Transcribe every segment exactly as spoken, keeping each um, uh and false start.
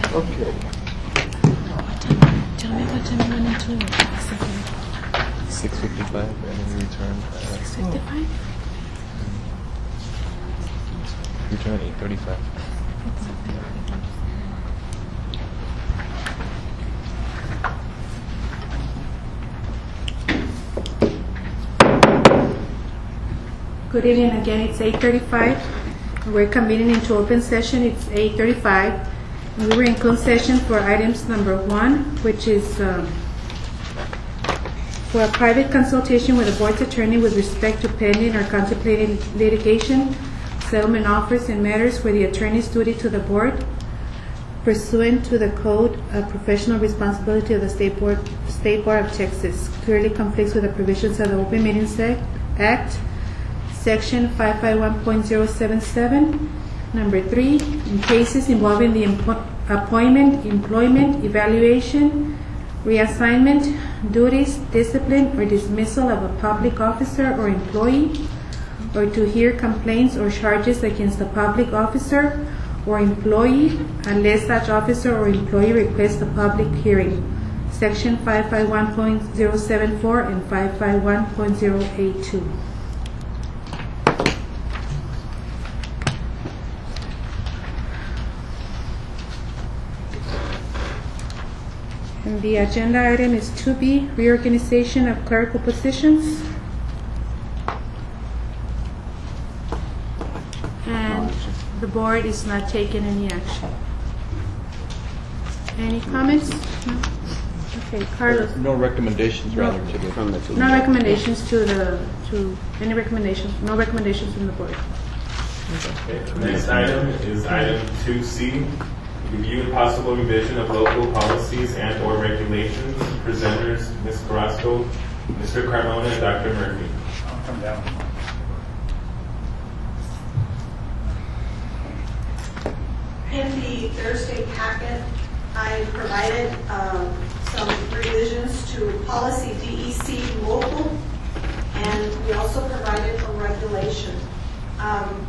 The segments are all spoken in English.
Okay. Tell me what time you went into it. six fifty-five, and then we return at six fifty-five? return at eight thirty-five. Good evening again. It's eight thirty-five. We're convening into open session. It's eight thirty-five. We were in closed session for items number one, which is um, for a private consultation with the board's attorney with respect to pending or contemplated litigation, settlement offers, and matters where the attorney's duty to the board pursuant to the Code of Professional Responsibility of the State Board, State Bar of Texas clearly conflicts with the provisions of the Open Meetings Act, Section five fifty-one point zero seven seven. Number three, in cases involving the empo- appointment, employment, evaluation, reassignment, duties, discipline, or dismissal of a public officer or employee, or to hear complaints or charges against a public officer or employee unless such officer or employee requests a public hearing. Section five fifty-one point zero seven four and five fifty-one point zero eight two. And the agenda item is two B, reorganization of clerical positions. And the board is not taking any action. Any comments? No? Okay, Carlos. No recommendations, No. rather, to the from the No recommendations to the, to, any recommendations, no recommendations from the board. Okay. The next item is item two C, review and possible revision of local policies and or regulations. Presenters, Miz Carrasco, Mister Carmona, and Doctor Murphy. I'll come down. In the Thursday packet, I provided um, some revisions to policy D E C local, and we also provided a regulation. Um,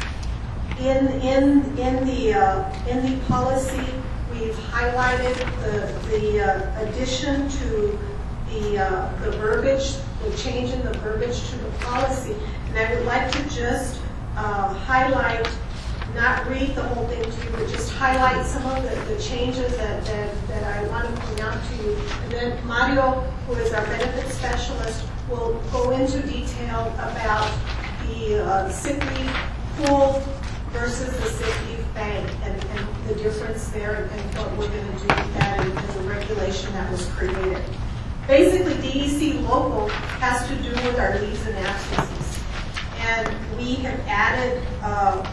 in in in the uh, in the policy, we've highlighted the the uh, addition to the uh, the verbiage, the change in the verbiage to the policy, and I would like to just uh, highlight. Not read the whole thing to you, but just highlight some of the, the changes that, that, that I want to point out to you. And then Mario, who is our benefits specialist, will go into detail about the uh, sick leave pool versus the sick leave bank and, and the difference there and, and what we're going to do with that and, and the regulation that was created. Basically, D E C local has to do with our leaves and absences. And we have added uh,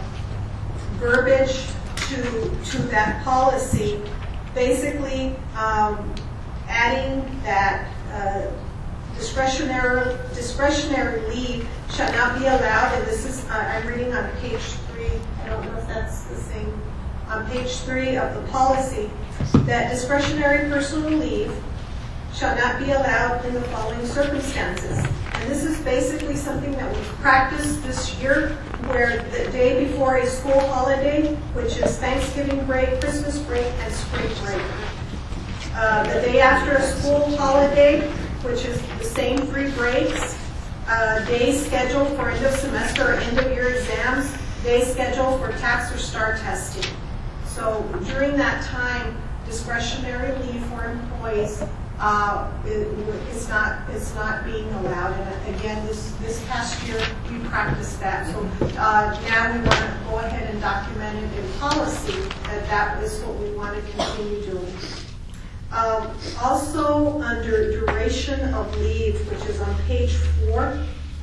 verbiage to to that policy, basically um, adding that uh, discretionary discretionary leave shall not be allowed. And this is uh, I'm reading on page three. I don't know if that's the same. On page three of the policy, that discretionary personal leave shall not be allowed in the following circumstances. And this is basically something that we've practiced this year, where the day before a school holiday, which is Thanksgiving break, Christmas break, and spring break. Uh, the day after a school holiday, which is the same three breaks, uh, days scheduled for end of semester or end of year exams, days scheduled for tax or STAR testing. So during that time, discretionary leave for employees Uh, it, it's not it's not being allowed. And again, this this past year we practiced that. So uh, now we want to go ahead and document it in policy that that is what we want to continue doing. Um, also, under duration of leave, which is on page four,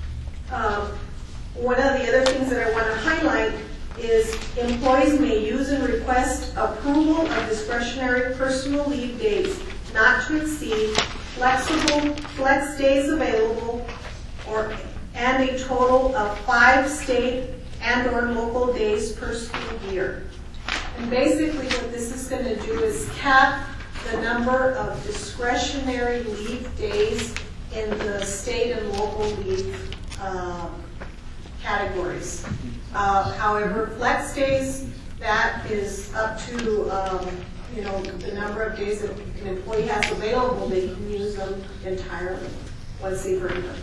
uh, one of the other things that I want to highlight is employees may use and request approval of discretionary personal leave days not to exceed flexible flex days available or and a total of five state and or local days per school year. And basically what this is going to do is cap the number of discretionary leave days in the state and local leave uh, categories. Uh, however, flex days that is up to, um, you know, the number of days that an employee has available, they can use them entirely once they've earned them.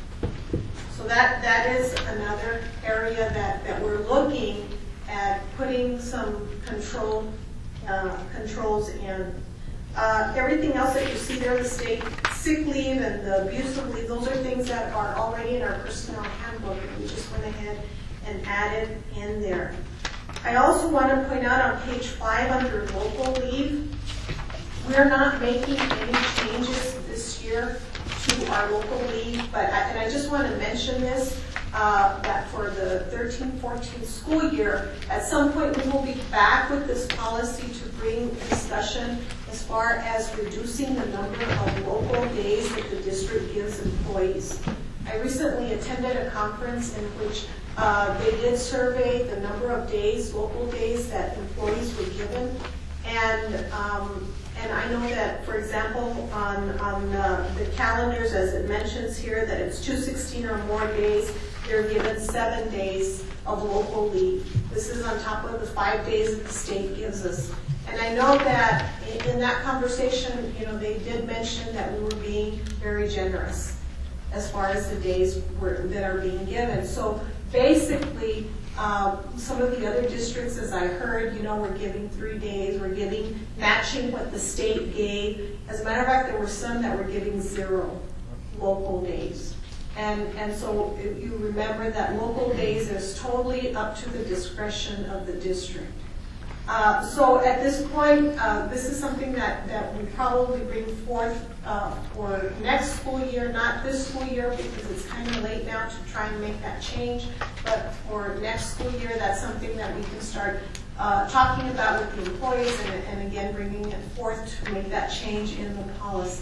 So that, that is another area that, that we're looking at putting some control, uh, controls in. Uh, everything else that you see there, the state sick leave and the abuse of leave, those are things that are already in our personnel handbook, and we just went ahead and added in there. I also want to point out on page five under local leave, we're not making any changes this year to our local leave, but I, and I just want to mention this, uh, that for the thirteen fourteen school year, at some point we will be back with this policy to bring discussion as far as reducing the number of local days that the district gives employees. I recently attended a conference in which uh, they did survey the number of days, local days that employees were given, and um, and I know that, for example, on on uh, the calendars, as it mentions here, that it's two sixteen or more days, they're given seven days of local leave. This is on top of the five days that the state gives us. And I know that in that conversation, you know, they did mention that we were being very generous as far as the days were, that are being given. So basically, um, some of the other districts, as I heard, you know, we're giving three days, we're giving, matching what the state gave. As a matter of fact, there were some that were giving zero local days. And, and so if you remember that local days is totally up to the discretion of the district. Uh, so at this point, uh, this is something that, that we probably bring forth uh, for next school year, not this school year because it's kind of late now to try and make that change, but for next school year, that's something that we can start uh, talking about with the employees and, and again bringing it forth to make that change in the policy.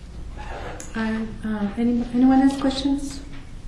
Um, uh, any, anyone has questions?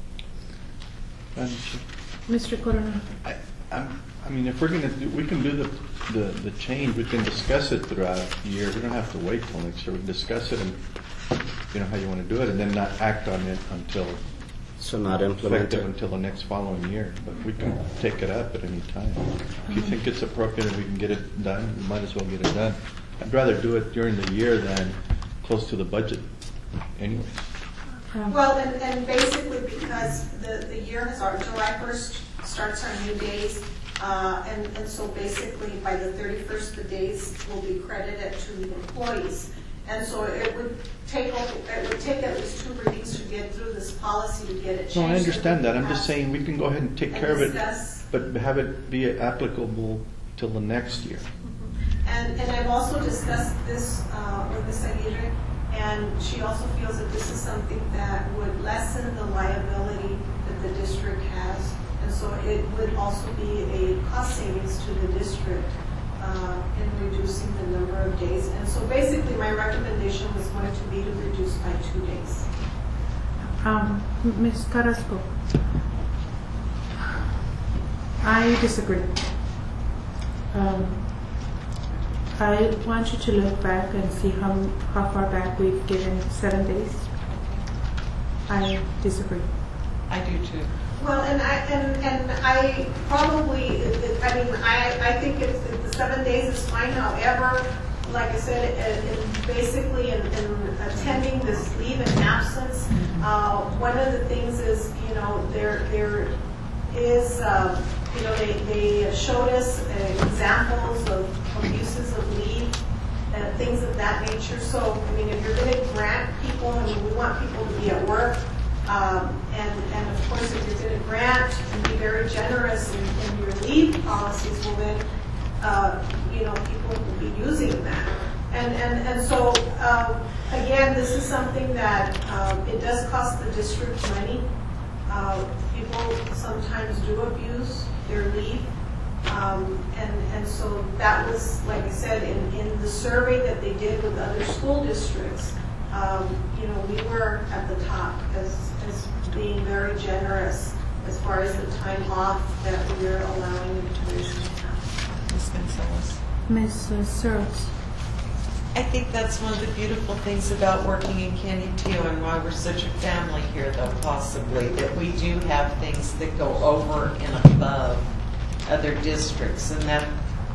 Um, Mister Coronel. I, I'm, I mean, if we're going to do, we can do the, the, the change, we can discuss it throughout the year. We don't have to wait till next year. We can discuss it and, you know, how you want to do it and then not act on it until, So not implemented. effective until the next following year. But we can take it up at any time. If you think it's appropriate and we can get it done, we might as well get it done. I'd rather do it during the year than close to the budget anyways. Um, Well, and, and basically because the, the year has already, July first starts our new days, uh, and, and so basically by the thirty-first, the days will be credited to the employees. And so it would take, it would take at least two readings to get through this policy to get it changed. No, I understand that. I'm just saying we can go ahead and take And care of it, discuss. but have it be applicable till the next year. And, and I've also discussed this uh, with Miz Aguirre, and she also feels that this is something that would lessen the liability that the district has. And so it would also be a cost savings to the district uh, in reducing the number of days. And so basically my recommendation was going to be to reduce by two days. Um, Miz Carrasco, I disagree. Um, I want you to look back and see how, how far back we've given seven days. I disagree. I do too. Well, and I and, and I probably, I mean, I, I think it's, the seven days is fine. However, like I said, in, in basically in, in attending this leave and absence, uh, one of the things is, you know, there there is, uh, you know, they, they showed us uh, examples of abuses of leave and things of that nature. So, I mean, if you're going to grant people, I mean, we want people to be at work. Um, and, and of course, if you're going to grant and be very generous in, in your leave policies, well then, uh, you know, people will be using that. And and, and so, uh, again, this is something that um, it does cost the district money. Uh, people sometimes do abuse their leave. Um, and, and so that was, like I said, in, in the survey that they did with other school districts, um, you know, we were at the top as, as being very generous as far as the time off that we are allowing employees to have. Miz Gonzalez. Miz Searles. I think that's one of the beautiful things about working in Canutillo and why we're such a family here, though, possibly, that we do have things that go over and above other districts, and that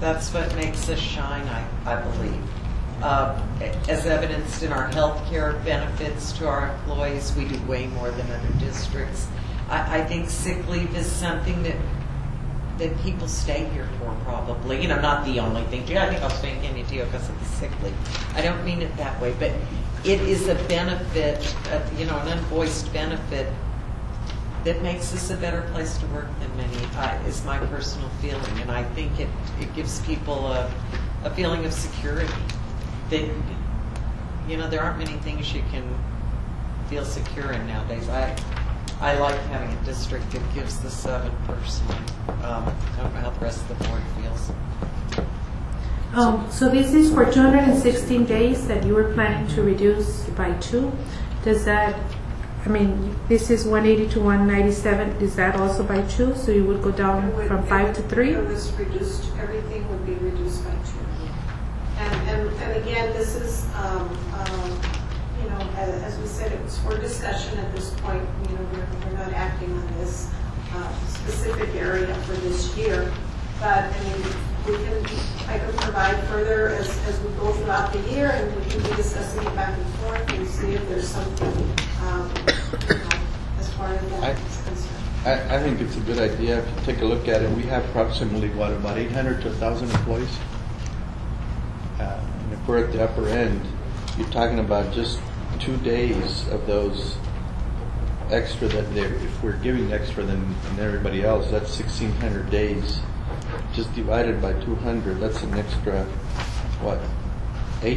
That's what makes us shine, I, I believe. Uh, as evidenced in our health care benefits to our employees, we do way more than other districts. I, I think sick leave is something that that people stay here for, probably. You know, not the only thing. Gee, I think I'll stay in Canyon Teo because of the sick leave. I don't mean it that way, but it is a benefit, uh, you know, an unvoiced benefit that makes us a better place to work than many, uh, is my personal feeling. And I think it, it gives people a, a feeling of security. That, you know, there aren't many things you can feel secure in nowadays. I I like having a district that gives the seven personally. Um, I don't know how the rest of the board feels. Um, so this is for two hundred sixteen days that you were planning to reduce by two. Does that, I mean, this is one eighty to one ninety-seven. Is that also by two? So you would go down It would- from five to three? It was reduced, everything would be reduced by two. And, and, and again, this is, um, um, you know, as, as we said, it was for discussion at this point. You know, we're, we're not acting on this uh, specific area for this year. But, I mean, we can, I can provide further as, as we go throughout the year, and we can be discussing it back and forth and see if there's something, um, you know, as far as that is concerned. I, I think it's a good idea. If you take a look at it, we have approximately, what, about eight hundred to one thousand employees? Uh, and if we're at the upper end, you're talking about just two days of those extra that they're, if we're giving extra than, than everybody else, that's sixteen hundred days. Just divided by two hundred, that's an extra, what, eight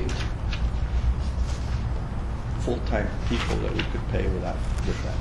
full-time people that we could pay without, with that.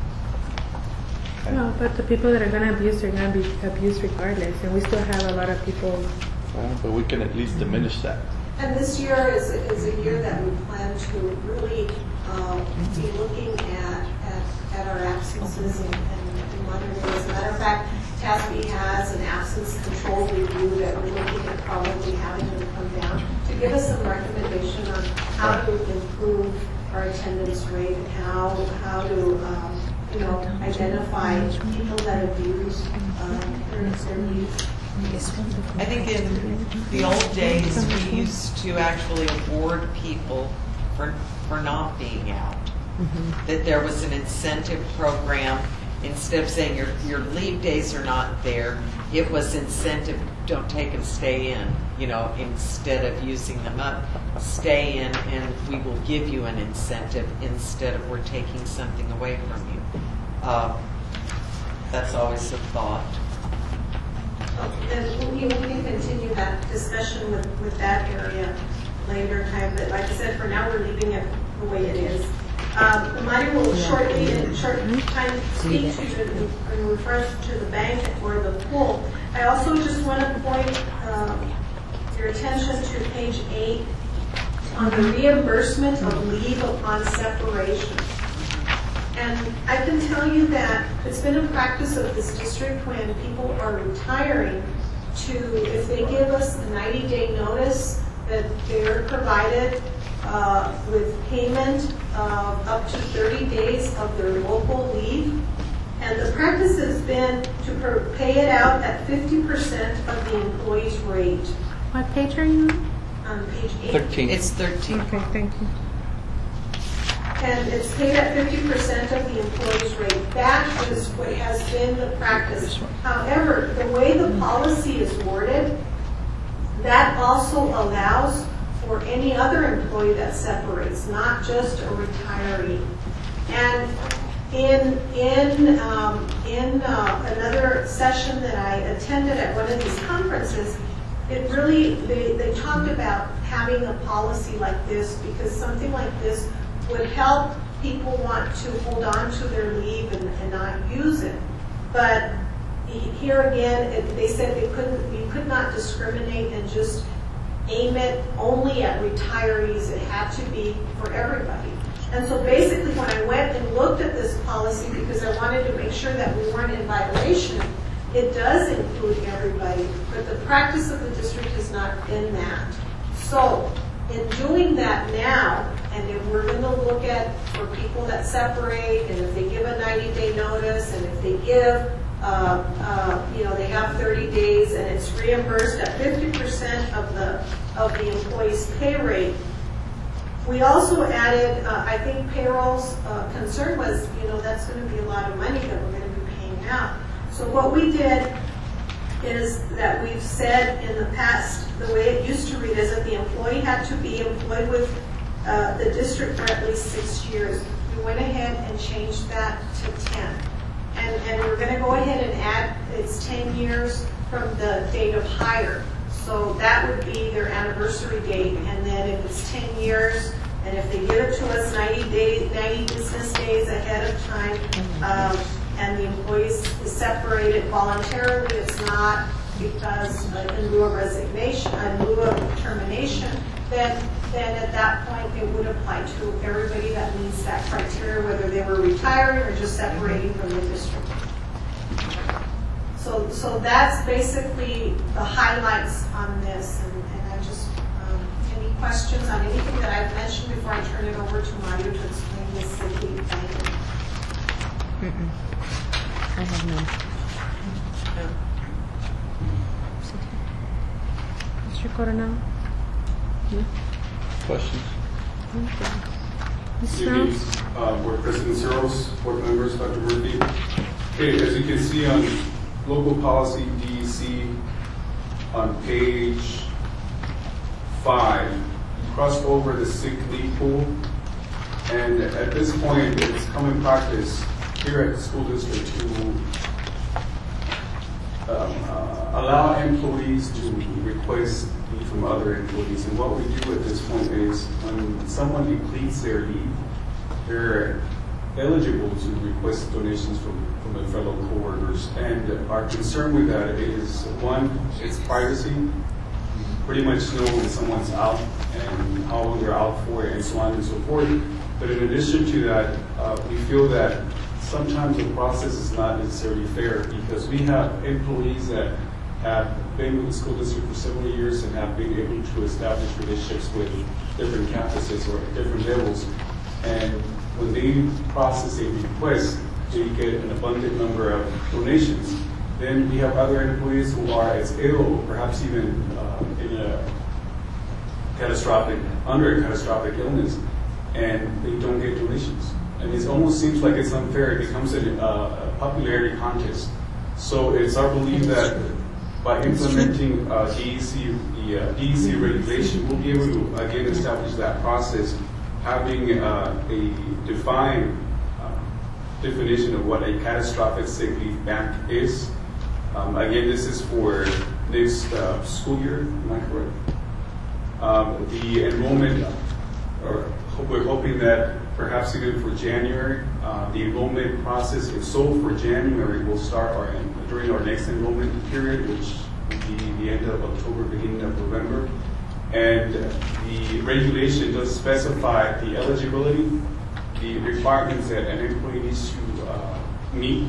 No, but the people that are going to abuse are going to be abused regardless, and we still have a lot of people. Well, but we can at least diminish that. And this year is, is a year that we plan to really uh, be looking at, at, at our absences and, and, and monitoring. As a matter of fact, T A S B has an absence control review that we're looking at probably having them come down to give us some recommendation on how to improve our attendance rate and how, how to um, you know, identify people that abuse um, their, their needs. I think in the old days, we used to actually award people for, for not being out. Mm-hmm. That there was an incentive program. Instead of saying your, your leave days are not there, it was incentive, don't take them, stay in. You know, instead of using them up, stay in and we will give you an incentive instead of we're taking something away from you. Uh, that's always a thought. And we can continue that discussion with, with that area later time, but like I said, for now we're leaving it the way it is. Um, the money will shortly, in short time, speak to you and refer to the bank or the pool. I also just want to point um, your attention to page eight on the reimbursement of leave upon separation. And I can tell you that it's been a practice of this district when people are retiring to, if they give us a ninety day notice, that they're provided uh, with payment of up to thirty days of their local leave. And the practice has been to pay it out at fifty percent of the employee's rate. What page are you on? On page eight. Thirteen. It's thirteen. Okay, thank you. And it's paid at fifty percent of the employee's rate. That is what has been the practice. However, the way the policy is worded, that also allows for any other employee that separates, not just a retiree. And in in um, in uh, another session that I attended at one of these conferences, it really they, they talked about having a policy like this because something like this would help people want to hold on to their leave and, and not use it. But here again, it, they said they couldn't, you could not discriminate and just aim it only at retirees. It had to be for everybody. And so basically when I went and looked at this policy, because I wanted to make sure that we weren't in violation, it does include everybody, but the practice of the district has not been that. So in doing that now, and if we're going to look at for people that separate, and if they give a ninety day notice, and if they give uh, uh, you know, they have thirty days and it's reimbursed at fifty percent of the, of the employee's pay rate. We also added, uh, I think payroll's uh, concern was, you know, that's going to be a lot of money that we're going to be paying out. So what we did is that we've said in the past, the way it used to read is that the employee had to be employed with uh, the district for at least six years. We went ahead and changed that to ten. And, and we're going to go ahead and add, it's ten years from the date of hire. So that would be their anniversary date. And then if it's ten years, and if they give it to us ninety days, ninety business days ahead of time, um, and the employee is separated voluntarily, it's not because uh, in lieu of resignation, in lieu of termination, then then at that point it would apply to everybody that meets that criteria, whether they were retiring or just separating from the district. So, so that's basically the highlights on this, and, and I just, um, any questions on anything that I've mentioned before I turn it over to Mario to explain this simply? Mm-mm. I have none. Mister Coronel? No? Questions? Miz Good Strauss? evening, uh, Board President Searles, board members, Doctor Murphy. Okay, as you can see on local policy D E C on page five, you crossed over the sick leave pool, and at this point, it's common practice here at the school district to um, uh, allow employees to request leave from other employees. And what we do at this point is when someone depletes their leave, they're eligible to request donations from, from their fellow coworkers. And our concern with that is, one, it's privacy. You pretty much know when someone's out and how long they're out for and so on and so forth. But in addition to that, uh, we feel that sometimes the process is not necessarily fair because we have employees that have been with the school district for several years and have been able to establish relationships with different campuses or different levels. And when they process a request, they get an abundant number of donations. Then we have other employees who are as ill, perhaps even uh, in a catastrophic, under a catastrophic illness, and they don't get donations. And it almost seems like it's unfair. It becomes a, uh, a popularity contest. So it's our belief that by implementing uh, D E C, the uh, D E C regulation, we'll be able to again establish that process, having uh, a defined uh, definition of what a catastrophic sick leave bank is. Um, again, this is for next uh, school year. Am I correct? Um, the enrollment, or we're hoping that perhaps even for January, uh, the enrollment process, if so for January, will start our, during our next enrollment period, which will be the end of October, beginning of November. And the regulation does specify the eligibility, the requirements that an employee needs to uh, meet.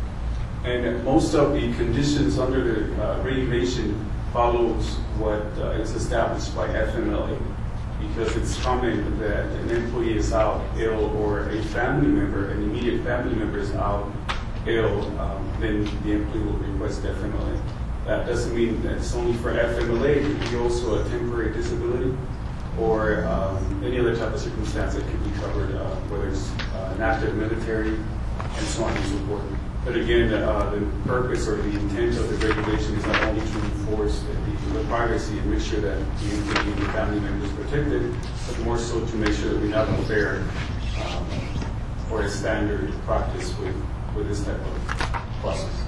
And most of the conditions under the uh, regulation follows what uh, is established by F M L A. Because it's common that an employee is out ill or a family member, an immediate family member is out ill, um, then the employee will request F M L A. That doesn't mean that it's only for F M L A. It could be also a temporary disability or um, any other type of circumstance that could be covered, uh, whether it's uh, an active military and so on and so forth. But again, uh, the purpose or the intent of the regulation is not only to enforce the, the privacy and make sure that the employee and the family members are protected, but more so to make sure that we have a fair um, or a standard practice with, with this type of process.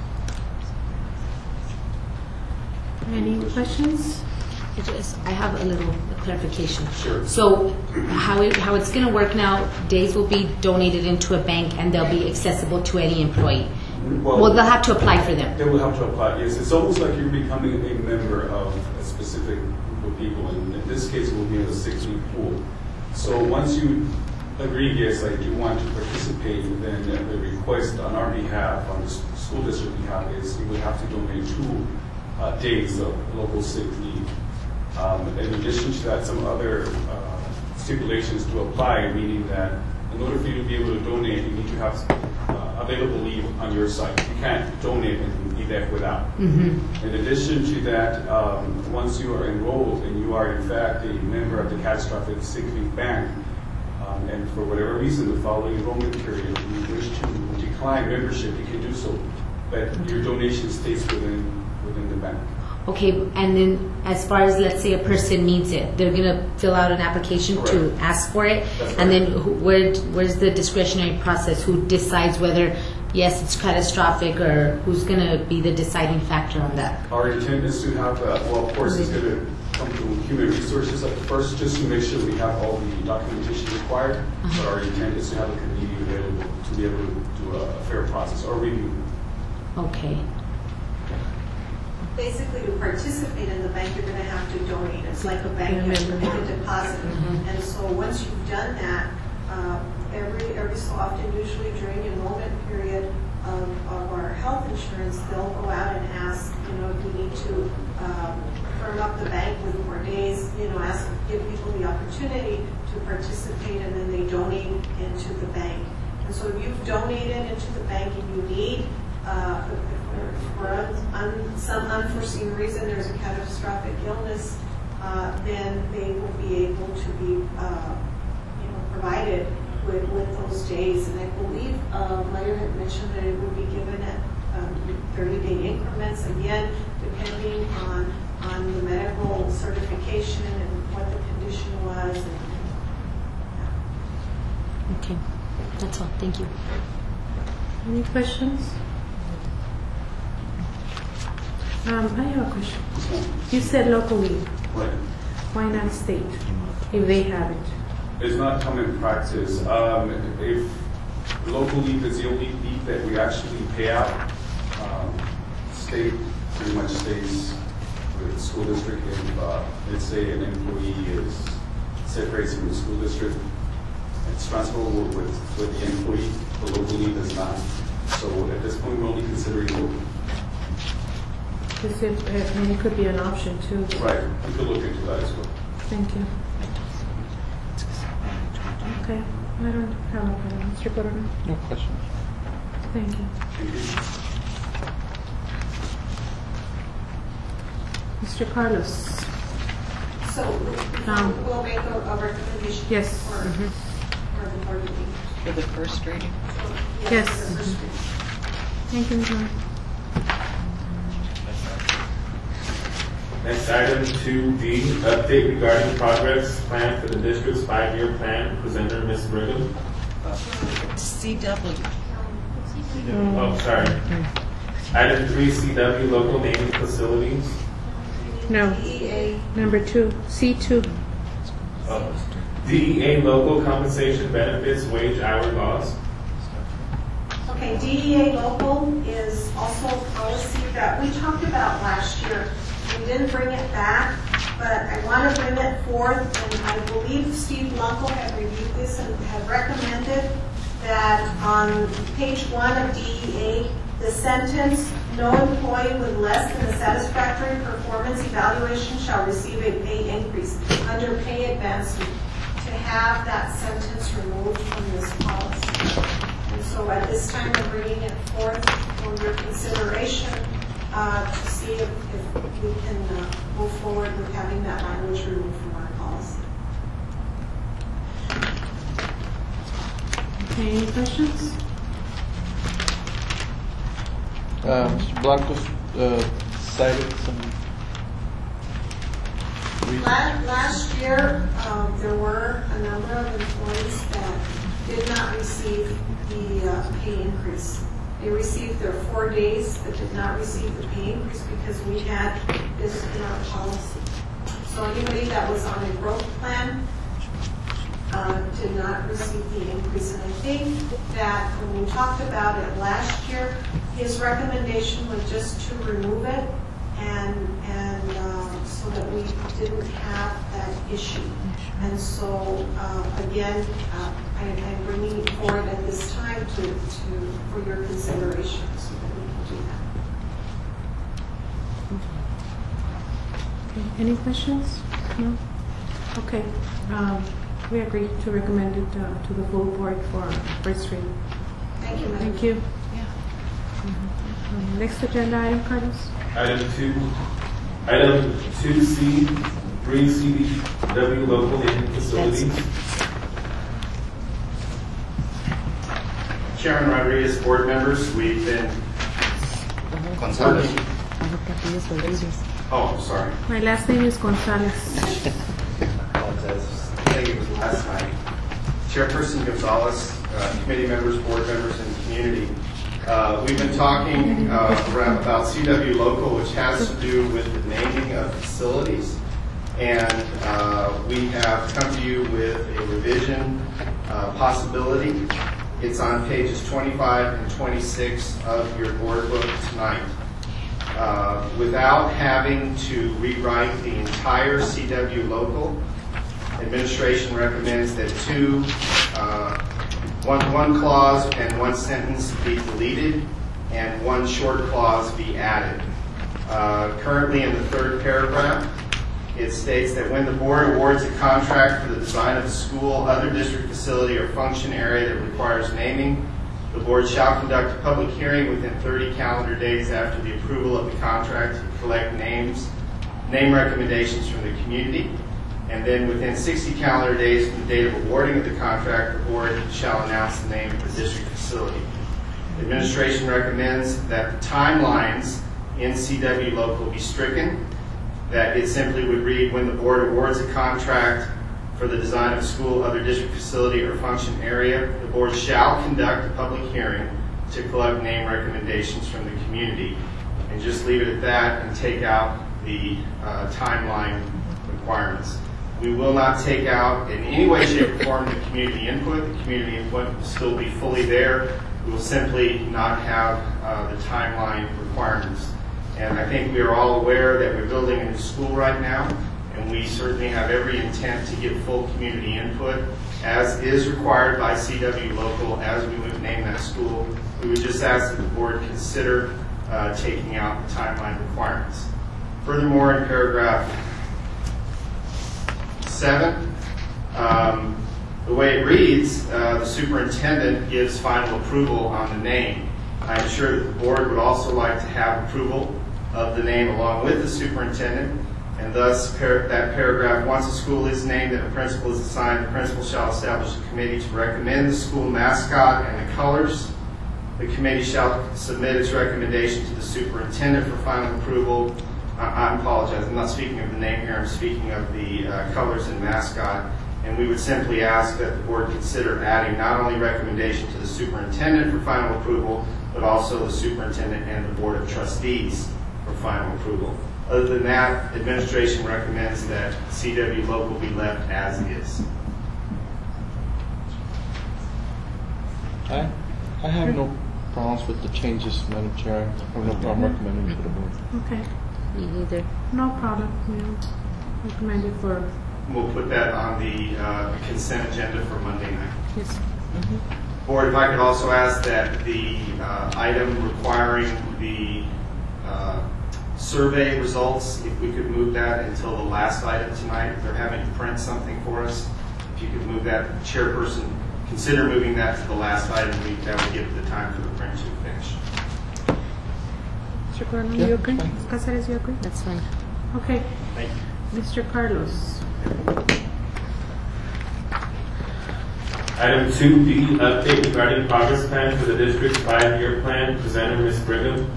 Any questions? I just, I have a little clarification. Sure. So how it, how it's going to work now, days will be donated into a bank and they'll be accessible to any employee. Well, Well, they'll have to apply for them. They will have to apply, yes. It's almost like you're becoming a member of a specific group of people, and in this case, it will be in the six-week pool. So once you agree, yes, I do want to participate, then the request on our behalf, on the school district behalf, is you would have to donate two uh, days of local sick leave. Um, in addition to that, some other uh, stipulations to apply, meaning that in order for you to be able to donate, you need to have uh, available leave on your site. You can't donate and leave that without. Mm-hmm. In addition to that, um, once you are enrolled and you are in fact a member of the catastrophic sick leave bank, um, and for whatever reason the following enrollment period you wish to decline membership, you can do so, but your donation stays within within the bank. Okay, and then as far as, let's say a person needs it, they're gonna fill out an application to Correct. ask for it, That's and right. then who, where, where's the discretionary process? Who decides whether, yes, it's catastrophic, or who's gonna be the deciding factor on that? Our intent is to have, uh, well, of course, it's going to come from human resources at first, just to make sure we have all the documentation required. Uh-huh. But our intent is to have a committee available to be able to do a fair process or review. Okay, Basically, to participate in the bank, you're going to have to donate. It's like a bank, you have to make a deposit. And so once you've done that, uh, every every so often, usually during enrollment period of, of our health insurance, they'll go out and ask, you know, if we need to um, firm up the bank with more days, you know, ask, give people the opportunity to participate, and then they donate into the bank. And so if you've donated into the bank and you need, uh, for un, un, some unforeseen reason, there's a catastrophic illness, uh, then they will be able to be, uh, you know, provided with, with those days. And I believe uh, Mayor had mentioned that it would be given at um, thirty-day increments, again, depending on on the medical certification and what the condition was. And, yeah. okay, that's all, thank you. Any questions? Um, I have a question. You said locally. Right. Why not state, if they have it? It's not common practice. Um, if local leave is the only leave that we actually pay out, um, state pretty much stays with the school district. If, uh, let's say an employee is separates from the school district, it's transferable with, with the employee. The local leave is not. So at this point, we're only considering local. Because if, I mean, it could be an option too. Right. We could look into that as well. Thank you. Okay, I don't have a problem. Mister Corona? No questions. Thank you. Thank you. Mister Carlos? So Um, we'll make a, a recommendation Yes. for, Mhm. for the board meeting. For the first reading? So, Yes. for the first reading. Thank you, Miz Miller. Next item, two D, update regarding progress plan for the district's five-year plan. Presenter, Miz Brigham. C W. Oh, sorry. Item three, C W, local naming facilities. No, D E A, number two, C two. Oh. D E A, local compensation benefits, wage hour laws. okay, D E A local is also a policy that we talked about last year. We didn't bring it back, but I want to bring it forth, and I believe Steve Lunko had reviewed this and had recommended that on page one of D E A, the sentence, no employee with less than a satisfactory performance evaluation shall receive a pay increase under pay advancement, to have that sentence removed from this policy. And so at this time, we're bringing it forth for your consideration uh, to see if, if we can uh, move forward with having that language removed from our policy. Okay, any questions? Uh, Mister Blanco uh, cited some reasons. La- Last year, um, there were a number of employees that did not receive the uh, pay increase. They received their four days, but did not receive the pay increase because we had this in our policy. So anybody that was on a growth plan uh, did not receive the increase. And I think that when we talked about it last year, his recommendation was just to remove it, and and um, so that we didn't have that issue. And so uh, again, uh, I, I'm bringing it forward at this time to, to for your consideration, so that we can do that. Okay, any questions? No? Okay, um, we agree to recommend it uh, to the full board for first reading. Thank Thank you, Madam. Thank you. Um, Next agenda item, Carlos. Item two, item two C, three C D W local aging facilities. Chairman Rodriguez, board members, we've been Gonzalez. Oh, sorry. My last name is Gonzalez. I apologize. I think it was last night. Chairperson Gonzalez, uh, committee members, board members, and community. Uh, we've been talking uh, around about C W local, which has to do with the naming of facilities. And uh, we have come to you with a revision uh, possibility. It's on pages twenty-five and twenty-six of your board book tonight. Uh, without having to rewrite the entire C W local, administration recommends that two, uh, one, one clause and one sentence be deleted and one short clause be added. Uh, currently in the third paragraph, it states that when the board awards a contract for the design of a school, other district facility, or function area that requires naming, the board shall conduct a public hearing within thirty calendar days after the approval of the contract to collect names, name recommendations from the community, and then within sixty calendar days from the date of awarding of the contract, the board shall announce the name of the district facility. The administration recommends that the timelines in C W local be stricken, that it simply would read, when the board awards a contract for the design of a school, other district facility, or function area, the board shall conduct a public hearing to collect name recommendations from the community. And just leave it at that and take out the uh, timeline requirements. We will not take out in any way, shape, or form the community input. The community input will still be fully there. We will simply not have uh, the timeline requirements. And I think we are all aware that we're building a new school right now, and we certainly have every intent to get full community input, as is required by C W local as we would name that school. We would just ask that the board consider uh, taking out the timeline requirements. Furthermore, in paragraph seven, um, the way it reads, uh, the superintendent gives final approval on the name. I'm sure that the board would also like to have approval of the name along with the superintendent, and thus par that paragraph, once a school is named and a principal is assigned, the principal shall establish a committee to recommend the school mascot and the colors. The committee shall submit its recommendation to the superintendent for final approval. I, I apologize, I'm not speaking of the name here, I'm speaking of the uh, colors and mascot. And we would simply ask that the board consider adding not only recommendation to the superintendent for final approval, but also the superintendent and the board of trustees for final approval. Other than that, administration recommends that C W local be left as is. I, I have no problems with the changes, Madam Chair. I have no problem recommending to the board. Okay, Me neither. no problem. We'll recommend it for, We'll put that on the uh, consent agenda for Monday night. yes. Board, if I could also ask that the uh, item requiring the uh, survey results, if we could move that until the last item tonight. If they're having to print something for us, if you could move that, chairperson, consider moving that to the last item. We, that would give the time for the print to finish. Mister Coronel, Yeah, you agree? fine. Miz Caceres, you agree? That's fine. Okay. Thank you. Mister Carlos. Item two B, update regarding progress plan for the district's five-year plan. Presenter, Miz Brigham.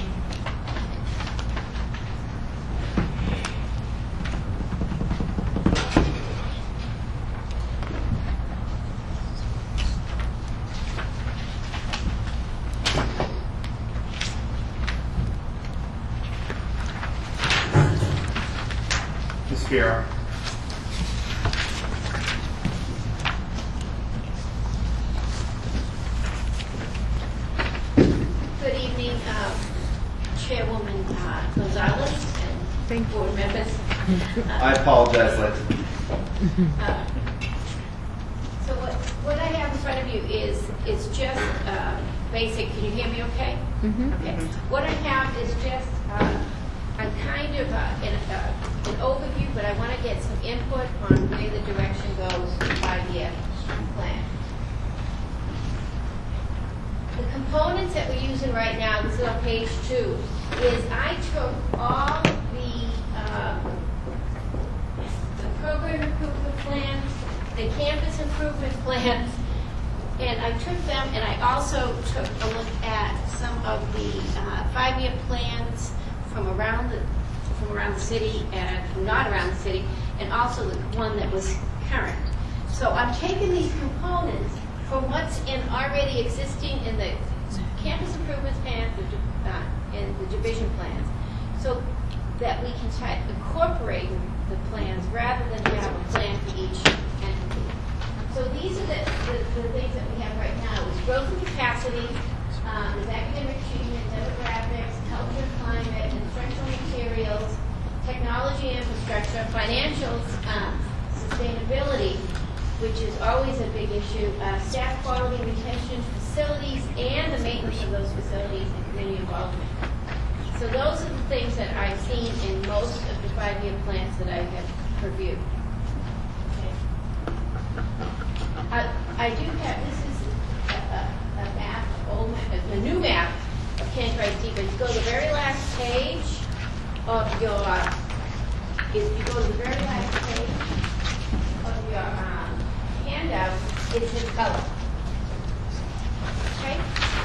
Miz Fierro. Good evening, uh, Chairwoman uh, Gonzalez and Thank you. board members. I apologize, Lexi. Uh, So what, what I have in front of you is, is just uh, basic, can you hear me okay? Okay. What I have is just uh, a kind of uh, an, uh, an overview, but I want to get some input on where the direction goes for the five-year plan. The components that we're using right now, this is on page two, is I took all the, uh, the program improvement plans, the campus improvement plans, and I took them and I also took a look at some of the uh, five-year plans from around the from around the city and from not around the city, and also the one that was current. So I'm taking these components from what's in already existing in the campus improvement plans the, uh, and the division plans, so that we can try to incorporate the plans rather than have a plan for each entity. So these are the, the, the things that we have right now: is growth and capacity, um, is academic achievement, demographics, culture and climate, instructional materials, technology and infrastructure, financials, um, sustainability, which is always a big issue, uh, staff quality and retention, facilities, and the maintenance of those facilities and community involvement. So those are the things that I've seen in most of the five-year plans that I have reviewed. Okay. I, I do have, this is a, a, a map, old map, a new map of Kent Rice Deep. If you go to the very last page of your, if you go to the very last page of your um, handout, it's in color. Okay?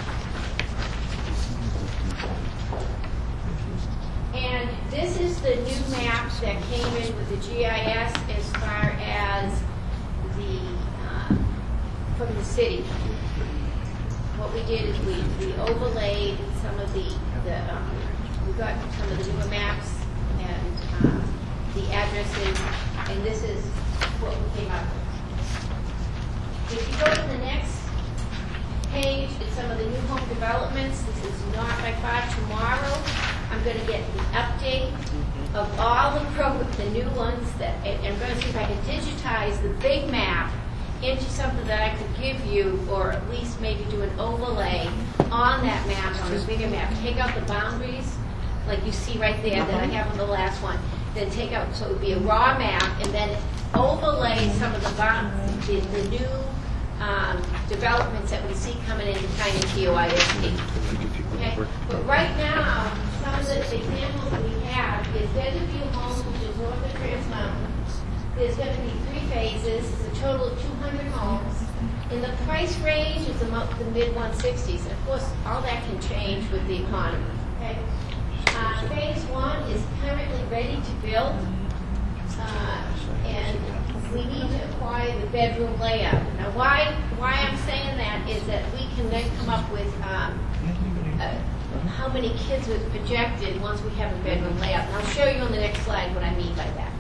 And this is the new map that came in with the G I S as far as the, uh, from the city. What we did is we, we overlaid some of the, the um, we got some of the newer maps and uh, the addresses, and this is what we came up with. If you go to the next page, it's some of the new home developments. This is not by far tomorrow. I'm going to get the update of all the programs, the new ones, that, and I'm going to see if I can digitize the big map into something that I could give you, or at least maybe do an overlay on that map, on the bigger map. Take out the boundaries, like you see right there, that I have on the last one. Then take out, so it would be a raw map, and then overlay some of the, bound, the, the new um, developments that we see coming into Tiny T O I S P. Okay? But right now, some of the examples that we have is Desert View Homes, which is north of Trans Mountain. There's going to be three phases. It's a total of two hundred homes. And the price range is about the mid one sixties. Of course, all that can change with the economy. Okay? Uh, phase one is currently ready to build. Uh, and we need to acquire the bedroom layout. Now, why why I'm saying that is that we can then come up with um, uh, how many kids was projected once we have a bedroom layout. And I'll show you on the next slide what I mean by that.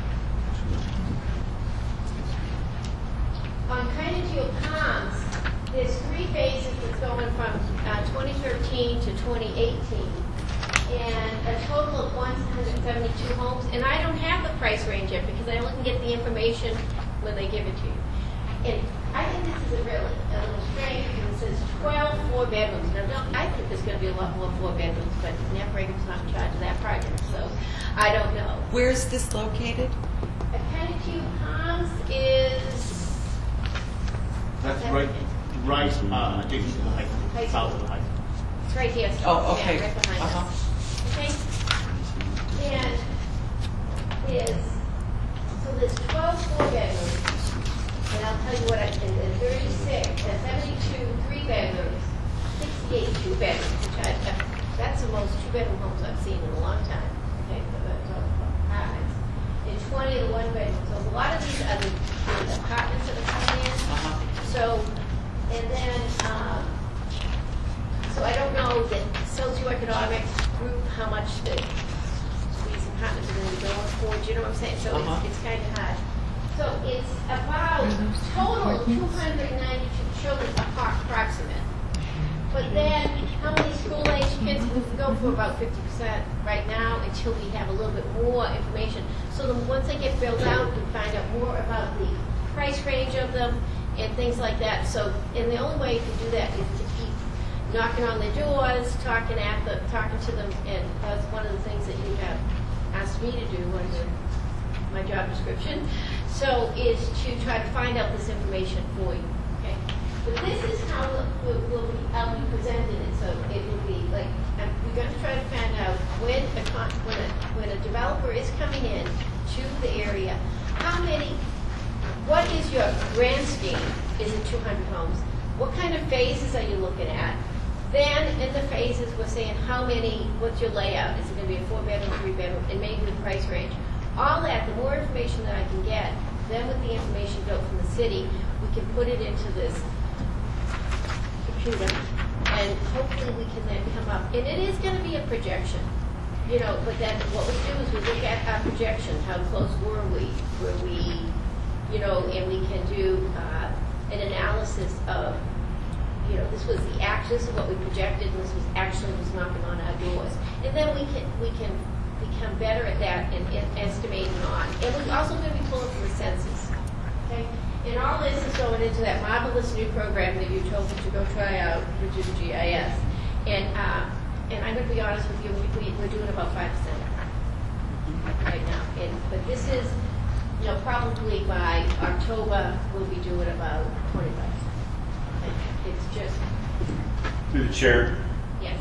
On Kainatio Palms, there's three phases that's going from uh, twenty thirteen to twenty eighteen, and a total of one hundred seventy-two homes. And I don't have the price range yet because I only can get the information when they give it to you. And I think this is a really a little strange because it says twelve four bedrooms. Now, no, I think there's going to be a lot more four bedrooms, but NetBreaker's not in charge of that project, so I don't know. Where's this located? Kainatio Palms is That's right, right, uh, adjacent to the high school, High south school. of the high school. It's right here. Oh, okay. Yeah, right behind Uh-huh. us. Okay? And is, so there's twelve four bedrooms, and I'll tell you what I, and there's thirty-six, there's seventy-two three bedrooms, sixty-eight two bedrooms, which I, that's the most two bedroom homes I've seen in a long time. Okay, for the apartments. And twenty of the one bedroom. So a lot of these are the, the apartments that are coming in. Uh-huh. So, and then, um, so I don't know the socioeconomic group, how much the, these apartments are going to be going for, do you know what I'm saying? So Uh-huh. it's, it's kind of hard. So it's about total two hundred ninety-two children approximate. But then, how many school-age kids? We can go for about fifty percent right now until we have a little bit more information. So then once they get built out, we can find out more about the price range of them and things like that. So, and the only way you can do that is to keep knocking on their doors, talking at them, talking to them, and that's one of the things that you have asked me to do under my job description. So, is to try to find out this information for you. Okay. But this is how we'll, we'll be, I'll be presenting it, so it will be like, um, we're going to try to find out when a, con- when a, when a developer is coming in to the area, how many, what is your grand scheme? Is it two hundred homes? What kind of phases are you looking at? Then in the phases, we're saying how many, what's your layout? Is it going to be a four bedroom, three bedroom, and maybe the price range? All that, the more information that I can get, then with the information built from the city, we can put it into this computer, and hopefully we can then come up, and it is going to be a projection, you know, but then what we do is we look at our projection, how close were we, were we, you know, and we can do uh, an analysis of, you know, this was the act, this is what we projected, and this was actually was knocking on our doors. And then we can we can become better at that and, and estimating on. And we're also going to be pulling from the census. Okay? And all this is going into that marvelous new program that you told me to go try out, which is G I S. And uh, and I'm going to be honest with you, we, we, we're doing about five percent right now. And but this is, you know, probably by October we'll be doing about twenty-five. It's just, Through the chair. yes.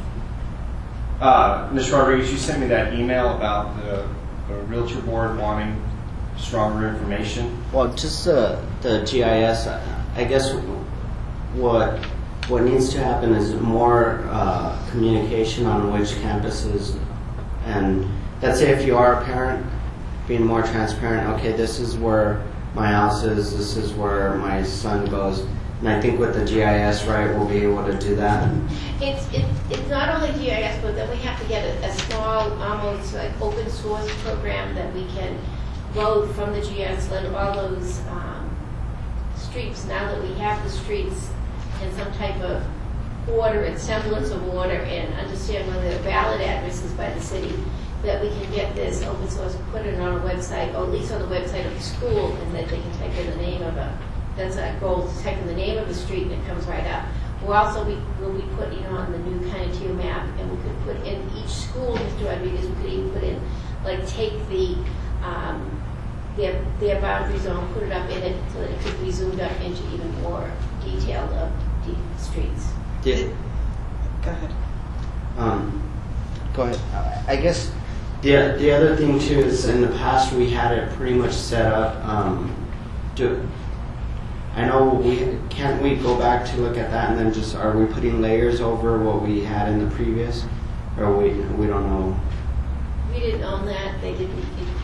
Uh, Miz Rodriguez, you sent me that email about the, the realtor board wanting stronger information. Well, just uh, the G I S, I guess what what needs to happen is more uh, communication on which campuses, and let's say if you are a parent, being more transparent, okay, this is where my house is, this is where my son goes. And I think with the G I S, right, we'll be able to do that. It's it, it's not only G I S, but then we have to get a, a small, almost like open source program that we can load from the G I S, let all those um, streets, now that we have the streets in some type of order and semblance of order and understand whether they're valid addresses by the city, that we can get this open source, put it on a website, or at least on the website of the school, and that they can type in the name of a, that's our goal, to type in the name of the street and it comes right up. We'll also be, we'll be putting on the new kind of tier map, and we could put in each school, Mister Rodriguez, we could even put in, like take the, um, their, their boundary zone, put it up in it so that it could be zoomed up into even more detailed of the streets. Did, Go ahead. Um, go ahead. I guess the the other thing too is in the past we had it pretty much set up. Um, do I know we can't we go back to look at that and then just are we putting layers over what we had in the previous, or we we don't know. We didn't own that. They didn't.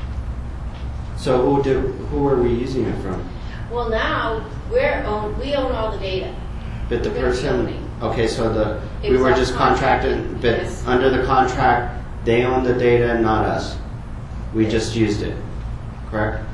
So who do who are we using it from? Well, now we're own. We own all the data. But the We're gonna be person, owning. okay, so the It we was were all just contracted, contracted, but yes. under the contract, they own the data, not us. We just used it, correct?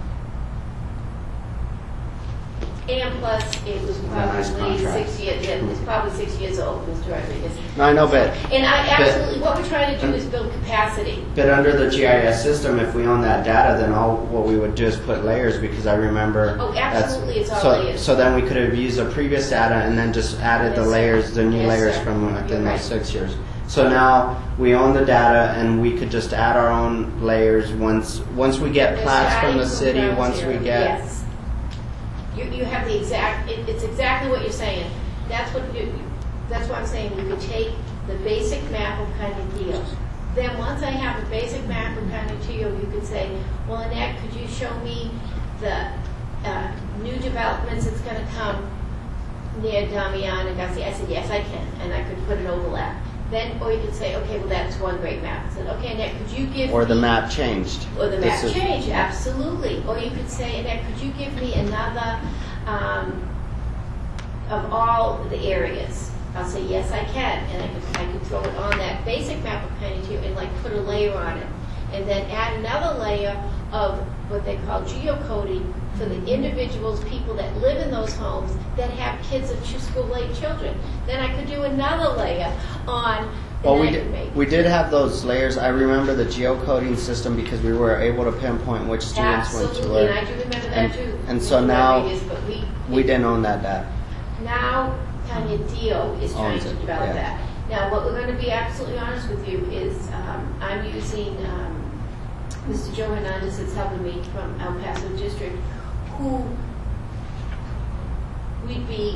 And plus, it was a nice probably contract? six years. Yeah, it's probably six years old, Mister Rodriguez. No, I know, but And I but- absolutely, what we're trying to do is build capacity. But under the G I S system, if we own that data, then all what we would do is put layers, because I remember. Oh, that's- absolutely, it's all so, layers. So then we could have used the previous data and then just added the Yes, sir. layers, the new Yes, layers sir. from within You're those right. six years. So now we own the data and we could just add our own layers once once we get We're plats from the starting city, ground once we zero. get. Yes. You, you have the exact, it, it's exactly what you're saying. That's what you, that's what I'm saying. You could take the basic map of Canutillo. Then once I have a basic map of Canutillo, you could say, well, Annette, could you show me the uh, new developments that's going to come near Damian and Garcia? I said, yes, I can. And I could put an overlap. Then, or you could say, okay, well, that's one great map. I said, okay, Annette, could you give Or the me map changed. or the This map is- change, absolutely. Or you could say, Annette, could you give me another um, of all the areas? I'll say, yes, I can. And I could, I could throw it on that basic map of Canutillo and like put a layer on it. And then add another layer of what they call geocoding for the individuals, people that live in those homes that have kids of school-age children. Then I could do another layer on the Well, we night did, make. we did have those layers. I remember the geocoding system because we were able to pinpoint which students went to Absolutely, where. and I do remember that And- too. and so Mister now Rodriguez, but we, We didn't own that data. Now, Canutillo is trying Owns to it, develop yeah. that. Now, what we're going to be absolutely honest with you is um, I'm using um, Mister Joe Hernandez that's helping me from El Paso District, who we'd be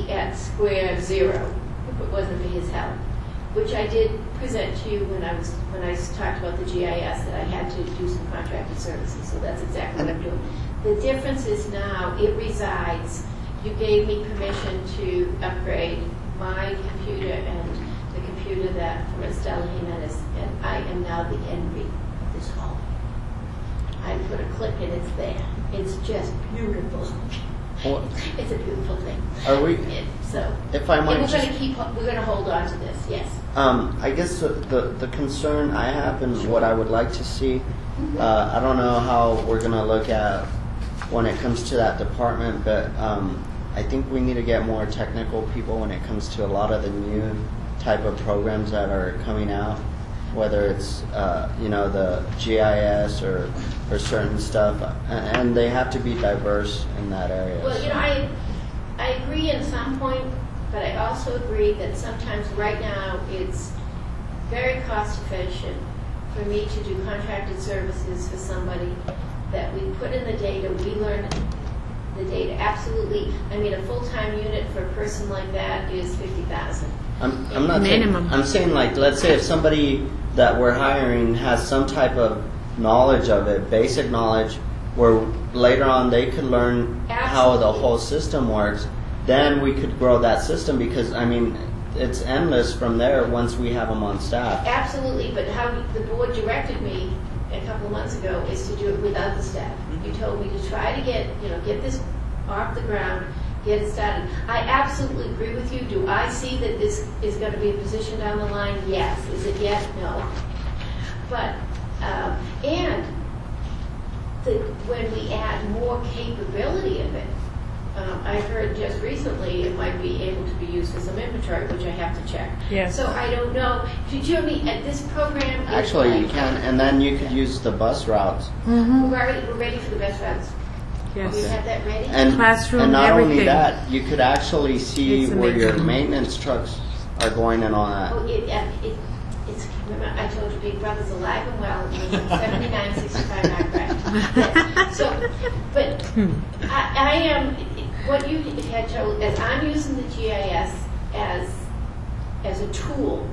be at square zero if it wasn't for his help, which I did present to you when I was when I talked about the G I S, that I had to do some contracted services. So that's exactly what I'm doing. The difference is now it resides. You gave me permission to upgrade my computer and the computer that from Estella Jimenez, and I am now the envy of this home. I put a click and it's there. It's just beautiful. What? It's a beautiful thing. Are we? It, so, If I might and we're just- going to keep. We're going to hold on to this. Yes. Um, I guess the, the, the concern I have and what I would like to see, uh, I don't know how we're going to look at when it comes to that department, but um, I think we need to get more technical people when it comes to a lot of the new type of programs that are coming out, whether it's uh, you know the G I S or or certain stuff, and, and they have to be diverse in that area. Well, you know, I I agree in some point, but I also agree that sometimes right now it's very cost efficient for me to do contracted services for somebody that we put in the data, we learn the data. Absolutely. I mean, a full-time unit for a person like that is fifty thousand. I'm, I'm not Minimum. Saying, I'm saying like, let's say if somebody that we're hiring has some type of knowledge of it, basic knowledge, where later on they could learn how the whole system works, then we could grow that system because, I mean, it's endless from there once we have them on staff. Absolutely, but how the board directed me a couple of months ago is to do it without the staff. You told me to try to get, you know, get this off the ground, get it started. I absolutely agree with you. Do I see that this is going to be a position down the line? Yes. Is it yet? No. But, um, and the, when we add more capability of it, um, I heard just recently it might be able to be used for some inventory, which I have to check. Yes. So I don't know. Did you mean at this program? is Actually, like- you can, and then you could use the bus routes. We're already, we're ready for the best routes. Yes. We have that ready? And, Classroom, and not only everything. that, you could actually see It's where your amazing. maintenance trucks are going and all that. Oh, it, yeah, it, it's, remember, I told you Big Brother's alive and well, seventy-nine, sixty-five, not right. So, but I, I am, what you had told, as I'm using the G I S as, as a tool,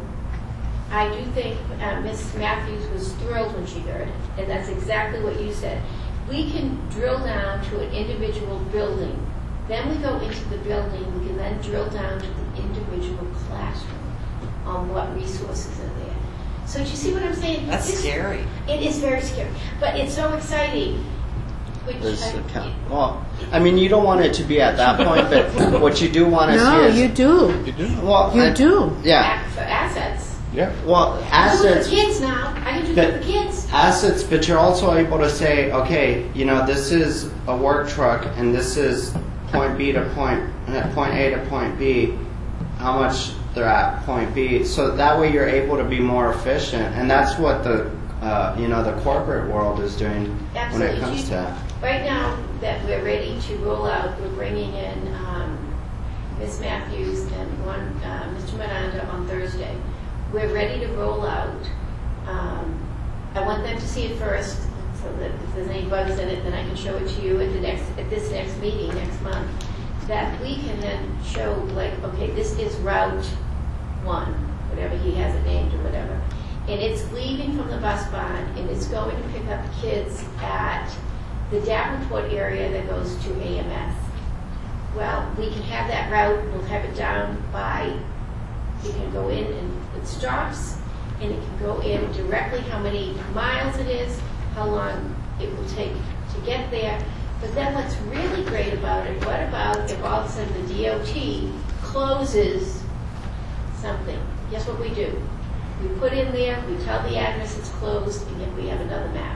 I do think uh, Miz Matthews was thrilled when she heard it, and that's exactly what you said. We can drill down to an individual building. Then we go into the building, we can then drill down to the individual classroom on what resources are there. So do you see what I'm saying? That's This- scary. It is very scary, but it's so exciting. Which There's I- a count. Well, I mean, you don't want it to be at that point, but what you do want to No, see you is... do. You do? Well, You I- do. Yeah. For assets. Yeah. Well, I do it assets... for kids now. I can do But- it for kids. assets, but you're also able to say, okay, you know, this is a work truck, and this is point B to point, uh, point A to point B, how much they're at point B. So that way you're able to be more efficient, and that's what the, uh, you know, the corporate world is doing when Absolutely. it comes You- to that. Right now that we're ready to roll out, we're bringing in um, Miz Matthews and one uh, Mister Miranda on Thursday. We're ready to roll out. Um, I want them to see it first, so that if there's any bugs in it, then I can show it to you at the next at this next meeting next month. That we can then show, like, okay, this is Route One, whatever he has it named or whatever, and it's leaving from the bus barn and it's going to pick up kids at the Davenport area that goes to A M S. Well, we can have that route, we'll have it down by, you can go in and it stops, and it can go in directly how many miles it is, how long it will take to get there. But then what's really great about it, what about if all of a sudden the D O T closes something? Guess what we do? We put in there, we tell the address it's closed, and yet we have another map,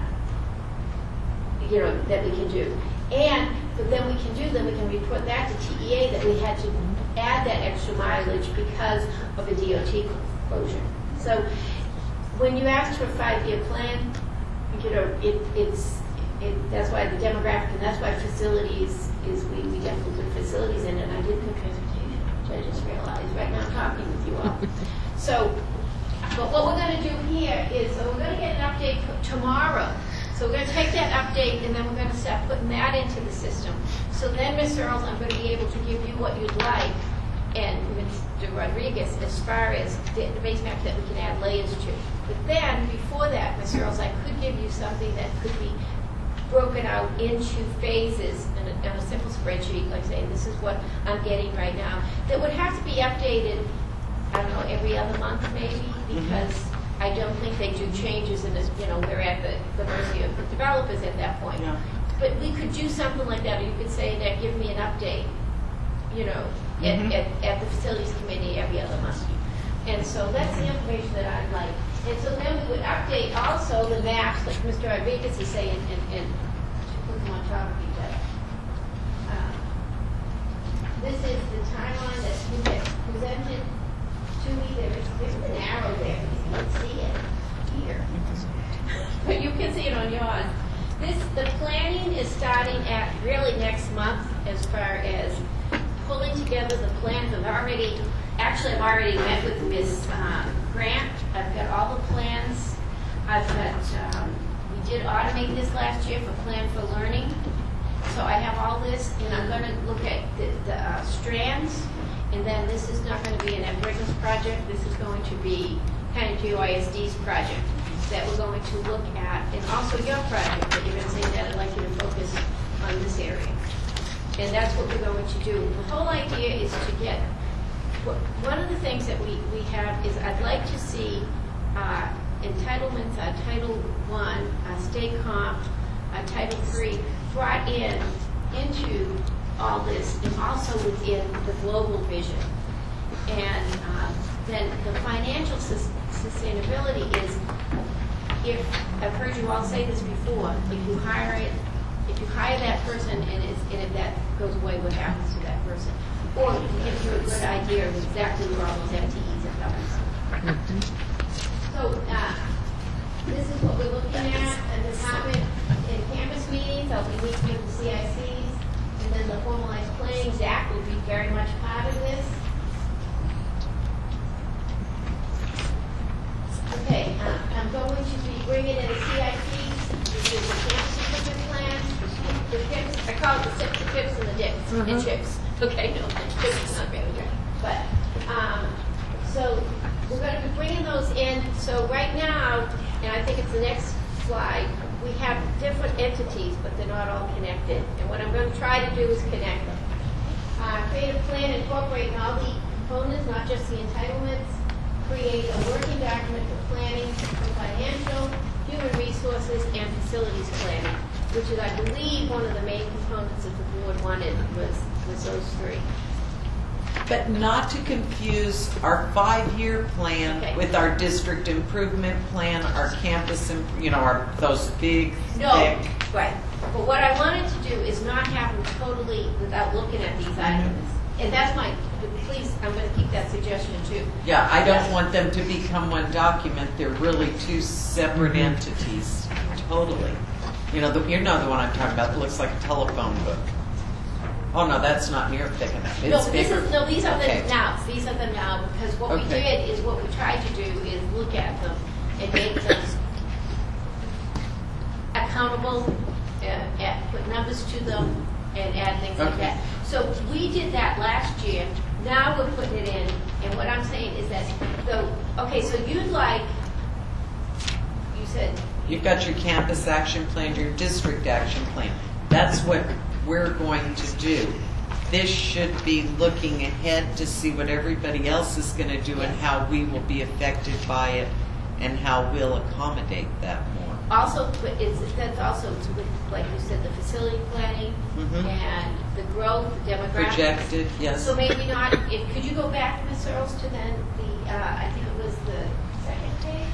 you know, that we can do. And, but then we can do, then we can report that to T E A that we had to add that extra mileage because of a D O T closure. So when you ask for a five-year plan, you know, it, it's, it, that's why the demographic, and that's why facilities is, we, we definitely put facilities in, and I did put transportation, which I just realized right now talking with you all. So, but what we're going to do here is, uh, we're going to get an update t- tomorrow. So we're going to take that update, and then we're going to start putting that into the system. So then, Miz Earls, I'm going to be able to give you what you'd like, and Mister Rodriguez as far as the, the base map that we can add layers to. But then, before that, Miz Earls, I could give you something that could be broken out into phases in a, in a simple spreadsheet, like saying this is what I'm getting right now, that would have to be updated, I don't know, every other month maybe, because mm-hmm. I don't think they do changes in this, you know, we're at the, the mercy of the developers at that point. Yeah. But we could do something like that, or you could say that, give me an update, you know, mm-hmm. at, at, at the facilities committee every other month. And so that's the information that I'd like. And so then we would update also the maps, like Mister Rodriguez is saying, and, and put them on top of each other. Um, this is the timeline that you had presented to me. There is, there's an arrow there, you can't see it here. But you can see it on yours. This, the planning is starting at really next month as far as pulling together the plans. I've already, actually I've already met with Miz Um, Grant. I've got all the plans. I've got, um, we did automate this last year for Plan for Learning. So I have all this, and I'm going to look at the, the uh, strands, and then this is not going to be an Edwards project. This is going to be kind of G Y S D's project that we're going to look at, and also your project that you're going to say that I'd like you to focus on this area. And that's what we're going to do. The whole idea is to get, one of the things that we, we have is I'd like to see uh, entitlements, uh, Title One, uh, State Comp, uh, Title Three brought in into all this, and also within the global vision. And um, then the financial sus sustainability is, if I've heard you all say this before, if you hire it, if you hire that person and, it's, and if that goes away, what happens to that person? Or it gives you a good idea of exactly where all those F T Es are coming from. Mm-hmm. So uh, this is what we're looking at, and the department in campus meetings. I'll be meeting with the C I Cs, and then the formalized planning. Zach will be very much part of this. Okay, uh, I'm going to be bringing in the C I Ps, which is the campus improvement plan, the chips. I call it the sips, the chips, and the dips, mm-hmm. and chips. Okay, no, chips is not very good. But, um, so we're going to be bringing those in. So right now, and I think it's the next slide, we have different entities, but they're not all connected. And what I'm going to try to do is connect them. Uh, create a plan incorporating all the components, not just the entitlements. Create a working document for planning, for financial, human resources, and facilities planning, which is, I believe, one of the main components that the board wanted was, was those three. But not to confuse our five-year plan okay. with our district improvement plan, our campus, you know, our those big, no, thick. Right. But what I wanted to do is not have them totally without looking at these items. And that's my, please, I'm going to keep that suggestion too. Yeah, I don't want them to become one document. They're really two separate mm-hmm. entities, totally. You know, the, you know the one I'm talking about that looks like a telephone book. Oh, no, that's not near thick enough. It's no, this bigger. Is, no, these are okay. them now. These are them now because what okay. we did is what we tried to do is look at them and make them accountable, uh, add, put numbers to them, and add things okay. like that. So we did that last year. Now we're putting it in, and what I'm saying is that, so, okay, so you'd like, you said... You've got your campus action plan, your district action plan. That's what we're going to do. This should be looking ahead to see what everybody else is going to do and how we will be affected by it and how we'll accommodate that more. Also, it's, that's also, with, like you said, the facility planning mm-hmm. and the growth, the demographics. Projected, yes. So maybe not, if, could you go back, Miz Earls, to then the, uh, I think it was the second page?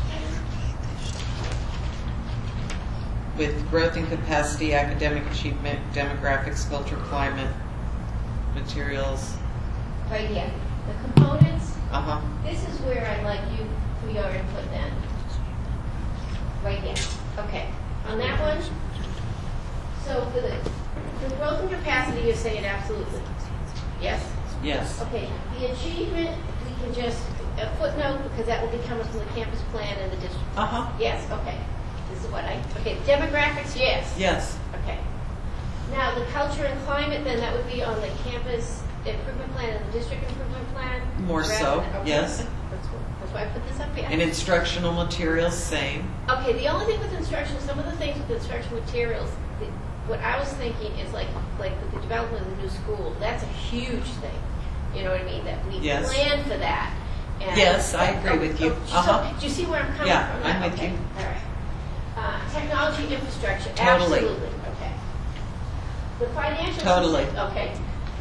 With growth and capacity, academic achievement, demographics, culture, climate, materials. Right here. The components. Uh-huh. This is where I'd like you, for your input then. Right here. Okay. On that one, so for the, the growth and capacity, you're saying absolutely. Yes? Yes. Okay. The achievement, we can just, a footnote, because that will be coming from the campus plan and the district. Uh-huh. Yes, okay. This is what I, okay, demographics, yes. Yes. Okay. Now, the culture and climate, then that would be on the campus improvement plan and the district improvement plan? More rather so, than- okay. yes. That's what- that's why I put this up here. And instructional materials, same. Okay, the only thing with instruction, some of the things with instructional materials, the, what I was thinking is like, like with the development of the new school, that's a huge thing. You know what I mean? That we Yes. plan for that. And Yes, I agree with you. So, Uh-huh. do you see where I'm coming Yeah, from? I'm with Okay, you. All right. Uh, technology infrastructure, Totally. absolutely. Okay. The financial. Totally. system- Okay.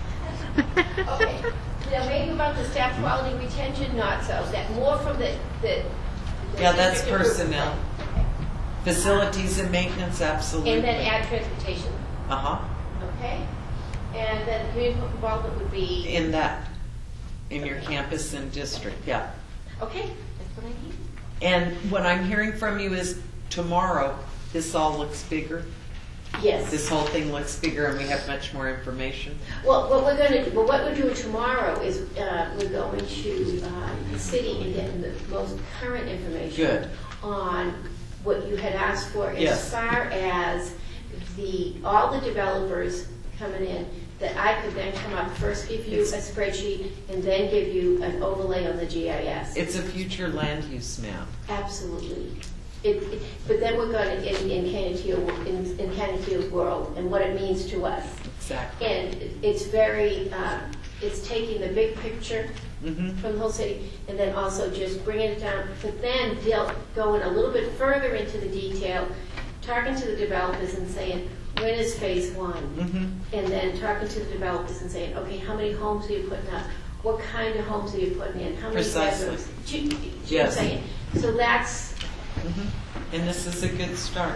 Okay. Now, maybe about the staff quality retention, not so. That more from the, the. the Yeah, that's district improvement personnel. plan. Facilities and maintenance, absolutely. And then add transportation, Uh-huh. okay? And then community involvement would be, In that, in your campus and district, yeah. okay, that's what I need. And what I'm hearing from you is tomorrow, this all looks bigger. Yes. This whole thing looks bigger and we have much more information. Well, what we're going to, well, what we're doing tomorrow is uh, we're going to uh, the city and getting the most current information Good. on what you had asked for Yes. as far as the all the developers coming in. That I could then come up first, give you a spreadsheet, and then give you an overlay on the G I S. It's a future land use map. Absolutely. It, it, but then we're going to, in, in Canateo, in, in Canateo's world, and what it means to us. Exactly. And it- it's very, uh, it's taking the big picture Mhm. from the whole city, and then also just bringing it down, but then deal, going a little bit further into the detail, talking to the developers and saying, when is phase one? Mhm. And then talking to the developers and saying, okay, how many homes are you putting up? What kind of homes are you putting in? How many Precisely. bedrooms? Do you- do you know what I'm Yes. saying? So that's, Mhm. And this is a good start.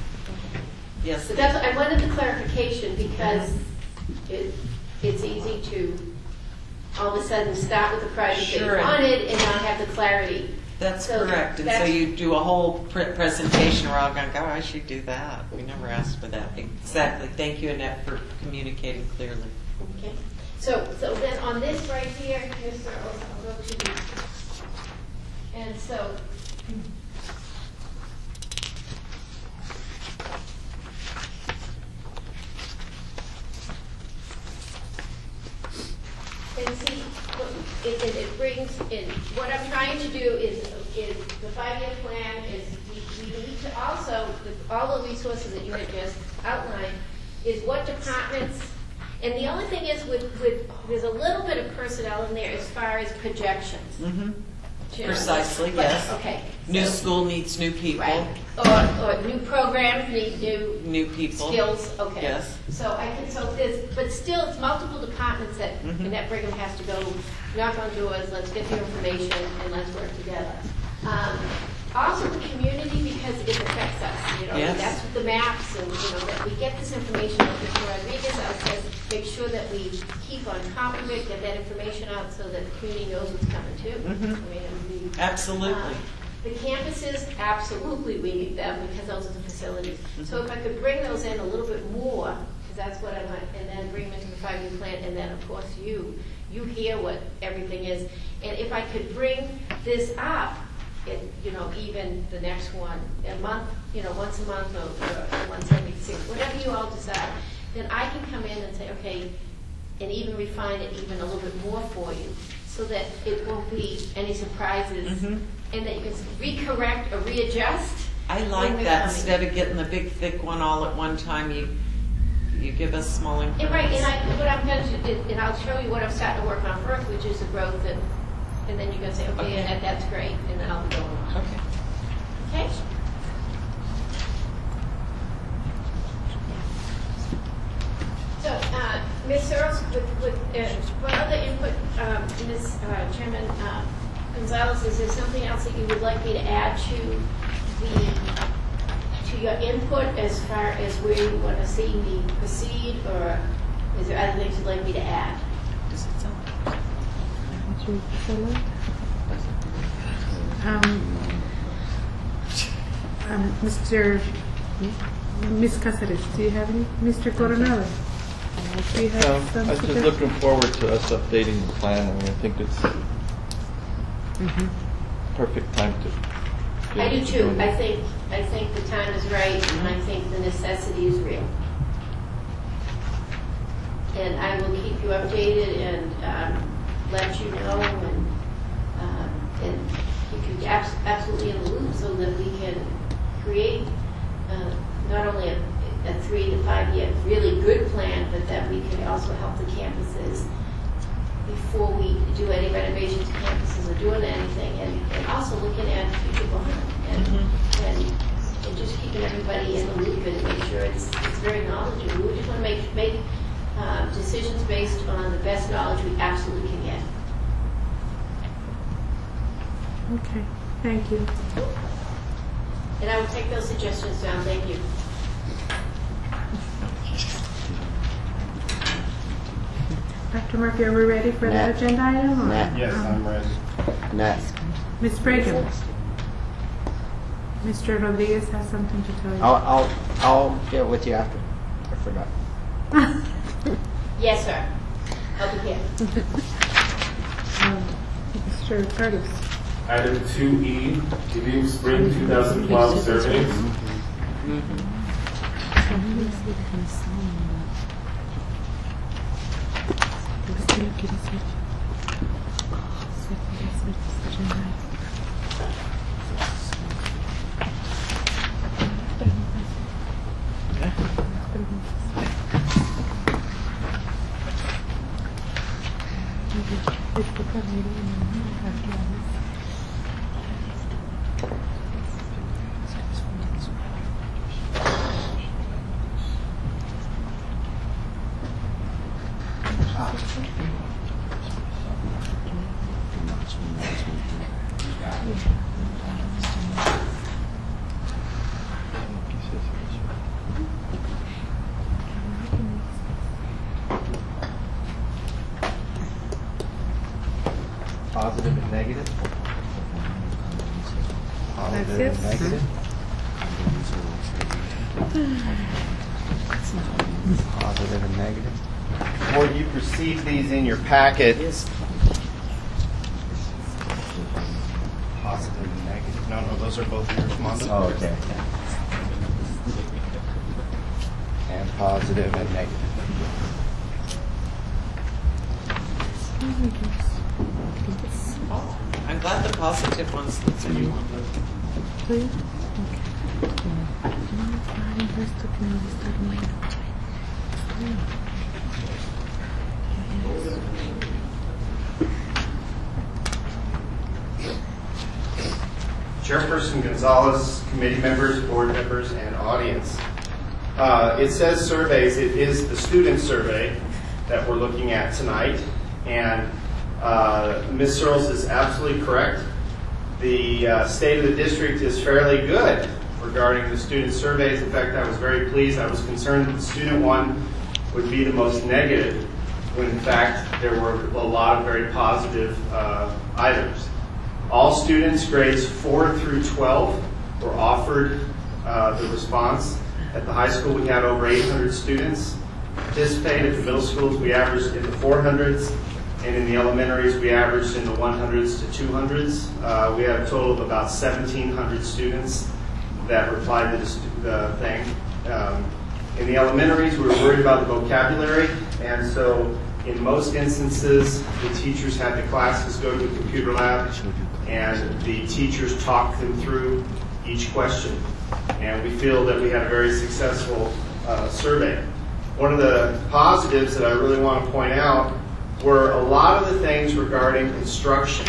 Yes. so that's, I wanted the clarification because it, it's easy to all of a sudden start with the project that you Sure. wanted and not have the clarity. That's So correct. And so that's- you do a whole pre- presentation, we're all going, oh, I should do that. We never asked for that. Exactly. Thank you, Annette, for communicating clearly. Okay. So, so then on this right here, here's the, I'll I'll go to the, and so. And see, what- it, it, it brings in, what I'm trying to do is, is the five-year plan is, we, we need to also, with all the resources that you had just outlined, is what departments, and the only thing is with, with, there's a little bit of personnel in there as far as projections. Mm-hmm. Do you know? Precisely, But- yes. Okay. New so- school needs new people. Right. Or, or new programs need new New people. skills, okay. Yes. So I can, so there's, but still, it's multiple departments that Mhm. Annette Brigham has to go knock on doors, let's get the information, and let's work together. Um, Also the community, because it affects us, you know, Yes. that's what the maps, and, you know, that we get this information out before Rodriguez out says, make sure that we keep on top of it, get that information out so that the community knows what's coming too. Mhm. I mean, it would be. Absolutely. Um, The campuses, absolutely, we need them because those are the facilities. So if I could bring those in a little bit more, because that's what I want, and then bring them into the five-year plan, and then, of course, you, you hear what everything is. And if I could bring this up, it, you know, even the next one, a month, you know, once a month or, or once every six, whatever you all decide, then I can come in and say, okay, and even refine it even a little bit more for you, so that it won't be any surprises, Mhm. and that you can recorrect or readjust. I when like we're that. coming. Instead of getting the big, thick one all at one time, you you give us small And increments. right, and I, what I'm going to, and I'll show you what I'm starting to work on first, which is the growth, and, and then you're going to say, okay, Okay. and that, that's great, and then I'll go on. Okay. Okay? So, uh, Miz Searles, with, with, uh, what other input, um, Miz uh, Chairman uh, Gonzalez, is there something else that you would like me to add to the, to your input as far as where you want to see me proceed, or is there other things you'd like me to add? Does it sound? Um, um, Mister Miz Cáceres, do you have any? Mister Coronado, do you have Um, some? I was just suggestions? looking forward to us updating the plan. I mean, I think it's perfect time to. I do get too. doing I it. think, I think the time is right, and I think the necessity is real. and I will keep you updated and um, let you know and, um, and keep you abs- absolutely in the loop so that we can create uh, not only a, a three to five year really good plan, but that we can also help the campuses before we do any renovations to campuses or doing anything, and, and also looking at future bond and, mm-hmm. and and just keeping everybody in the loop and make sure it's it's very knowledgeable. We just want to make make uh, decisions based on the best knowledge we absolutely can get. Okay, thank you. And I will take those suggestions down. Thank you. Doctor Murphy, are we ready for Nah. that agenda item? or- Nah. Yes, um, I'm ready. Next. Miz Brigham. Mister Rodriguez has something to tell you. I'll, I'll, I'll get with you after. I forgot. Yes, sir. I'll be here. Um, Mister Curtis. Item two E, review spring two thousand twelve surveys. Positive and negative. Positive That's and it. negative. Positive and negative. Or you receive these in your packet. Positive and negative. No, no, those are both yours, Mondo. Oh, okay. And positive and negative. Oh, I'm glad the positive ones, that's what you want. Please. Chairperson Gonzalez, committee members, board members, and audience. Uh, it says surveys. It is the student survey that we're looking at tonight. And uh, Miz Searles is absolutely correct. The uh, state of the district is fairly good regarding the student surveys. In fact, I was very pleased. I was concerned that the student one would be the most negative, when in fact there were a lot of very positive uh, items. All students grades four through twelve were offered uh, the response. At the high school, we had over eight hundred students participate. At the middle schools, we averaged in the four hundreds. And in the elementaries, we averaged in the one hundreds to two hundreds. Uh, we had a total of about seventeen hundred students that replied to the, the thing. Um, in the elementaries, we were worried about the vocabulary, and so in most instances, the teachers had the classes go to the computer lab, and the teachers talked them through each question. And we feel that we had a very successful uh, survey. One of the positives that I really want to point out were a lot of the things regarding instruction,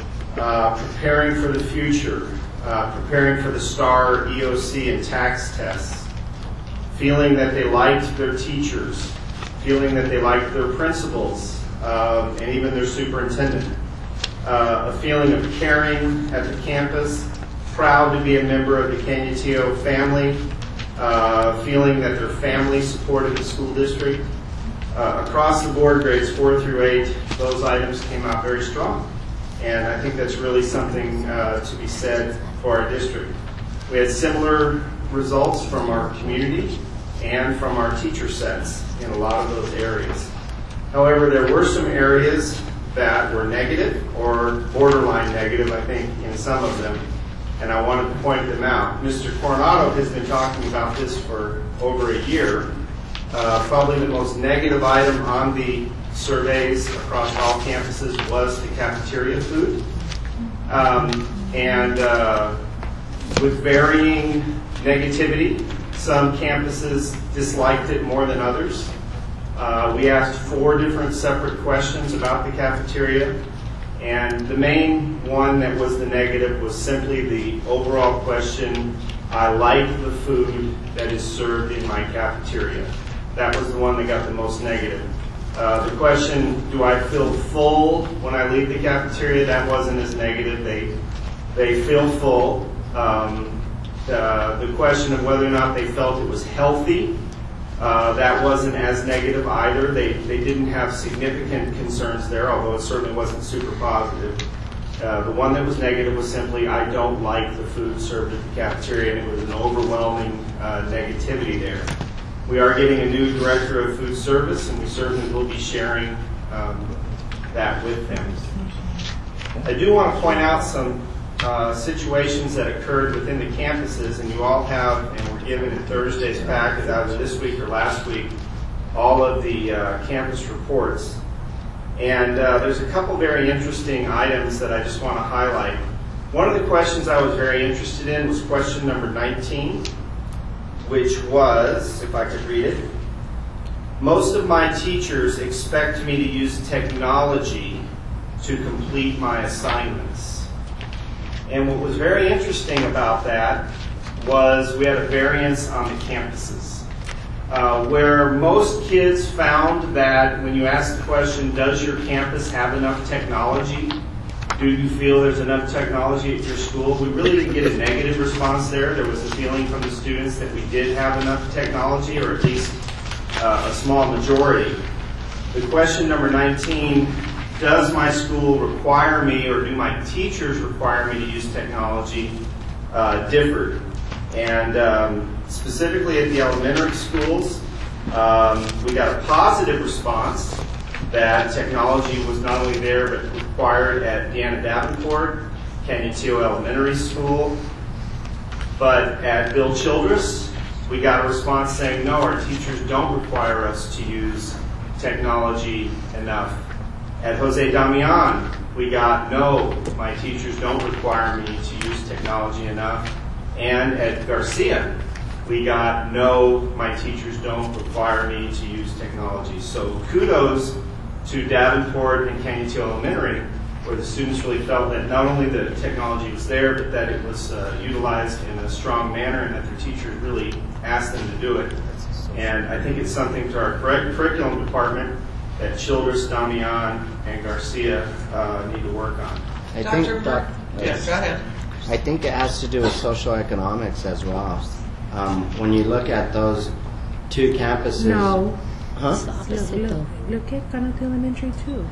uh, preparing for the future, uh, preparing for the STAR, E O C, and tax tests, feeling that they liked their teachers, feeling that they liked their principals, um, and even their superintendent, uh, a feeling of caring at the campus, proud to be a member of the Canutillo family, uh, feeling that their family supported the school district. Uh, across the board, grades four through eight, those items came out very strong. And I think that's really something uh, to be said for our district. We had similar results from our community and from our teacher sets in a lot of those areas. However, there were some areas that were negative or borderline negative, I think, in some of them. And I wanted to point them out. Mister Coronado has been talking about this for over a year. Uh, probably the most negative item on the surveys across all campuses was the cafeteria food. Um, and uh, with varying negativity, some campuses disliked it more than others. Uh, we asked four different separate questions about the cafeteria, and the main one that was the negative was simply the overall question, I like the food that is served in my cafeteria. That was the one that got the most negative. Uh, the question, do I feel full when I leave the cafeteria? That wasn't as negative. They, they feel full. Um, uh, the question of whether or not they felt it was healthy, uh, that wasn't as negative either. They, they didn't have significant concerns there, although it certainly wasn't super positive. Uh, the one that was negative was simply, I don't like the food served at the cafeteria, and it was an overwhelming uh, negativity there. We are getting a new director of food service, and we certainly will be sharing um, that with them. I do want to point out some uh, situations that occurred within the campuses, and you all have, and were given in Thursday's packet, either this week or last week, all of the uh, campus reports. And uh, there's a couple very interesting items that I just want to highlight. One of the questions I was very interested in was question number nineteen. Which was, if I could read it, most of my teachers expect me to use technology to complete my assignments. And what was very interesting about that was we had a variance on the campuses. Uh, where most kids found that when you ask the question, does your campus have enough technology? Do you feel there's enough technology at your school? We really didn't get a negative response there. There was a feeling from the students that we did have enough technology, or at least uh, a small majority. The question number nineteen, does my school require me, or do my teachers require me to use technology, uh, differed. And um, specifically at the elementary schools, um, we got a positive response that technology was not only there but required at Deanna Davenport, Canutillo Elementary School. But at Bill Childress, we got a response saying, no, our teachers don't require us to use technology enough. At Jose Damian, we got, no, my teachers don't require me to use technology enough. And at Garcia, we got, no, my teachers don't require me to use technology. So kudos to Davenport and Canutillo Elementary, where the students really felt that not only the technology was there, but that it was uh, utilized in a strong manner, and that their teachers really asked them to do it. And I think it's something to our curriculum department that Childress, Damian, and Garcia uh, need to work on. I Doctor think Burke? that, Yes, go ahead. I think it has to do with social economics as well. Um, when you look at those two campuses, No. huh? Look, look, look at Canutillo Elementary too.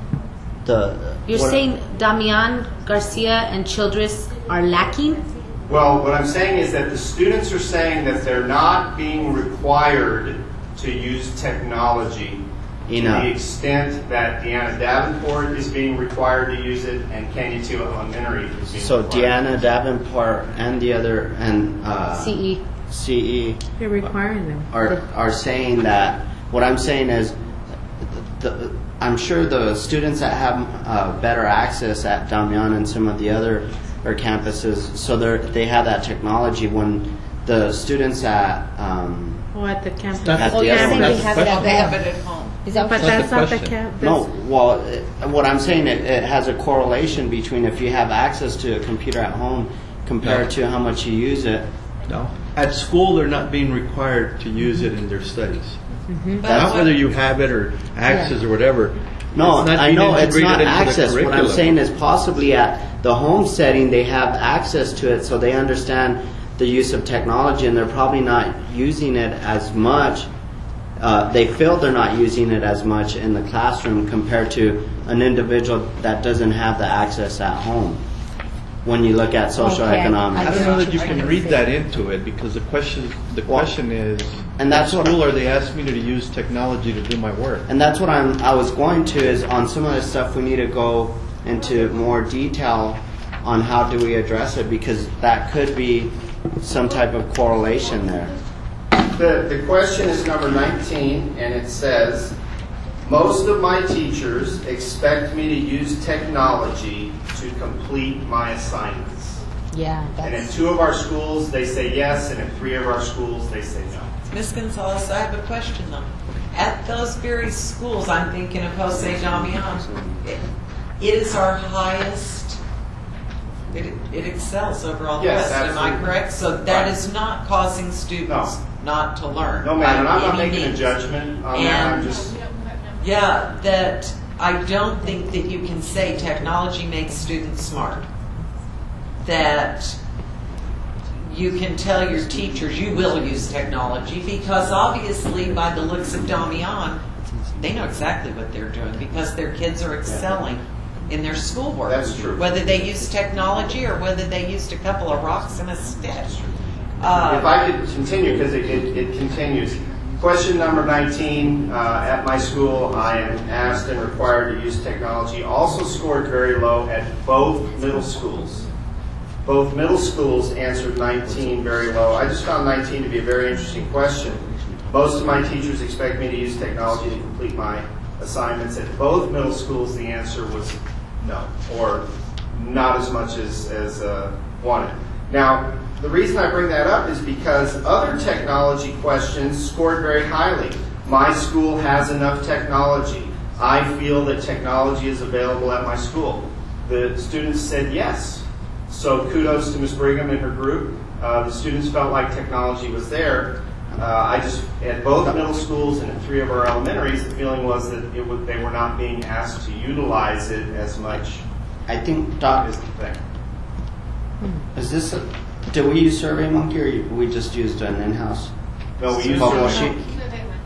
The You're what- saying Damian, Garcia, and Childress are lacking? Well, what I'm saying is that the students are saying that they're not being required to use technology Enough. to the extent that Deanna Davenport is being required to use it and Canutillo Elementary is being So required. Deanna Davenport and the other and uh, C E. C E They're requiring them. are are saying that. What I'm saying is, the, the, I'm sure the students that have uh, better access at Damian and some of the other or campuses, so they they have that technology. When the students at um, Oh, at the campus. At Oh, the you're other saying one. they have it Well, at they have home. it at home. Is that But what that's the not the question. cap. no, well, it, what I'm saying, it, it has a correlation between if you have access to a computer at home compared No. to how much you use it. No. At school, they're not being required to use it in their studies. Mm-hmm. But Not what- whether you have it or access or whatever. No, It's not I being know it's integrated not into the access. What I'm curriculum. saying is possibly at the home setting they have access to it, so they understand the use of technology, and they're probably not using it as much. Uh, they feel they're not using it as much in the classroom compared to an individual that doesn't have the access at home. When you look at social Okay, economics, I don't know that you I can can read see. that into it, because the question the Well, question is, and that's at what- school are they asking me to use technology to do my work? and that's what I'm. I was going to is on some of this stuff we need to go into more detail on how do we address it, because that could be some type of correlation there. The, the question is number nineteen, and it says, most of my teachers expect me to use technology to complete my assignments. Yeah, And in that's, two of our schools, they say yes, and in three of our schools, they say no. Miz Gonzalez, I have a question though. At those very schools, I'm thinking of Jose Damian, it, it is our highest, it, it excels over all the Yes, rest, am I absolutely. correct? So that Right. is not causing students not to learn. No, ma'am, and by I'm not any making a means. judgment on that. I'm And- just, Yeah, that I don't think that you can say technology makes students smart. That you can tell your teachers you will use technology because obviously by the looks of Damian, they know exactly what they're doing because their kids are excelling in their schoolwork. That's true. Whether they used technology or whether they used a couple of rocks and a stick. Uh, if I could continue, because it, it, it continues. Question number nineteen, uh, at my school, I am asked and required to use technology, also scored very low at both middle schools. Both middle schools answered nineteen very low. I just found nineteen to be a very interesting question. Most of my teachers expect me to use technology to complete my assignments. At both middle schools, the answer was no, or not as much as, as uh, wanted. Now, the reason I bring that up is because other technology questions scored very highly. My school has enough technology. I feel that technology is available at my school. The students said yes. So kudos to Miz Brigham and her group. Uh, the students felt like technology was there. Uh, I just, at both middle schools and in three of our elementaries, the feeling was that it would, they were not being asked to utilize it as much. I think, Doc, is the thing. Is this a, did we use SurveyMonkey or we just used an in-house? No, we used bubble Survey- sheet?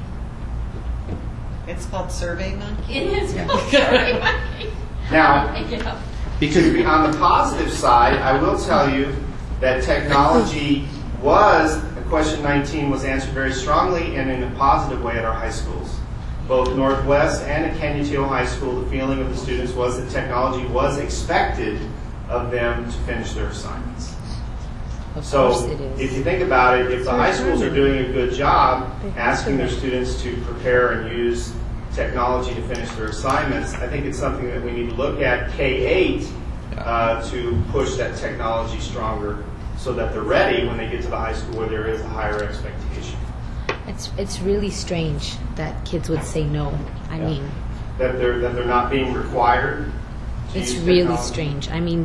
It's called SurveyMonkey. It is Yeah. called SurveyMonkey. Now, Yeah. Because on the positive side, I will tell you that technology was, question nineteen was answered very strongly and in a positive way at our high schools. Both Northwest and at Canutillo High School, the feeling of the students was that technology was expected of them to finish their assignments. of So course it is. if you think about it, if the high schools are doing a good job asking their students to prepare and use technology to finish their assignments, I think it's something that we need to look at K eight uh, to push that technology stronger so that they're ready when they get to the high school where there is a higher expectation. It's it's really strange that kids would say no. I Yeah. mean, That they're, that they're not being required to it's use really technology. strange. I mean,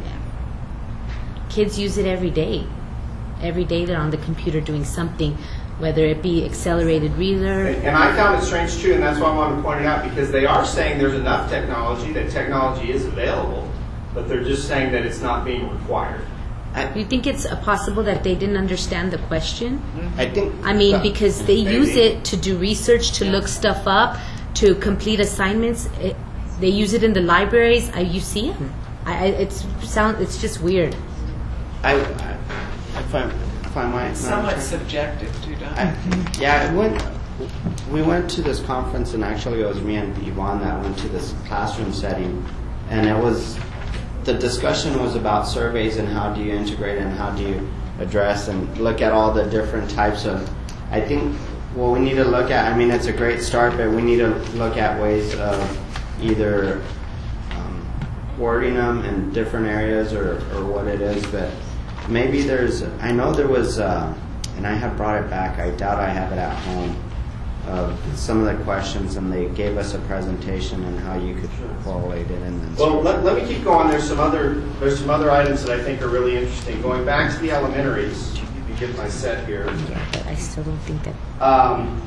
kids use it every day. Every day they're on the computer doing something, whether it be accelerated reader. And and I found it strange too, and that's why I wanted to point it out, because they are saying there's enough technology, that technology is available, but they're just saying that it's not being required. You think it's uh, possible that they didn't understand the question? I think. I mean, because they Maybe. use it to do research, to look stuff up, to complete assignments. It, they use it in the libraries. I, you see it. I, I, it's sound. It's just weird. I, I, if I, if I might. It's Madam somewhat Chair. subjective too, don't I, yeah, I went, we went to this conference, and actually it was me and Yvonne that went to this classroom setting, and it was, the discussion was about surveys and how do you integrate and how do you address and look at all the different types of, I think what we need to look at, I mean, it's a great start, but we need to look at ways of either um, wording them in different areas or, or what it is, but maybe there's, I know there was, uh, and I have brought it back, I doubt I have it at home, of some of the questions, and they gave us a presentation on how you could correlate it. And then Well, let, let me keep going. There's some other there's some other items that I think are really interesting. Going back to the elementaries, let me get my set here. But I still don't think that. Um,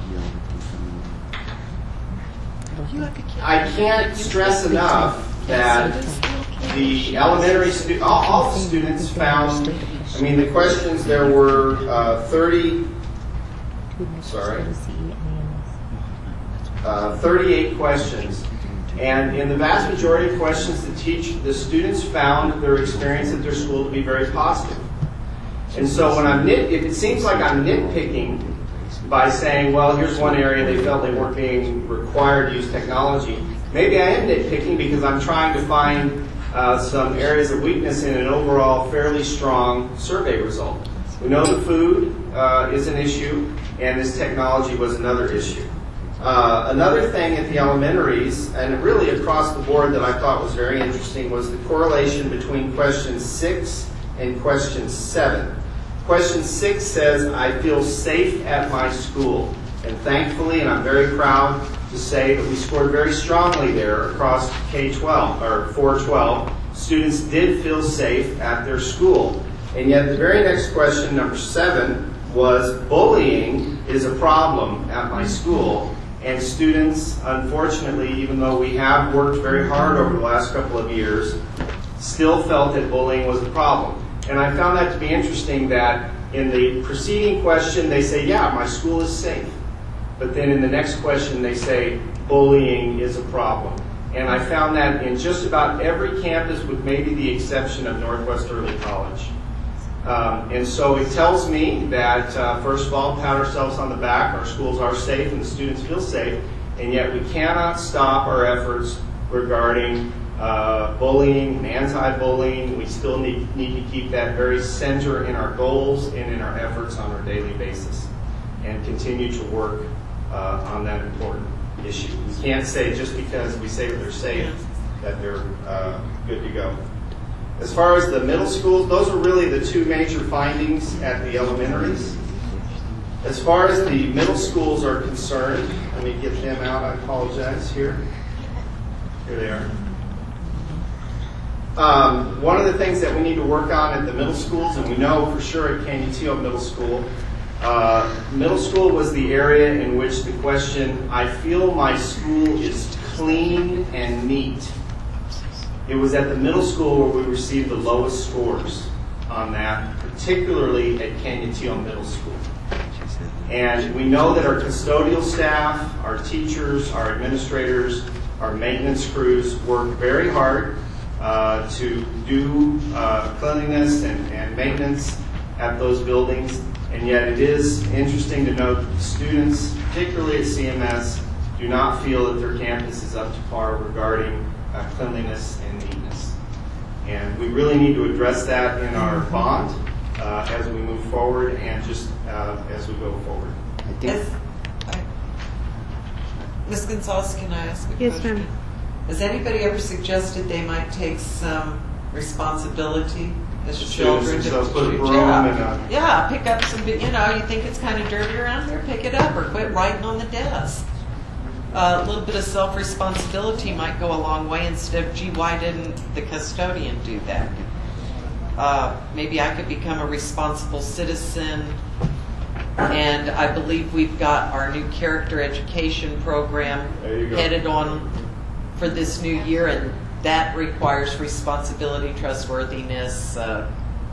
I can't stress enough that the elementary stu- all, all the students found. I mean, the questions there were uh, thirty. Sorry. Uh, thirty-eight questions, and in the vast majority of questions, the teach the students found their experience at their school to be very positive. And so, when I'm nit, if it seems like I'm nitpicking by saying, "Well, here's one area they felt they weren't being required to use technology," maybe I am nitpicking because I'm trying to find uh, some areas of weakness in an overall fairly strong survey result. We know the food uh, is an issue, and this technology was another issue. Uh, another thing at the elementaries, and really across the board that I thought was very interesting, was the correlation between question six and question seven. Question six says, I feel safe at my school. And thankfully, and I'm very proud to say that we scored very strongly there across K twelve, or four twelve. Students did feel safe at their school. And yet the very next question, number seven, was bullying is a problem at my school. And students, unfortunately, even though we have worked very hard over the last couple of years, still felt that bullying was a problem. And I found that to be interesting that in the preceding question, they say, yeah, my school is safe. But then in the next question, they say, bullying is a problem. And I found that in just about every campus, with maybe the exception of Northwest Early College. Um, and so it tells me that, uh, first of all, pat ourselves on the back. Our schools are safe and the students feel safe. And yet we cannot stop our efforts regarding uh, bullying and anti-bullying. We still need, need to keep that very center in our goals and in our efforts on our daily basis, and continue to work uh, on that important issue. We can't say just because we say they're safe that they're uh, good to go. As far as the middle schools, those are really the two major findings at the elementaries. As far as the middle schools are concerned, let me get them out, I apologize, here. Here they are. Um, one of the things that we need to work on at the middle schools, and we know for sure at Canutillo Middle School, uh, middle school was the area in which the question, I feel my school is clean and neat. It was at the middle school where we received the lowest scores on that, particularly at Canutillo Middle School. And we know that our custodial staff, our teachers, our administrators, our maintenance crews work very hard uh, to do uh, cleanliness and, and maintenance at those buildings. And yet it is interesting to note that the students, particularly at C M S, do not feel that their campus is up to par regarding uh, cleanliness and neatness. And we really need to address that in our bond uh, as we move forward and just uh, as we go forward. I think. Miz Gonzalez, can I ask a Yes, question? ma'am. Has anybody ever suggested they might take some responsibility as Students children? themselves put a broom yeah. and a- yeah, pick up some, you know, you think it's kind of dirty around there, pick it up or quit writing on the desk. Uh, a little bit of self-responsibility might go a long way instead of, gee, why didn't the custodian do that? Uh, maybe I could become a responsible citizen. And I believe we've got our new character education program headed on for this new year, and that requires responsibility, trustworthiness. Uh,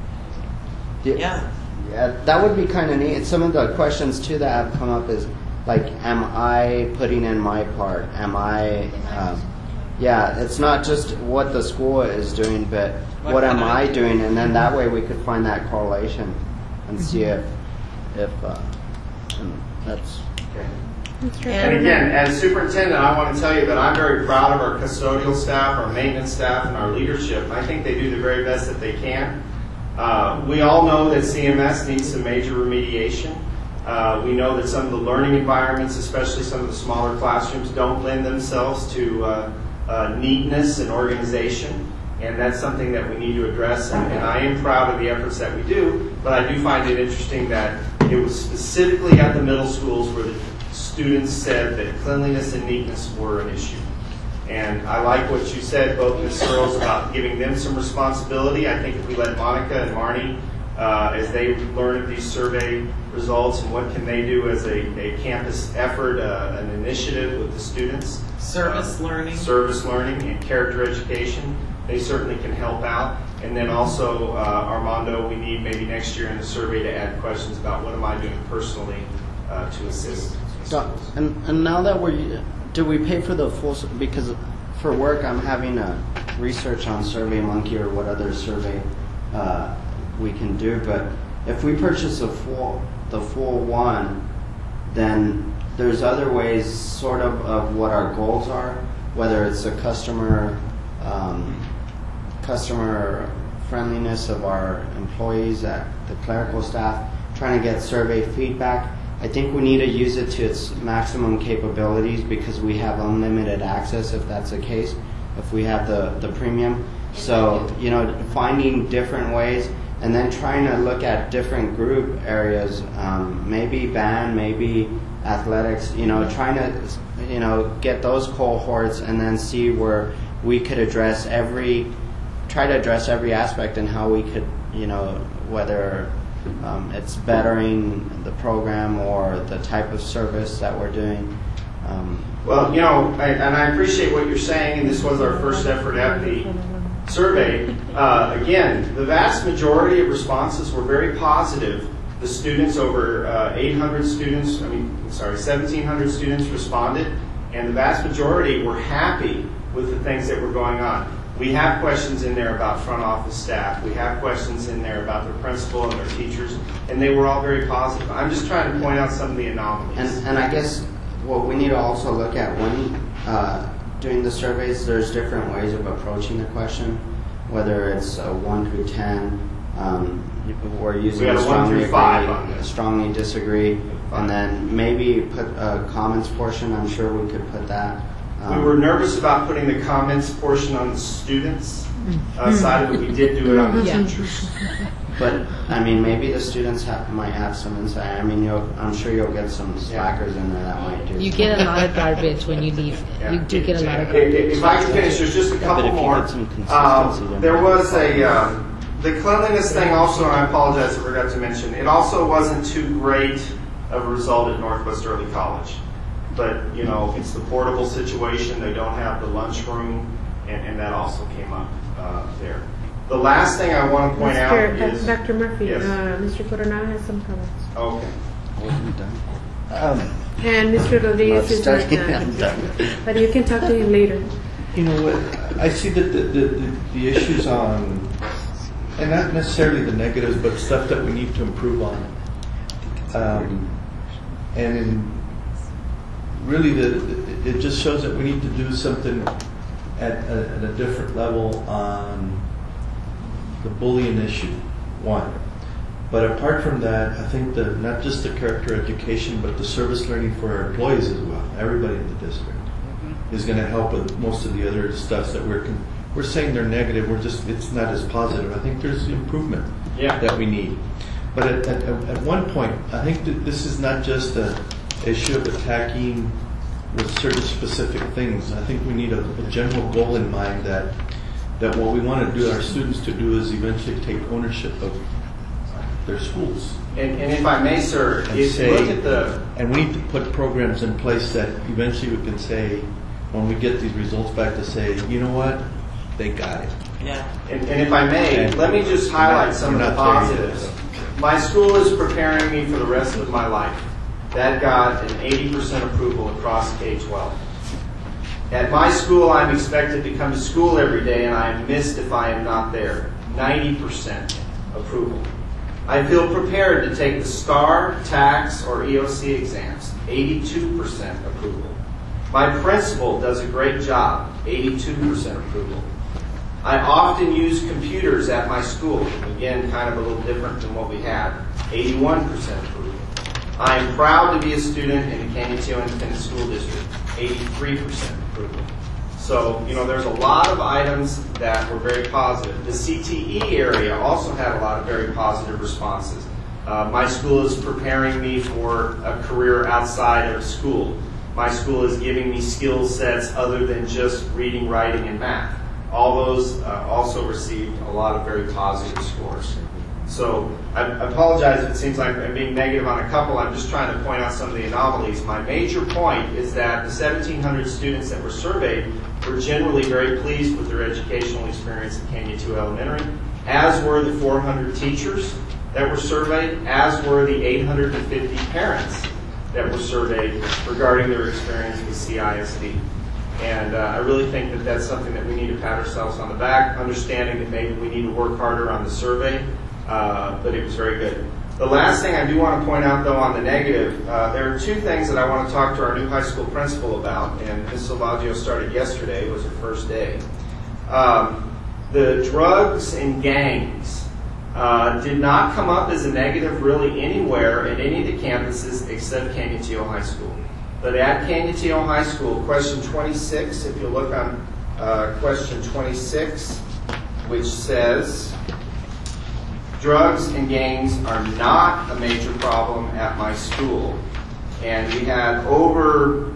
yeah. Yeah, that would be kind of neat. Some of the questions too that have come up is like, am I putting in my part? Am I? Um, yeah, it's not just what the school is doing, but what, what am I doing? And then that way we could find that correlation and see if if uh, and that's okay. And again, as superintendent, I want to tell you that I'm very proud of our custodial staff, our maintenance staff, and our leadership. I think they do the very best that they can. Uh, we all know that C M S needs some major remediation. Uh, we know that some of the learning environments, especially some of the smaller classrooms, don't lend themselves to uh, uh, neatness and organization. And that's something that we need to address. And, and I am proud of the efforts that we do, but I do find it interesting that it was specifically at the middle schools where the students said that cleanliness and neatness were an issue. And I like what you said, both Miz Searles, about giving them some responsibility. I think if we let Monica and Marnie, uh, as they learn of these survey results and what can they do as a, a campus effort, uh, an initiative with the students. Service uh, learning. Service learning and character education. They certainly can help out. And then also, uh, Armando, we need maybe next year in the survey to add questions about what am I doing personally uh, to assist. So, and, and now that we're, do we pay for the full, because for work I'm having a research on SurveyMonkey or what other survey uh, we can do, but if we purchase a full, the full one, then there's other ways sort of of what our goals are, whether it's a customer um, customer friendliness of our employees, at the clerical staff, trying to get survey feedback. I think we need to use it to its maximum capabilities because we have unlimited access if that's the case, if we have the, the premium. So, you know, finding different ways and then trying to look at different group areas, um, maybe band, maybe athletics, you know, trying to, you know, get those cohorts and then see where we could address every, try to address every aspect and how we could, you know, whether um, it's bettering the program or the type of service that we're doing. Um, Well, you know, I, and I appreciate what you're saying, and this was our first effort at the survey. Uh, again, the vast majority of responses were very positive. The students, over uh, eight hundred students, I mean, sorry, seventeen hundred students responded, and the vast majority were happy with the things that were going on. We have questions in there about front office staff. We have questions in there about their principal and their teachers, and they were all very positive. I'm just trying to point out some of the anomalies. And, and I guess what we need to also look at when uh, doing the surveys, there's different ways of approaching the question, whether it's a one through ten, um, we're using we had a strongly one through five agree, on this. strongly disagree, and then maybe put a comments portion. I'm sure we could put that. Um, We were nervous about putting the comments portion on the students uh, side of it. We did do it on the Yeah. teachers. But I mean, maybe the students have, might have some insight. I mean, you'll, I'm sure you'll get some slackers in there that might do. You get a lot of garbage when you leave. You do get a lot of If, garbage. if I can finish, there's just a Yeah, but couple if you more. get some consistency, Um, then there maybe was a it's um, the cleanliness thing also, and I apologize, I forgot to mention. It also wasn't too great of a result at Northwest Early College, but you know, it's the portable situation. They don't have the lunchroom, and, and that also came up uh, there. The last thing I want to point out Mister is Doctor Murphy, Yes. uh, Mister Coronado has some comments. Okay. wasn't done. Um, And Mister Rodriguez is not starting, I'm done. done. But you can talk to him later. You know what, I see that the, the, the, the issues on, and not necessarily the negatives, but stuff that we need to improve on. Um, and in, really, the, the, it just shows that we need to do something at a, at a different level on the bullying issue, one. But apart from that, I think that not just the character education, but the service learning for our employees as well, everybody in the district, is going to help with most of the other stuff that we're con- we're saying they're negative. We're just it's not as positive. I think there's improvement Yeah. that we need. But at, at, at one point, I think that this is not just a issue of attacking with certain specific things. I think we need a, a general goal in mind that that what we want to do our students to do is eventually take ownership of their schools. And, and if I may, sir, And if say- you look at the And we need to put programs in place that eventually we can say, when we get these results back, to say, you know what, they got it. Yeah. And, and if I may, And let me just we're highlight not- some of we're the not there yet, positives. so. My school is preparing me for the rest of my life. That got an eighty percent approval across K twelve. At my school, I'm expected to come to school every day, and I am missed if I am not there. ninety percent approval. I feel prepared to take the STAR, TAX, or E O C exams. eighty-two percent approval. My principal does a great job. eighty-two percent approval. I often use computers at my school. Again, kind of a little different than what we had. eighty-one percent approval. I am proud to be a student in the Canutillo Independent School District. eighty-three percent approval. So, you know, there's a lot of items that were very positive. The C T E area also had a lot of very positive responses. Uh, my school is preparing me for a career outside of school. My school is giving me skill sets other than just reading, writing, and math. All those uh, also received a lot of very positive scores. So I I apologize if it seems like I'm being negative on a couple. I'm just trying to point out some of the anomalies. My major point is that the seventeen hundred students that were surveyed were generally very pleased with their educational experience at Canutillo Elementary, as were the four hundred teachers that were surveyed, as were the eight hundred fifty parents that were surveyed regarding their experience with C I S D. And uh, I really think that that's something that we need to pat ourselves on the back, understanding that maybe we need to work harder on the survey, uh, but it was very good. The last thing I do want to point out, though, on the negative, uh, there are two things that I want to talk to our new high school principal about, and Miz Salvaggio started yesterday, it was her first day. Um, the drugs and gangs uh, did not come up as a negative really anywhere at any of the campuses except Canutillo High School. But at Canutillo High School, question twenty-six, if you look on uh, question twenty-six, which says, drugs and gangs are not a major problem at my school. And we had over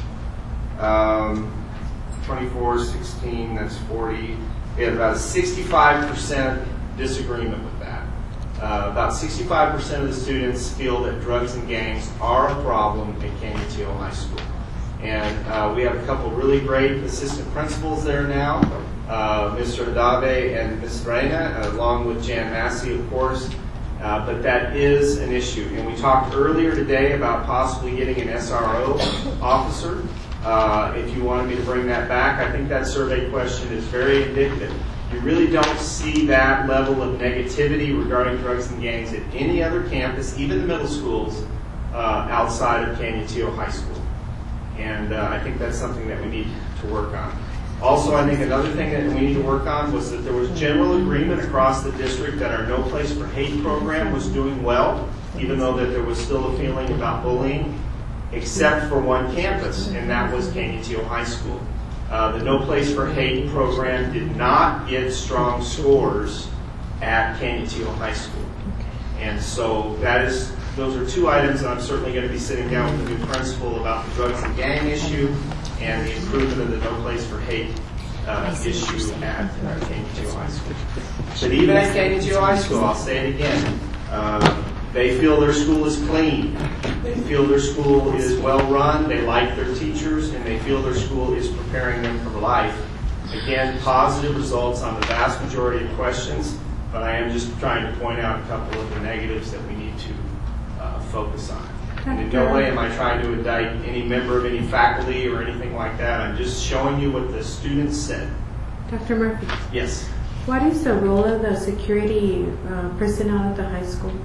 um, twenty-four, sixteen, that's forty. We had about a sixty-five percent disagreement with that. Uh, about sixty-five percent of the students feel that drugs and gangs are a problem at Canutillo High School. And uh, we have a couple really great assistant principals there now, uh, Mister Hadave and Miz Reina, along with Jan Massey, of course. Uh, but that is an issue. And we talked earlier today about possibly getting an S R O officer. Uh, if you wanted me to bring that back, I think that survey question is very indicative. You really don't see that level of negativity regarding drugs and gangs at any other campus, even the middle schools, uh, outside of Canutillo High School. And uh, I think that's something that we need to work on. Also, I think another thing that we need to work on was that there was general agreement across the district that our No Place for Hate program was doing well, even though that there was still a feeling about bullying, except for one campus, and that was Canutillo High School. Uh, the No Place for Hate program did not get strong scores at Canutillo High School. And so that is, those are two items that I'm certainly going to be sitting down with the new principal about the drugs and gang issue and the improvement of the No Place for Hate uh, issue at uh, Canutillo High School. But even at Canutillo High School, I'll say it again, uh, they feel their school is clean. They feel their school is well run. They like their teachers, and they feel their school is preparing them for life. Again, positive results on the vast majority of questions, but I am just trying to point out a couple of the negatives that we need to uh, focus on. And in no way am I trying to indict any member of any faculty or anything like that. I'm just showing you what the students said. Doctor Murphy, Yes. what is the role of the security uh, personnel at the high school?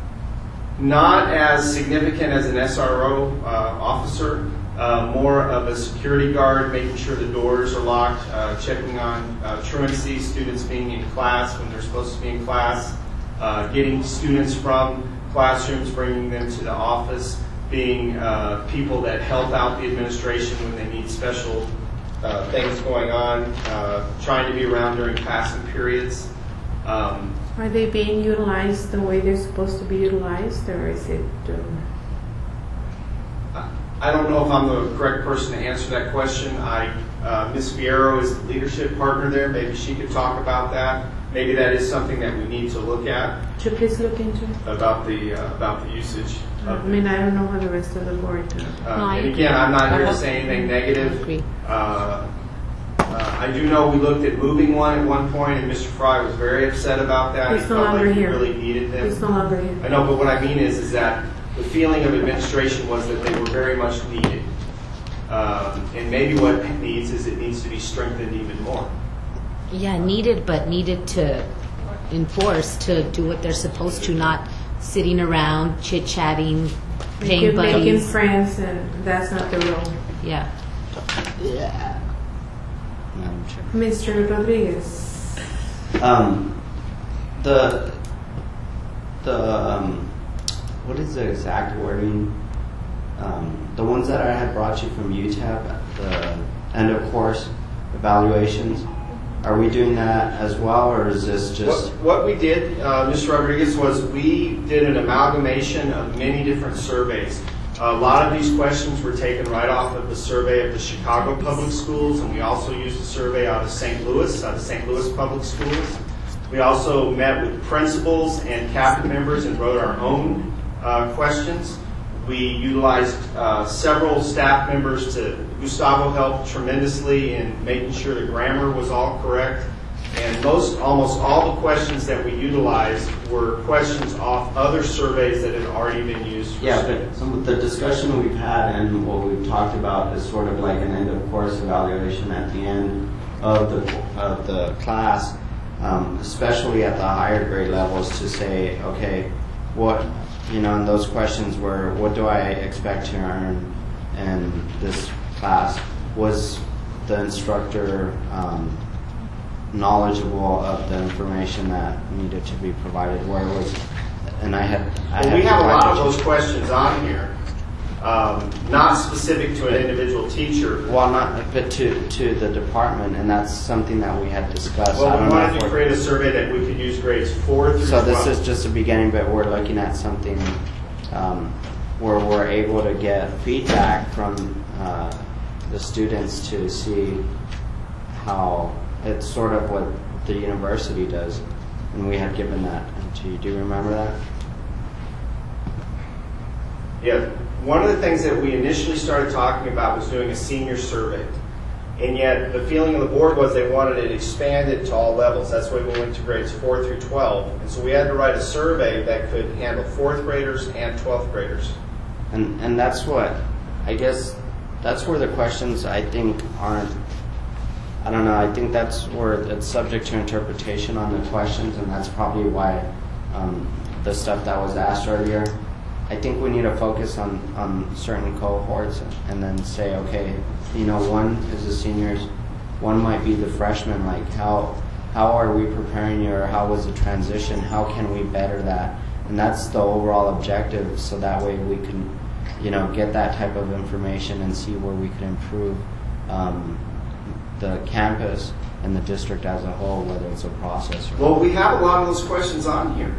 Not as significant as an S R O uh, officer, uh, more of a security guard, making sure the doors are locked, uh, checking on uh, truancy, students being in class when they're supposed to be in class, uh, getting students from classrooms, bringing them to the office, being uh, people that help out the administration when they need special uh, things going on, uh, trying to be around during passing periods. Um, Are they being utilized the way they're supposed to be utilized, or is it? Um... I don't know if I'm the correct person to answer that question. I, uh, Miz Fierro is the leadership partner there. Maybe she could talk about that. Maybe that is something that we need to look at. Should you please look into it? About the uh, about the usage. I Of mean, I don't know how the rest of the board. Uh, uh, and again, I'm not here to say anything negative. Uh, Uh, I do know we looked at moving one at one point, and Mister Fry was very upset about that. He's he no felt longer like he here. really needed them. He's no longer here. I know, but what I mean is, is that the feeling of administration was that they were very much needed. Um, and maybe what it needs is it needs to be strengthened even more. Yeah, needed, but needed to enforce to do what they're supposed to, not sitting around chit-chatting, paying Making, making buddies. friends, and that's not the role. Yeah. Yeah. Madam Chair. Mister Rodriguez. Um, the the um, what is the exact wording? Um, the ones that I had brought you from U T E P, the end of course evaluations. Are we doing that as well, or is this just? What, what we did, uh, Mister Rodriguez, was we did an amalgamation of many different surveys. A lot of these questions were taken right off of the survey of the Chicago Public Schools, and we also used a survey out of Saint Louis, out of Saint Louis Public Schools. We also met with principals and cabinet members and wrote our own uh, questions. We utilized uh, several staff members to, Gustavo helped tremendously in making sure the grammar was all correct. And most, almost all the questions that we utilized were questions off other surveys that had already been used for Yeah, students. but some of the discussion we've had and what we've talked about is sort of like an end of course evaluation at the end of the of the class, um, especially at the higher grade levels, to say, okay, what, you know, in those questions were, what do I expect to earn in this class? Was the instructor um, knowledgeable of the information that needed to be provided. Where it was, and I had. I Well, had we have a lot of provided- those questions on here, um, not specific to an individual teacher. Well, not, but to, to the department, and that's something that we had discussed. I Well, don't we know wanted if to we're- create a survey that we could use grades four through So twelve. this is just a beginning, but we're looking at something um, where we're able to get feedback from uh, the students to see how it's sort of what the university does, and we had given that to you. Do you remember that? Yeah, one of the things that we initially started talking about was doing a senior survey. And yet, the feeling of the board was they wanted it expanded to all levels. That's why we went to grades four through twelve. And so we had to write a survey that could handle fourth graders and twelfth graders. And and that's what I guess that's where the questions I think aren't. I don't know. I think that's where it's subject to interpretation on the questions, and that's probably why um, the stuff that was asked earlier. I think we need to focus on, on certain cohorts and then say, okay, you know, one is the seniors, one might be the freshmen. Like, how how are we preparing you, or how was the transition? How can we better that? And that's the overall objective. So that way we can, you know, get that type of information and see where we can improve um, the campus and the district as a whole, whether it's a process or Well, we have a lot of those questions on here.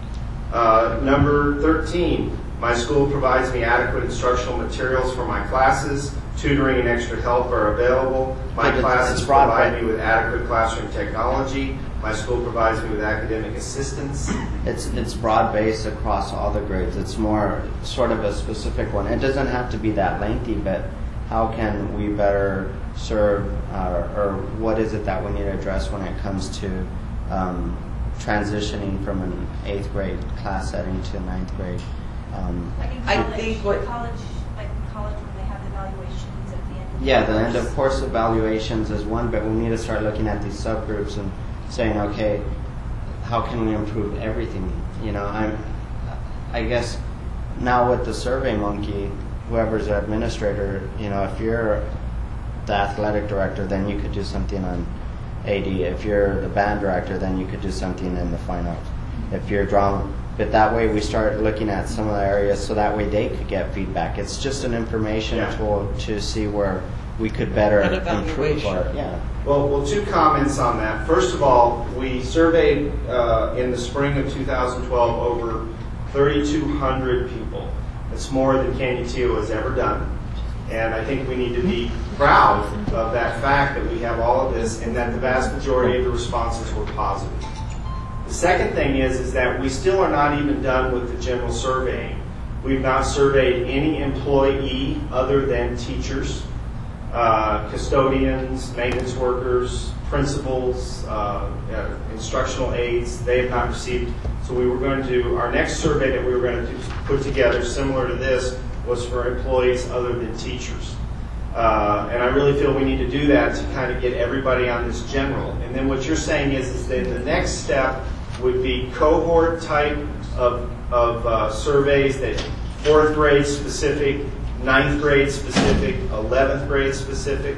Uh, number thirteen, my school provides me adequate instructional materials for my classes. Tutoring and extra help are available. My But it's- classes it's broad, provide but- me with adequate classroom technology. My school provides me with academic assistance. It's it's broad based across all the grades. It's more sort of a specific one. It doesn't have to be that lengthy, but how can we better serve, uh, or what is it that we need to address when it comes to um, transitioning from an eighth grade class setting to ninth grade? Um, Like in I college, think what- college, like in college when they have the evaluations at the end of Yeah, the course. end of course evaluations is one, but we need to start looking at these subgroups and saying, okay, how can we improve everything? You know, I'm, I guess now with the Survey Monkey, whoever's the administrator, you know, if you're the athletic director, then you could do something on A D. If you're the band director, then you could do something in the fine arts. If you're drama, but that way we start looking at some of the areas so that way they could get feedback. It's just an information Yeah. tool to see where we could better An improve our, evaluation. yeah. Well, well, two comments on that. First of all, we surveyed uh, in the spring of two thousand twelve over thirty-two hundred people. It's more than Canutillo has ever done. And I think we need to be proud of that fact that we have all of this and that the vast majority of the responses were positive. The second thing is, is that we still are not even done with the general surveying. We've not surveyed any employee other than teachers, uh, custodians, maintenance workers, principals, uh, uh, instructional aides. They have not received. So we were going to do, our next survey that we were going to do, put together similar to this was for employees other than teachers. Uh, and I really feel we need to do that to kind of get everybody on this general. And then what you're saying is, is that the next step would be cohort type of, of uh, surveys that fourth grade specific, ninth grade specific, eleventh grade specific.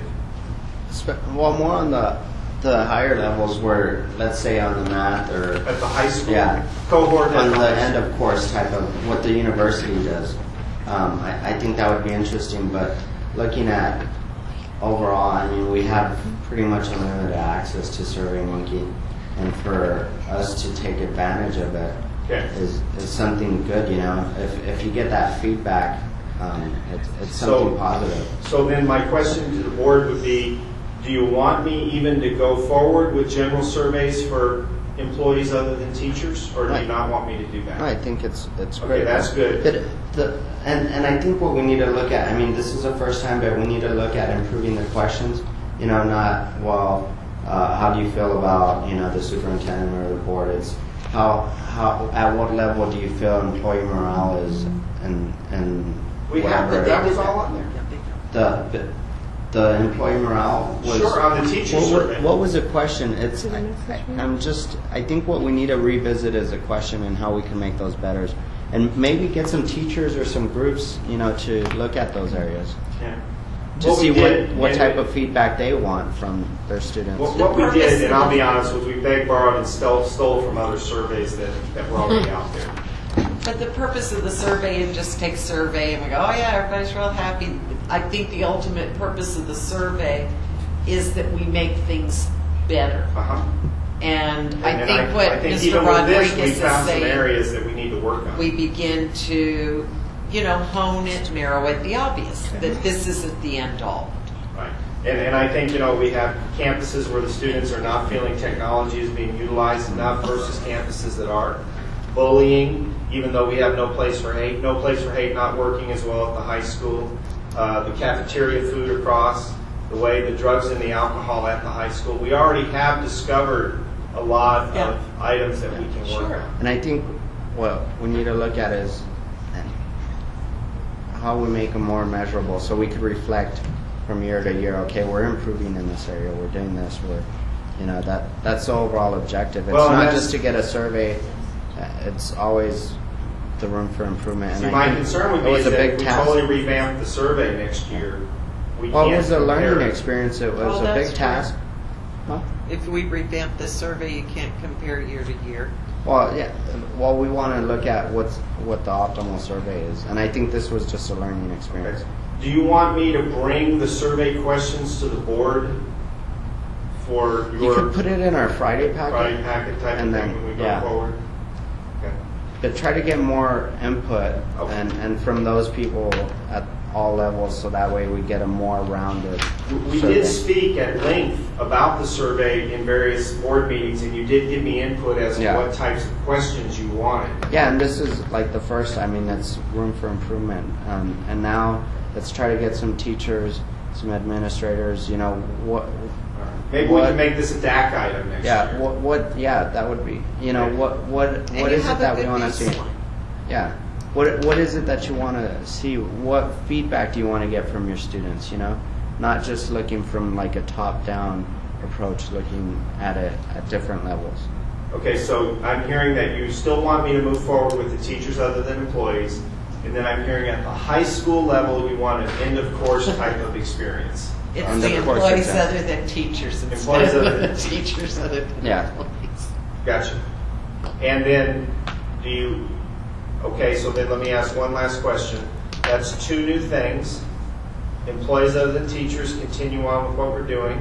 Spe- Well, more on the the higher levels where, let's say on the math or At the high school? yeah, Cohort at on the the high end of course type of what the university does. Um, I, I think that would be interesting, but looking at overall, I mean, we have pretty much unlimited access to SurveyMonkey, and for us to take advantage of it Okay. is, is something good. You know, if if you get that feedback, um, it's, it's something So- positive. So then my question to the board would be, do you want me even to go forward with general surveys for employees other than teachers, or do you Right. not want me to do that? I think it's it's Okay, great. that's good. But the and and I think what we need to look at. I mean, this is the first time, but we need to look at improving the questions. You know, not well. Uh, how do you feel about you know the superintendent or the board? It's how how at what level do you feel employee morale is, and and We have, whatever. that, that was all on there. the the, the employee morale was Sure, on the teacher what, survey. what, what was the question? It's I, I, I'm just I think what we need to revisit is a question and how we can make those better, and maybe get some teachers or some groups you know to look at those areas. Yeah. to What we see did, what, what and type we- of feedback they want from their students. What, what we did, and I'll be honest, was we begged, borrowed, and stole, stole from other surveys that, that were already out there. But the purpose of the survey is just take survey and we go, oh yeah, everybody's real happy. I think the ultimate purpose of the survey is that we make things better. Uh-huh. And I And think I, what I think Mister even with this, Rodriguez we is found some saying, areas that we need to work on. we begin to, you know, hone it, narrow it, the obvious, that this isn't the end all. Right. And, and I think, you know, we have campuses where the students are not feeling technology is being utilized enough versus campuses that are. Bullying, even though we have no place for hate, no place for hate not working as well at the high school. Uh, the cafeteria food across, the way the drugs and the alcohol at the high school. We already have discovered a lot Yeah. of items that we can work Sure. on. And I think what we need to look at is how we make them more measurable, so we could reflect from year to year. Okay, we're improving in this area. We're doing this. We're, you know, that that's the overall objective. It's Well, and not that's- just to get a survey. uh, It's always the room for improvement. And See, I my think concern would it be was is a that big if we task. totally revamp the survey next year, we Well, can't it was a learning compare. experience. It was Oh, a that's big true. task. Huh? If we revamp this survey, you can't compare year to year. Well, yeah. Well, we want to look at what's what the optimal survey is, and I think this was just a learning experience. Do you want me to bring the survey questions to the board for You your could put it in our Friday packet, Friday packet type of and thing then when we go yeah. forward? Okay. But try to get more input Okay. and, and from those people at all levels, so that way we get a more rounded We survey. did speak at length about the survey in various board meetings, and you did give me input as to Yeah. what types of questions you wanted. Yeah, and this is like the first. I mean, it's room for improvement. Um, and now let's try to get some teachers, some administrators. You know what? Maybe we what- can make this a D A C item next Yeah. year. What? What? Yeah, that would be. You know what? What? And What you is have it a that we good want to see? baseline. Yeah. What What is it that you want to see? What feedback do you want to get from your students? You know, not just looking from like a top down approach, looking at it at different levels. Okay, so I'm hearing that you still want me to move forward with the teachers other than employees, and then I'm hearing at the high school level you want an end of course type of experience. It's And the of course employees it's a- other than teachers Employees instead other of the than- teachers other than Yeah. employees. Gotcha. And then, do you, okay, so then let me ask one last question. That's two new things. Employees other than teachers continue on with what we're doing.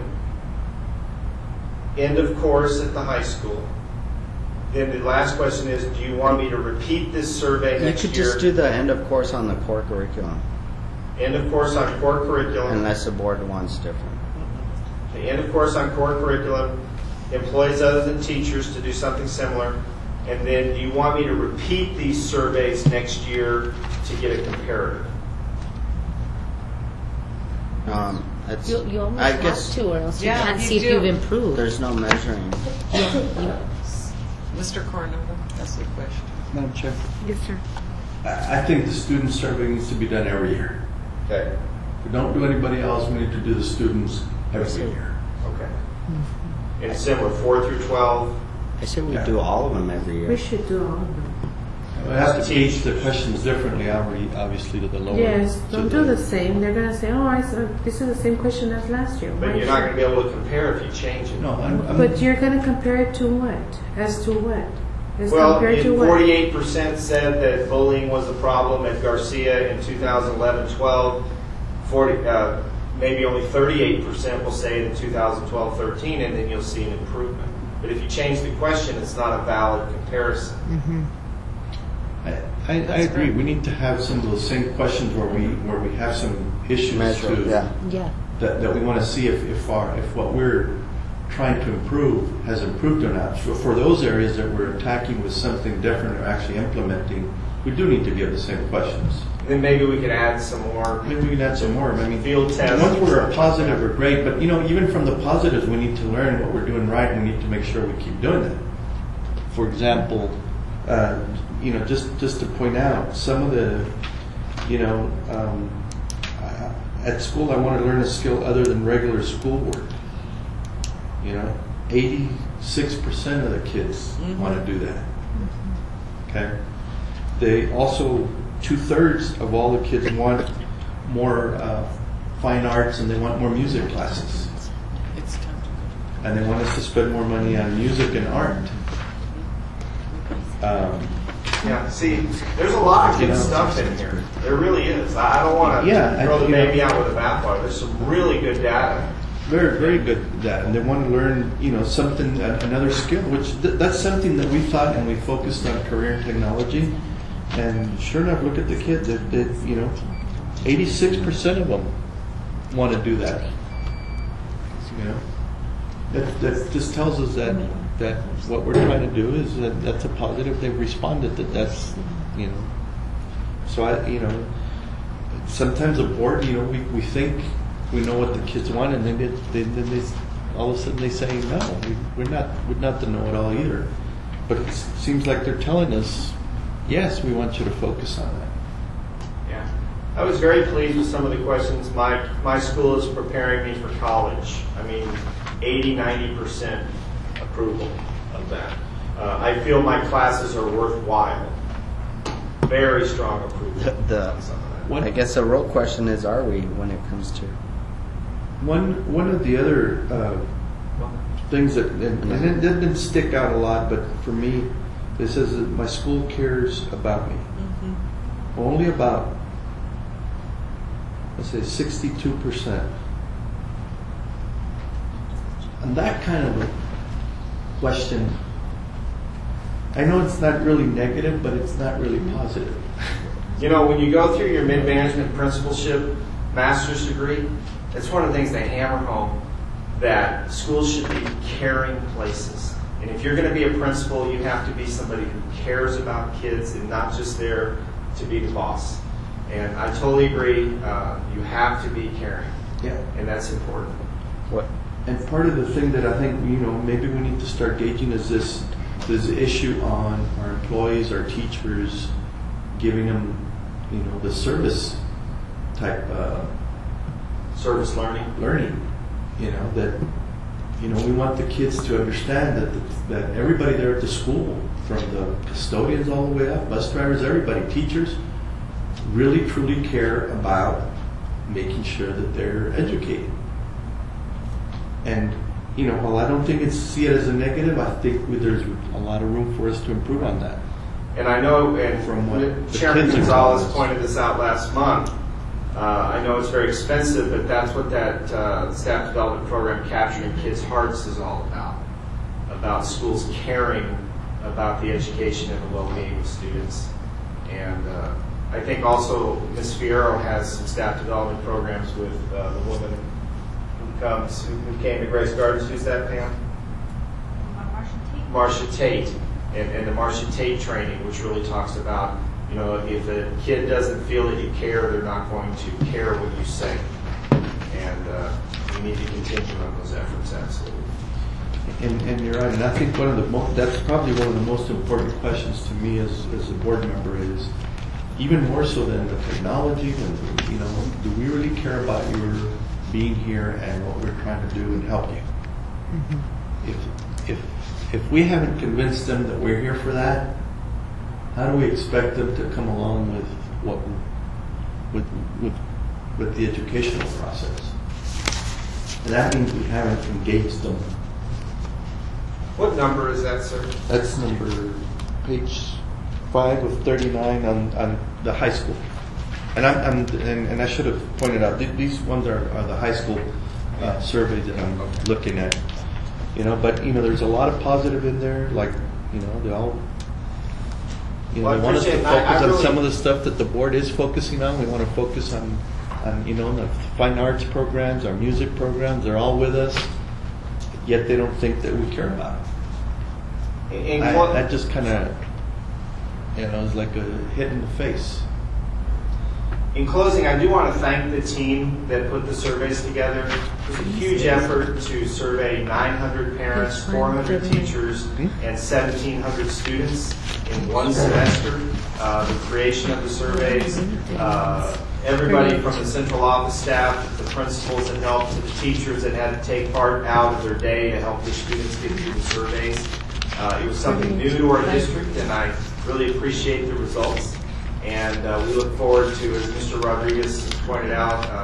End of course at the high school. Then the last question is, do you want me to repeat this survey You next could year? just do the end of course on the core curriculum, End of course on core curriculum. unless the board wants different. The end of course on core curriculum, employees other than teachers to do something similar, and then do you want me to repeat these surveys next year to get a comparative? Um, it's, You, you almost I have guess to, or else Yeah, you can't you see do. if you've improved. there's no measuring. Yeah, you- Mister Coronado, that's the question. Madam Chair, Yes, sir. I I think the student survey needs to be done every year. Okay. If we don't do anybody else, we need to do the students every year. Okay. And similar, four through twelve. I said we Yeah. do all of them every year. We should do all of them. We have to teach the questions differently, obvi- obviously, to the lower. Yes, to don't do the same. They're gonna say, oh, I saw, this is the same question as last year. But Why you're not should-" going to be able to compare if you change it. No, I'm, I'm. But you're gonna compare it to what? As to what? As Well, compared to what? forty-eight percent said that bullying was a problem at Garcia in two thousand eleven twelve. forty, uh, maybe only thirty-eight percent will say it in two thousand twelve thirteen, and then you'll see an improvement. But if you change the question, it's not a valid comparison. I, I, I agree. We need to have some of those same questions where we where we have some issues Measure, to, yeah. yeah. that, that we want to see if if our if what we're trying to improve has improved or not. So for those areas that we're attacking with something different or actually implementing, we do need to give the same questions. Then maybe we could add some more. Maybe we can add some more. I mean, Field the tests. ones that are positive are great, but you know, even from the positives, we need to learn what we're doing right, and we need to make sure we keep doing that. For example, uh, you know, just just to point out some of the, you know, um, uh, at school I want to learn a skill other than regular schoolwork. You know, eighty-six percent of the kids Mhm. want to do that. Okay. They also, two-thirds of all the kids want more uh, fine arts and they want more music classes. And they want us to spend more money on music and art. Um, Yeah, see, there's a lot of You good know. stuff in here. There really is. I I don't want to Yeah, I- throw the you know. baby out with the bathwater. There's some really good data. Very, very good at that, and they want to learn, you know, something, a- another skill, which th- that's something that we thought, and we focused on career and technology. And sure enough, look at the kids. That, that you know, eighty-six percent of them want to do that. You know, that that just tells us that that what we're trying to do is that that's a positive. They've responded that that's, you know. So I, you know, sometimes a board, you know, we we think we know what the kids want, and then they, they, then they all of a sudden they say no, we, we're not we're not the know-it-all either. But it seems like they're telling us, yes, we want you to focus on that. Yeah. I was very pleased with some of the questions. My my school is preparing me for college. I mean, eighty, ninety percent approval of that. Uh, I feel my classes are worthwhile. Very strong approval. The, the What- I guess the real question is, are we when it comes to? One one of the other uh, things that and, and it didn't stick out a lot, but for me, it says that my school cares about me. Only about, let's say, sixty-two percent. And that kind of a question, I know it's not really negative, but it's not really positive. You know, when you go through your mid-management principalship master's degree, it's one of the things they hammer home, that schools should be caring places. And if you're going to be a principal, you have to be somebody who cares about kids and not just there to be the boss. And I totally agree. Uh, you have to be caring. Yeah. And that's important. What? And part of the thing that I think, you know, maybe we need to start gauging is this this issue on our employees, our teachers, giving them, you know, the service type uh, service learning. Learning, you know, that, you know, we want the kids to understand that the, that everybody there at the school, from the custodians all the way up, bus drivers, everybody, teachers, really truly care about making sure that they're educated. And, you know, while I don't think it's see it as a negative, I think there's a lot of room for us to improve on that. And I know, and From what the Chairman kids are Gonzalez telling us. pointed this out last month. Uh, I know it's very expensive, but that's what that uh, staff development program, Capturing Kids' Hearts, is all about. About schools caring about the education and the well-being of students. And uh, I think also Miz Fierro has some staff development programs with uh, the woman who comes, who, who came to Grace Gardens. Who's that, Pam? Marcia Tate. And, and the Marcia Tate training, which really talks about, you know, if a kid doesn't feel that you care, they're not going to care what you say. And uh, we need to continue on those efforts, absolutely. And, and you're right, and I think one of the mo- that's probably one of the most important questions to me as, as a board member is, even more so than the technology, and, you know, do we really care about your being here and what we're trying to do and help you? Mm-hmm. If, if, if we haven't convinced them that we're here for that, how do we expect them to come along with what, with, with, with the educational process? And that means we haven't engaged them. What number is that, sir? That's number, page five of thirty-nine on, on the high school. And I'm, I'm and, and I should have pointed out, th- these ones are, are the high school uh, surveys that I'm looking at. You know, but, you know, there's a lot of positive in there, like, you know, they all, you know, Well, I they want us to appreciate- focus I- I on really- some of the stuff that the board is focusing on. We want to focus on, on, you know, the fine arts programs, our music programs, they're all with us, yet they don't think that we care about it. In- in I, clo- that just kind of, you know, is like a hit in the face. In closing, I do want to thank the team that put the surveys together. It was a huge effort to survey nine hundred parents, four hundred teachers, and seventeen hundred students in one semester. Uh, the creation of the surveys, uh, everybody from the central office staff, the principals that helped, to the teachers that had to take part out of their day to help their students get through the surveys. Uh, it was something new to our district, and I really appreciate the results. And uh, we look forward to, as Mister Rodriguez pointed out, um,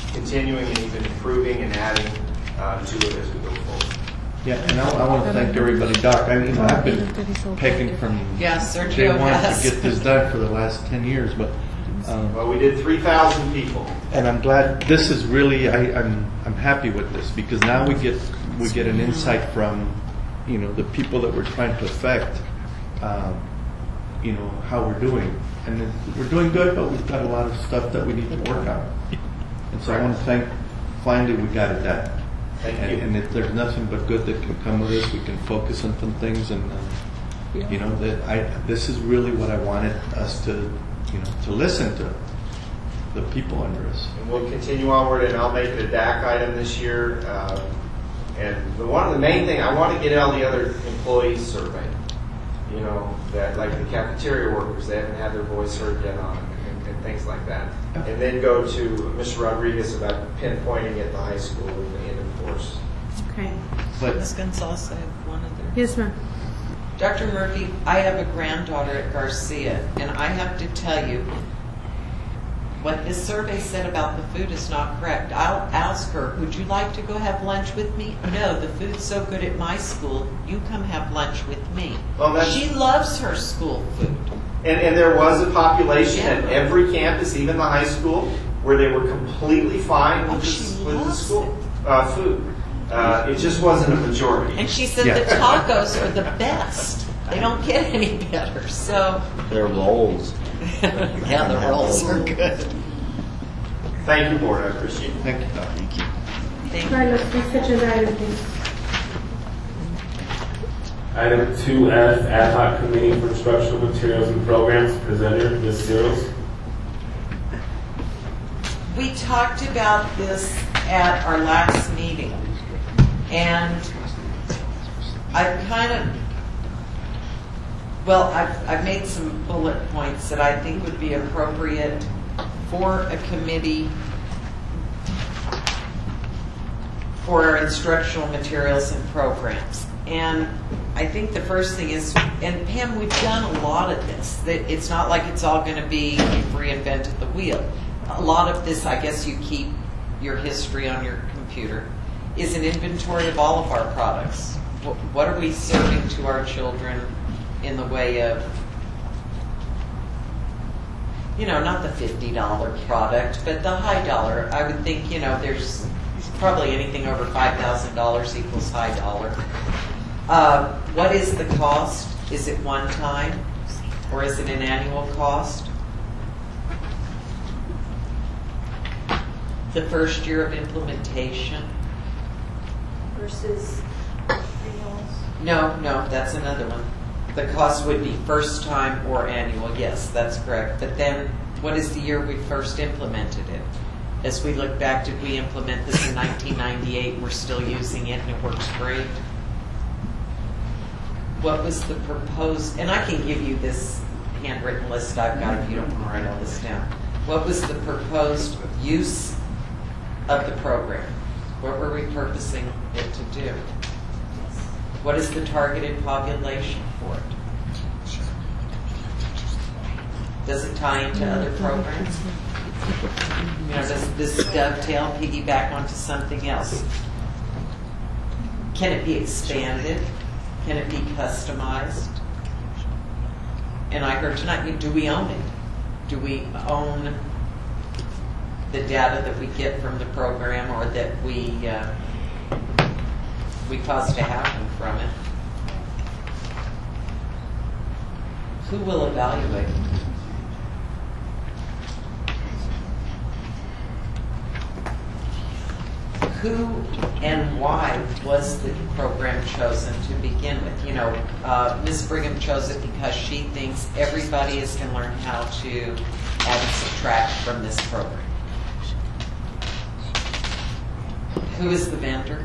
continuing and even improving and adding uh, to it as we go forward. Yeah, and I, I want to thank everybody. Doc, I mean, I've been pegging from Yeah, Sergio day one has. to get this done for the last ten years, but um, Well, we did three thousand people. and I'm glad this is really. I, I'm I'm happy with this because now we get we get an insight from, you know, the people that we're trying to affect. Um, you know how we're doing, and then we're doing good, but we've got a lot of stuff that we need to work on. And so I want to thank. Finally, we got it done. Thank and, you. and if there's nothing but good that can come of this, we can focus on some things, and uh, Yeah. you know that I. This is really what I wanted us to, you know, to listen to the people under us. And we'll continue onward, and I'll make it a D A C item this year. Um, and the one of the main thing, I want to get all the other employees surveyed. You know, that like the cafeteria workers, they haven't had their voice heard yet on it, and, and things like that. And then go to Mister Rodriguez about pinpointing at the high school at the end of the course. Okay. But Miz Gonzalez, I have one other. Yes, ma'am. Doctor Murphy, I have a granddaughter at Garcia, and I have to tell you, what this survey said about the food is not correct. I'll ask her, would you like to go have lunch with me? No, the food's so good at my school, you come have lunch with me. Well, that's- she loves her school food. And, and there was a population at every campus, even the high school, where they were completely fine with, Oh, the, she with the loves school uh, food. Uh, it just wasn't a majority. And she said Yeah. the tacos are the best. They don't get any better. So, Their rolls. yeah, the rolls are good. Thank you, Board. I appreciate it. thank you, Doc. Thank you. Thank you. Carlos, next agenda item, please. Item two F, Ad hoc Committee for Instructional Materials and Programs, presenter, Miz Searles. We talked about this at our last meeting, and I've kind of, well, I've, I've made some bullet points that I think would be appropriate for a committee for our instructional materials and programs. And I think the first thing is, and Pam, we've done a lot of this, that it's not like it's all going to be you've reinvented the wheel. A lot of this, I guess you keep your history on your computer, is an inventory of all of our products. What, what are we serving to our children in the way of, you know, not the fifty dollar product, but the high dollar. I would think, you know, there's probably anything over five thousand dollars equals high dollar. Uh, what is the cost? Is it one time, or is it an annual cost? The first year of implementation? versus renewals? No, no, that's another one. The cost would be first time or annual, yes, that's correct. But then, what is the year we first implemented it? As we look back, did we implement this in nineteen ninety-eight and we're still using it and it works great? What was the proposed, and I can give you this handwritten list I've got if you don't want to write all this down. What was the proposed use of the program? What were we purposing it to do? What is the targeted population for it? Does it tie into other programs? You know, does this dovetail, piggyback onto something else? Can it be expanded? Can it be customized? And I heard tonight, do we own it? Do we own the data that we get from the program, or that we uh, we cause to happen from it? Who will evaluate it? Who and why was the program chosen to begin with? You know, uh, Miz Brigham chose it because she thinks everybody is going to learn how to add and subtract from this program. Who is the vendor?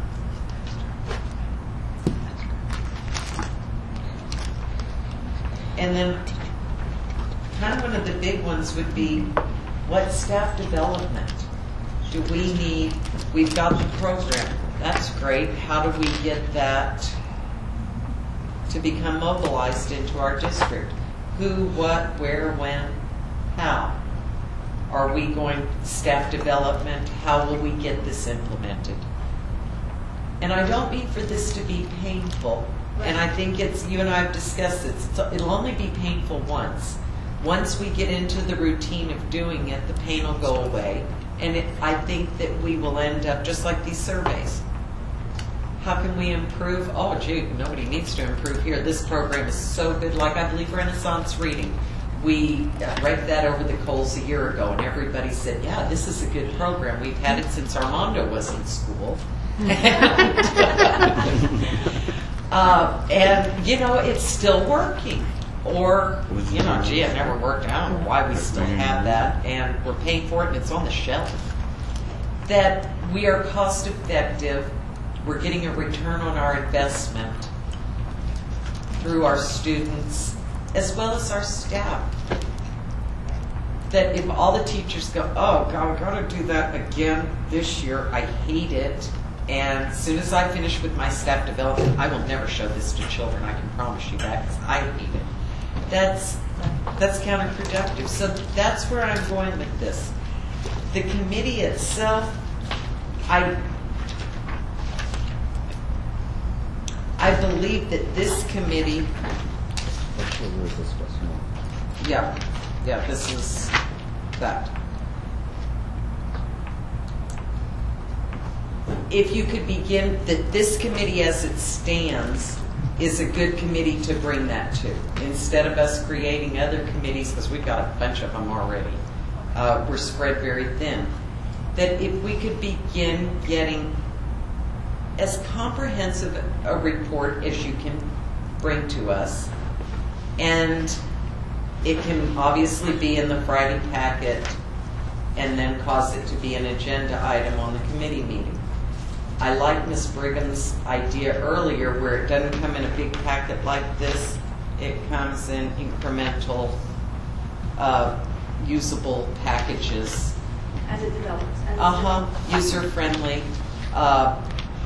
And then kind of one of the big ones would be, what staff development do we need? We've got the program. That's great. How do we get that to become mobilized into our district? Who, what, where, when, how? Are we going staff development? How will we get this implemented? And I don't mean for this to be painful. And I think it's, you and I have discussed this, it's, it'll only be painful once. Once we get into the routine of doing it, the pain will go away. And it, I think that we will end up just like these surveys. How can we improve? Oh, gee, nobody needs to improve here. This program is so good. Like, I believe Renaissance Reading. We read that over the coals a year ago, and everybody said, yeah, this is a good program. We've had it since Armando was in school. uh, and, you know, it's still working. Or, you know, gee, I've never worked out why we still have that, and we're paying for it, and it's on the shelf. That we are cost effective. We're getting a return on our investment through our students as well as our staff. That if all the teachers go, oh, God, we've got to do that again this year, I hate it, and as soon as I finish with my staff development, I will never show this to children, I can promise you that, because I hate it. That's, that's counterproductive. So that's where I'm going with this. The committee itself, I... I believe that this committee, yeah, yeah, this is that. If you could begin, that this committee as it stands is a good committee to bring that to, instead of us creating other committees, because we've got a bunch of them already. Uh, we're spread very thin. That if we could begin getting as comprehensive a report as you can bring to us, and it can obviously be in the Friday packet and then cause it to be an agenda item on the committee meeting. I like Miz Brigham's idea earlier where it doesn't come in a big packet like this, it comes in incremental uh, usable packages. As it develops. Uh-huh, user-friendly. Uh,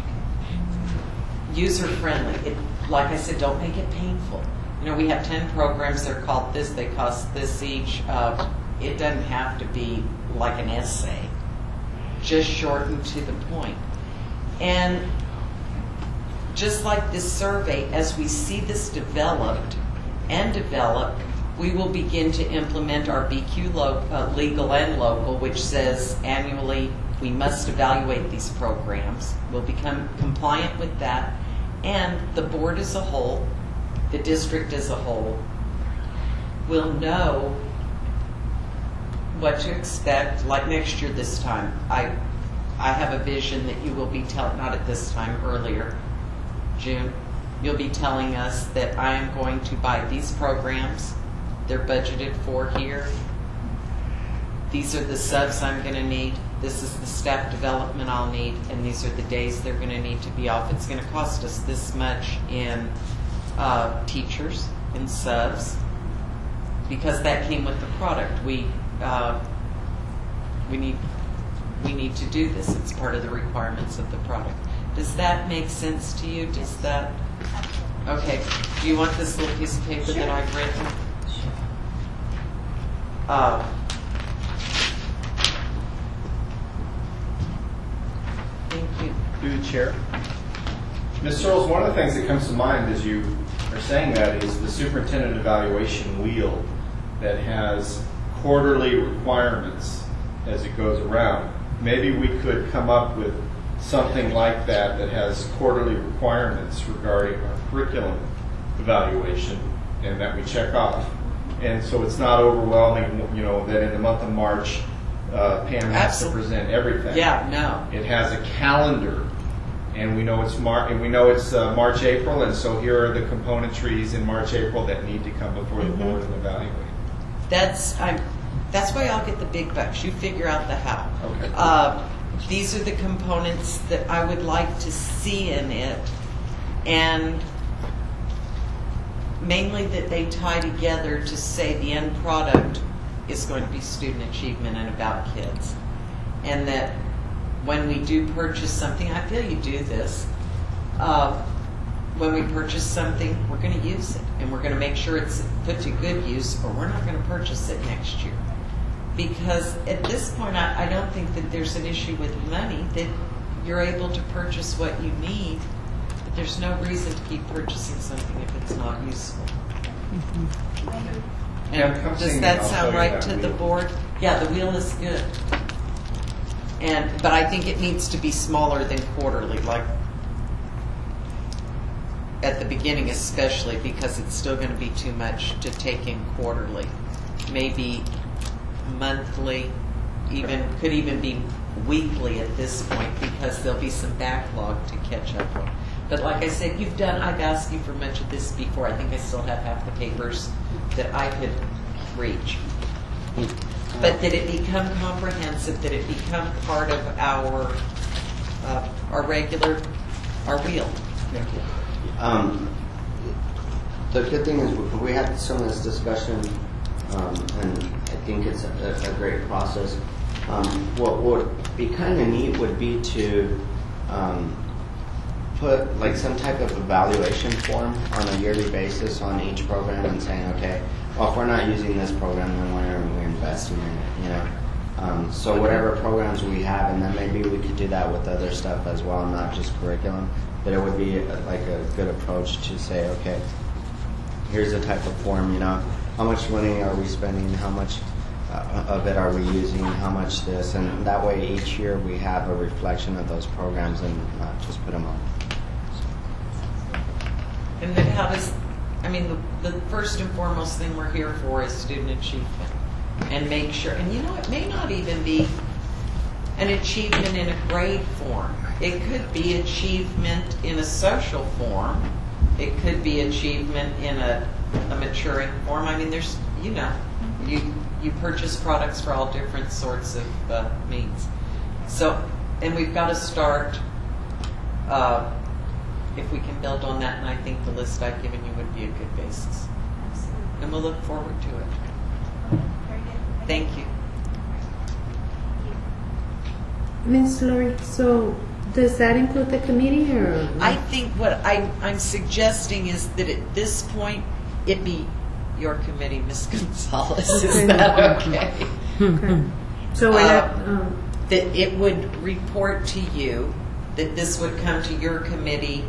user-friendly. It, like I said, don't make it painful. You know, we have ten programs, they're called this, they cost this each. Uh, it doesn't have to be like an essay. Just shorten to the point. And just like this survey, as we see this developed and develop, we will begin to implement our B Q lo- uh, legal and local, which says annually we must evaluate these programs. We'll become compliant with that. And the board as a whole, the district as a whole, will know what to expect. Like next year this time, I I have a vision that you will be telling, not at this time, earlier, June, you'll be telling us that I am going to buy these programs. They're budgeted for here. These are the subs I'm going to need. This is the staff development I'll need, and these are the days they're going to need to be off. It's going to cost us this much in uh, teachers and subs, because that came with the product. We uh, we need we need to do this. It's part of the requirements of the product. Does that make sense to you? Does that? Okay. Do you want this little piece of paper Sure. that I've written? Uh, thank you. Through the chair. Miz Searles, one of the things that comes to mind as you are saying that is the superintendent evaluation wheel that has quarterly requirements as it goes around. Maybe we could come up with something like that that has quarterly requirements regarding our curriculum evaluation and that we check off. And so it's not overwhelming, you know, that in the month of March, uh, Pam has Absolutely. to present everything. Yeah, no. It has a calendar, and we know it's Mar- and we know it's uh, March, April, and so here are the componentries in March, April that need to come before the board and evaluate. That's I'm. That's why I'll get the big bucks. You figure out the how. Okay. Uh, these are the components that I would like to see in it, and mainly that they tie together to say the end product is going to be student achievement and about kids. And that when we do purchase something, I feel you do this, uh, when we purchase something, we're going to use it. And we're going to make sure it's put to good use, or we're not going to purchase it next year. because at this point, I, I don't think that there's an issue with money, that you're able to purchase what you need, but there's no reason to keep purchasing something if it's not useful. Yeah, And come see does me, that I'll show sound you right that to the wheel. board? Yeah, the wheel is good. And, but I think it needs to be smaller than quarterly, like at the beginning especially, because it's still going to be too much to take in quarterly. Maybe monthly, even, could even be weekly at this point, because there'll be some backlog to catch up on. But like I said, you've done, I've asked you for much of this before. I think I still have half the papers that I could reach. But that it become comprehensive, that it become part of our, uh, our regular, our wheel. Um, the good thing is we- we had some of this discussion, um, and I think it's a, a great process. Um, what would be kind of neat would be to um, put like some type of evaluation form on a yearly basis on each program and saying, okay, well, if we're not using this program, then why aren't we investing in it? You know. Um, so whatever programs we have, and then maybe we could do that with other stuff as well, not just curriculum. But it would be a, like a good approach to say, okay, here's the type of form, you know, how much money are we spending, how much uh, of it are we using, how much this, and that way each year we have a reflection of those programs and not just put them on. And then how does, I mean, the, the first and foremost thing we're here for is student achievement. And make sure, and you know, it may not even be an achievement in a grade form. It could be achievement in a social form. It could be achievement in a, a maturing form. I mean, there's, you know, you you purchase products for all different sorts of uh, means. So, and we've got to start, uh, if we can build on that, and I think the list I've given you would be a good basis. Absolutely. And we'll look forward to it. Okay, very good. Thank you. Miz Lori, so does that include the committee or? I think what I, I'm suggesting is that at this point, it be your committee, Miz Gonzalez. Is that okay? Okay. So we're not, Uh, um, that it would report to you, that this would come to your committee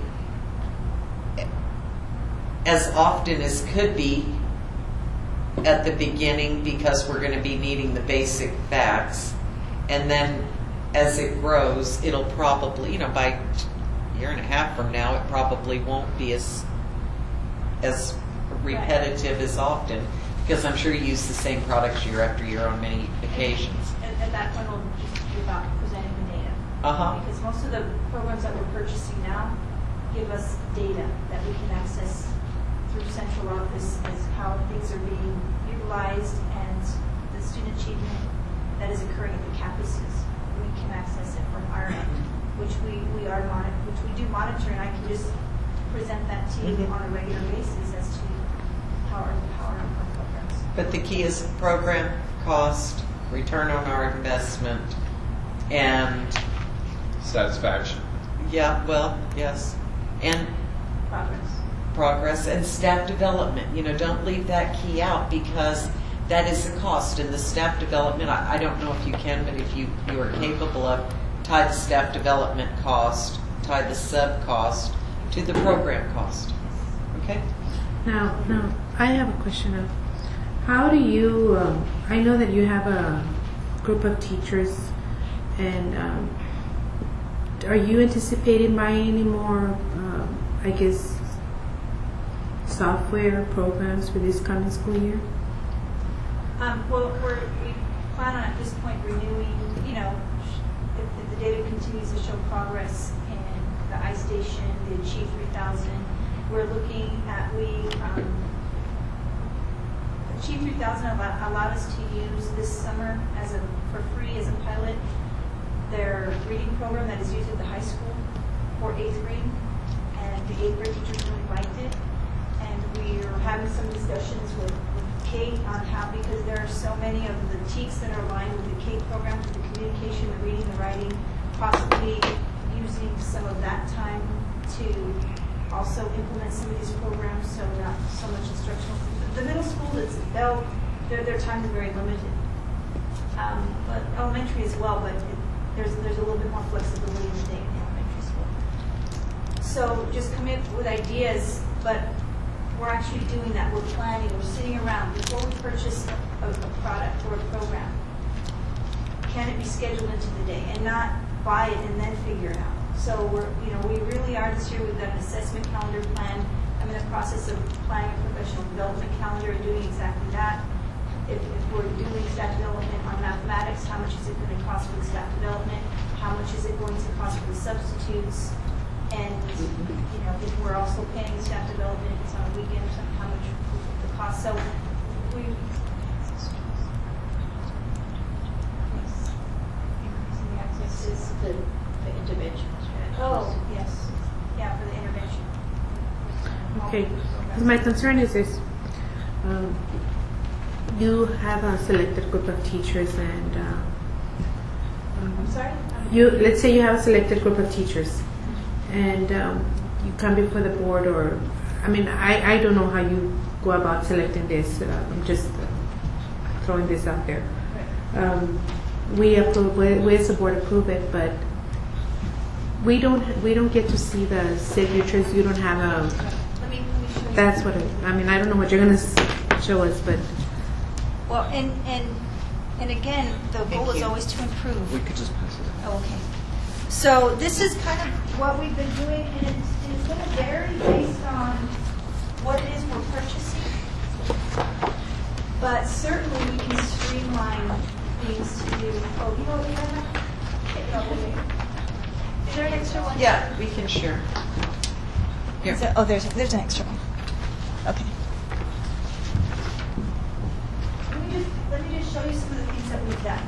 as often as could be at the beginning, because we're going to be needing the basic facts, and then as it grows, it'll probably, you know, by a year and a half from now, it probably won't be as as repetitive as often, because I'm sure you use the same products year after year on many occasions. At, at that point, we'll just be about presenting the data. Uh-huh. Because most of the programs that we're purchasing now give us data that we can access through central office as how things are being utilized and the student achievement that is occurring at the campuses. We can access it from our end, which we, we are monitor, which we do monitor, and I can just present that to you Mhm. on a regular basis as to how our, how our our programs. But the key is program cost, return on our investment, and Satisfaction. yeah, well, yes, and Progress. progress and staff development. You know, don't leave that key out, because that is a cost. And the staff development, I, I don't know if you can, but if you, you are capable of, tie the staff development cost, tie the sub cost to the program cost. Okay? now, now, I have a question of, how do you, um, I know that you have a group of teachers, and um, are you anticipating buying any more, um, I guess, software programs for this coming school year? Um, well, we're, we plan on at this point renewing, you know, if, if the data continues to show progress in the iStation, the Achieve three thousand, we're looking at, we, um, Achieve three thousand allowed, allowed us to use this summer as a, for free as a pilot, their reading program that is used at the high school for eighth grade, and the eighth grade teachers really liked it. And we are having some discussions with, with Kate on how, because there are so many of the teaks that are aligned with the Kate program, with the communication, the reading, the writing, possibly using some of that time to also implement some of these programs, so not so much instructional. The middle school, it's, they'll, their, their time is very limited. um, but elementary as well, but it, there's, there's a little bit more flexibility in the day in the elementary school. So just come in with ideas, but we're actually doing that. We're planning, we're sitting around before we purchase a, a product or a program. Can it be scheduled into the day and not buy it and then figure it out? So we're, you know, we really are this year. We've got an assessment calendar plan. I'm in the process of planning a professional development calendar and doing exactly that. If, if we're doing staff development on mathematics, how much is it going to cost for the staff development? How much is it going to cost for the substitutes? And, you know, if we're also paying the staff development, if it's on a weekend or something, how much the cost. So we. Is the, the intervention. Oh, yes. Yeah, for the intervention. Okay. My concern is this. Um, you have a selected group of teachers and uh, um, I'm sorry? you let's say you have a selected group of teachers and um, you come before the board, or I mean I, I don't know how you go about selecting this. Uh, I'm just uh, throwing this out there. Um, we approve, we, we as a board approve it, but we don't we don't get to see the signatures. You don't have a. Let me, let me show you. That's what I, I mean. I don't know what you're going to show us, but. Well, and and and again, the goal is always to improve. We could just pass it. Oh, okay. So this is kind of what we've been doing, and it's, it's going to vary based on what it is we're purchasing. But certainly we can streamline things to do. Oh, you know what we have? Okay, no, okay. Is there an extra one? Yeah, we can share. Here. Is there- oh, there's there's an extra one. Okay. Let me just let me just show you some of the things that we've done.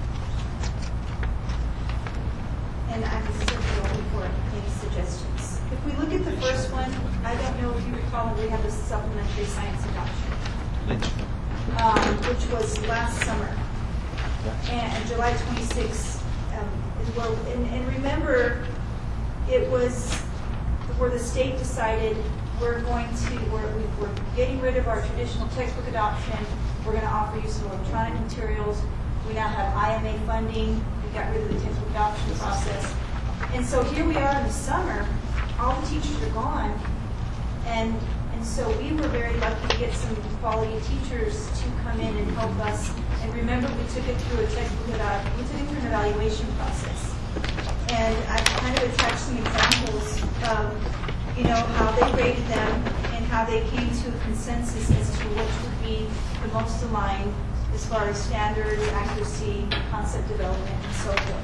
And I'm certainly open for any suggestions. If we look at the first one, I don't know if you recall, we have the supplementary science adoption, um, which was last summer, and July twenty-sixth. Um, is well, and, and remember, it was where the state decided we're going to we're, we're getting rid of our traditional textbook adoption. We're going to offer you some electronic materials. We now have I M A funding. We got rid of the textbook adoption process. And so here we are in the summer. All the teachers are gone. And and so we were very lucky to get some quality teachers to come in and help us. And remember, we took it through a textbook adoption. We took it through an evaluation process. And I kind of attached some examples of, you know, how they rated them and how they came to a consensus as to which would be the most aligned as far as standards, accuracy, concept development, and so forth.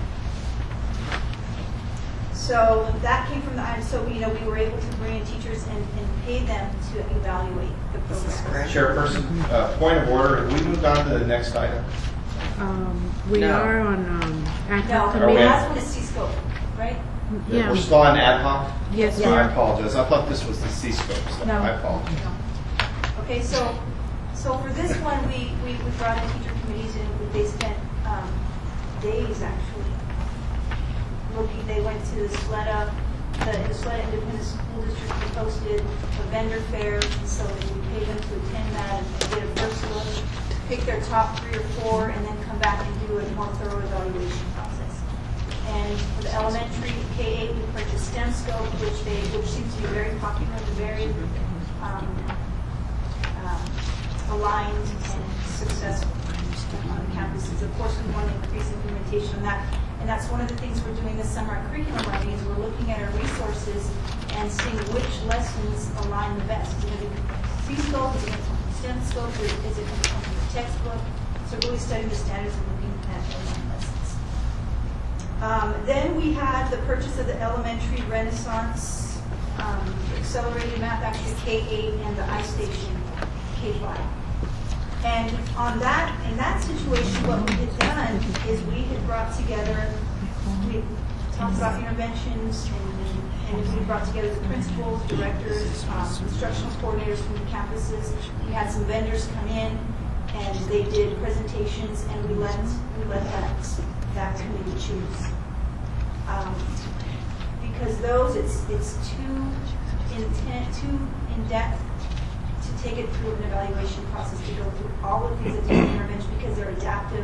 So that came from the I M. So, you know, we were able to bring in teachers and, and pay them to evaluate the program. Chairperson, uh, point of order, have we moved on to the next item? Um, we No. are on um, ad No, hoc the committee. last one is C-scope, right? Yeah. We're still on ad hoc? Yes, So we I are. apologize. I thought this was the C-scope stuff. No. I apologize. Okay, so so for this one, we, we, we brought in teacher committees and they spent um, days actually looking. They went to the SLEDA, the, the SLEDA Independent School District. We hosted a vendor fair, and so we paid them to attend that and get a first look, pick their top three or four, and then come back and do a more thorough evaluation process. And for the elementary K eight, we purchased STEM Scope, which they which seems to be very popular and very um, um, aligned and successful on the campuses. Of course, we want to increase implementation on that. And that's one of the things we're doing this summer at curriculum writing is we're looking at our resources and seeing which lessons align the best. Is it going to be C-scope? Is it going to come from STEM scope? Or is it going to come from the textbook? So really studying the standards and looking at those lessons. Um, then we had the purchase of the elementary Renaissance um, accelerated math, actually K eight, and the iStation K five. And on that, in that situation, what we had done is we had brought together, we had talked about interventions, and, and we brought together the principals, directors, um, instructional coordinators from the campuses. We had some vendors come in, and they did presentations, and we let we let that that committee choose. Um, because those, it's it's too intent, too in depth to take it through an evaluation process to go through all of these additional interventions because they're adaptive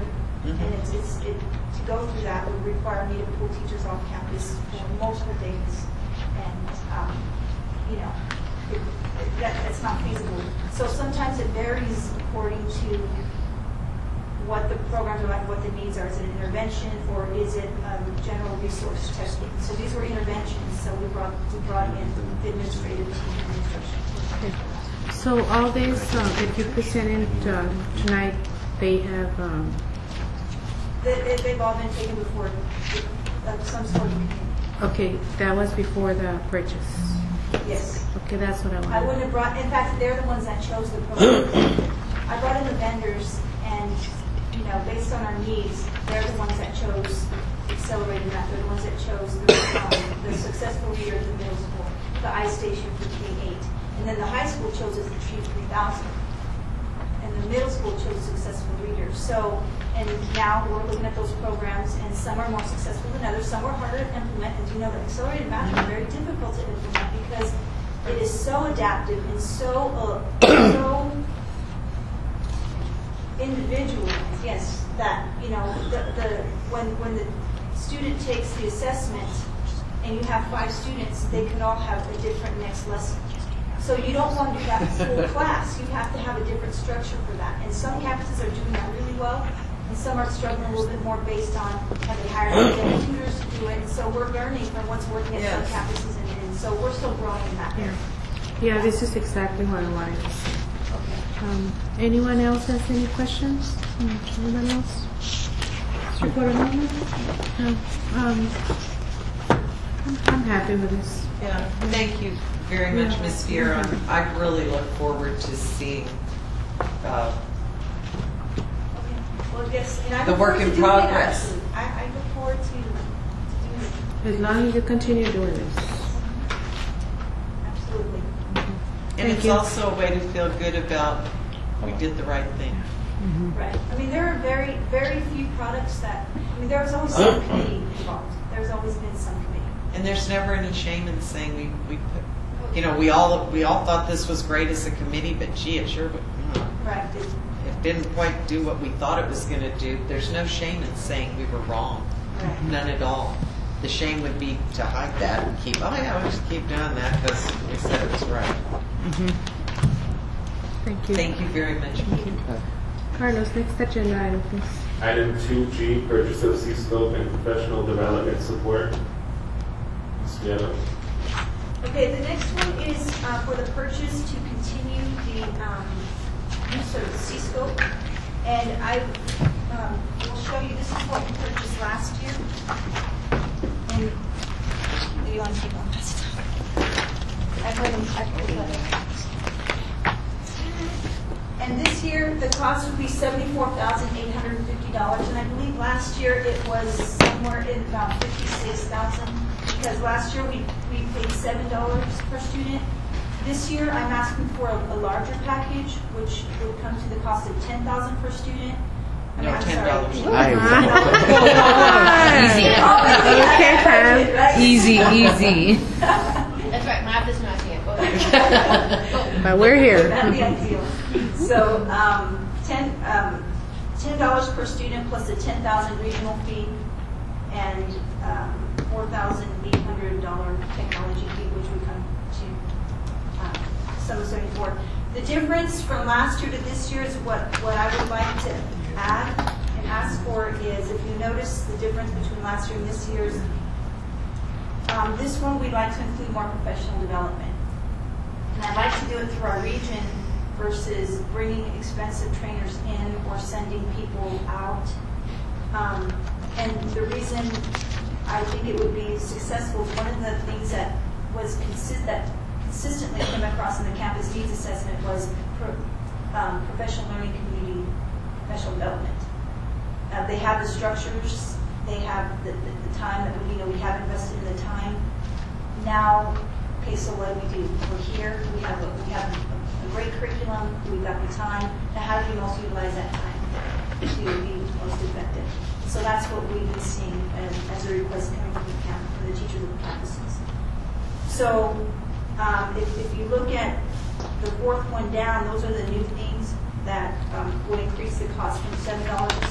And it's, it's, it, to go through that would require me to pull teachers off campus for multiple days. And, um, you know, it, it, that, that's not feasible. So sometimes it varies according to what the programs are like, what the needs are. Is it an intervention or is it um, general resource testing? So these were interventions, so we brought, we brought in the administrative team and instruction. Okay. So all these uh, that you presented uh, tonight, they have, um, They, they, they've all been taken before uh, some sort of committee. okay, that was before the purchase. Yes. Okay, that's what I I wanted. wouldn't have brought, in fact, they're the ones that chose the program. I brought in the vendors and, you know, based on our needs, they're the ones that chose accelerated math. They're the ones that chose the, um, the successful reader at the middle school, the iStation for K eight. And then the high school chose the Achieve three thousand. And the middle school chose successful readers. So, and now we're looking at those programs, and some are more successful than others. Some are harder to implement. And you know that accelerated math is very difficult to implement because it is so adaptive and so uh, so individualized. Yes, that you know the, the when when the student takes the assessment, and you have five students, they could all have a different next lesson. So you don't want to do that full class. You have to have a different structure for that. And some campuses are doing that really well, and some are struggling a little bit more based on have they hired executive tutors to do it. And so we're learning from what's working at Yes. some campuses, and, and so we're still growing in that area. Yeah, this is exactly what I wanted to see. Um, anyone else has any questions? Hmm, Anyone else? Mister Coronel? No. Um, I'm, I'm happy with this. Yeah, thank you very much, Yeah. Miz Vieira. Mhm. I really look forward to seeing uh, Well, yes, and I The look work forward in to doing it, progress. actually. I, I look forward to, to doing it. As long as you continue doing this. Absolutely. and Thank it's you. also a way to feel good about we did the right thing. Right. I mean, there are very, very few products that, I mean, there's always some committee involved. There's always been some committee. And there's never any shame in saying we, we put, you know, we all we all thought this was great as a committee, but gee, it sure, you know, Right. it didn't quite do what we thought it was going to do. There's no shame in saying we were wrong. Right. None at all. The shame would be to hide that and keep, oh yeah, we'll just keep doing that because we said it was right. Thank you. Thank you very much. Carlos, next agenda item, please. Item two G, purchase of C-scope and professional development support. Miz Vieira. Okay, the next one is uh, for the purchase to continue the um, use of C-scope. And I um, will show you, this is what we purchased last year. And do you want to keep on? I put them, I put them. And this year, the cost would be seventy-four thousand eight hundred fifty dollars. And I believe last year it was somewhere in about fifty-six thousand dollars. Because last year we, we paid seven dollars per student. This year I'm asking for a, a larger package, which would come to the cost of ten thousand dollars per student. I mean, No, I'm ten sorry. dollars. Easy. Easy, easy. That's right, math is not yet. Go ahead. But we're here. That'd be ideal. So, um, ten, um, ten dollars per student plus a ten thousand regional fee and, um, four thousand eight hundred dollar technology fee, which would come to, um, seven seventy-four. The difference from last year to this year is what, what I would like to add and ask for is, if you notice the difference between last year and this year's, um, this one we'd like to include more professional development. And I'd like to do it through our region versus bringing expensive trainers in or sending people out. Um, and the reason I think it would be successful, one of the things that was consi- that consistently came across in the campus needs assessment was pro, um, professional learning community professional development. Uh, they have the structures, they have the, the, the time that we, you know, we have invested in the time. Now, okay, so what do we do? We're here, we have a, we have a, a great curriculum, we've got the time. Now, how do we most utilize that time to be most effective? So that's what we've been seeing as, as a request coming from the camp, from the teachers of the campuses. So um, if, if you look at the fourth one down, those are the new things that um, would increase the cost from seven dollars per student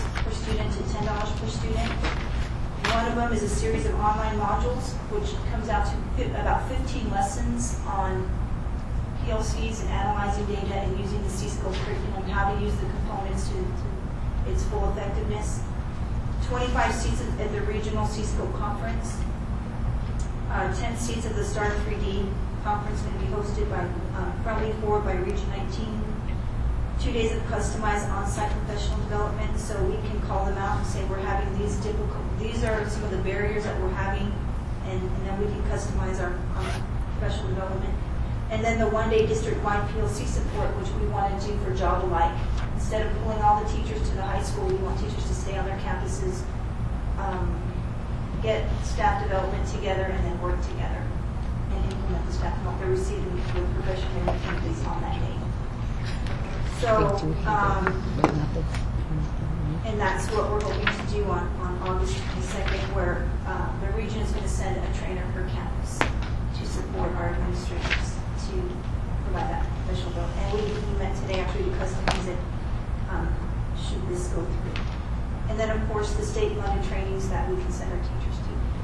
student to ten dollars per student. One of them is a series of online modules, which comes out to fi- about fifteen lessons on P L Cs and analyzing data and using the C-SCOPE curriculum, how to use the components to, to its full effectiveness. twenty-five seats at at the regional C-SCOPE conference. Uh, ten seats at the STAR three D conference going to be hosted by uh, Friendly Forward by Region nineteen. Two days of customized on-site professional development, so we can call them out and say we're having these difficult, these are some of the barriers that we're having, and, and then we can customize our um, professional development. And then the one-day district-wide P L C support, which we want to do for job alike. Instead of pulling all the teachers to the high school, we want teachers to stay on their campuses, um, get staff development together, and then work together and implement the staff development they're receiving for professional activities on that day. So, um, and that's what we're hoping to do on, on August twenty-second, where uh, the region is going to send a trainer per campus to support our administrators to provide that professional development. And we, we met today actually to customize it um, should this go through. And then, of course, the state-funded trainings that we can send our teachers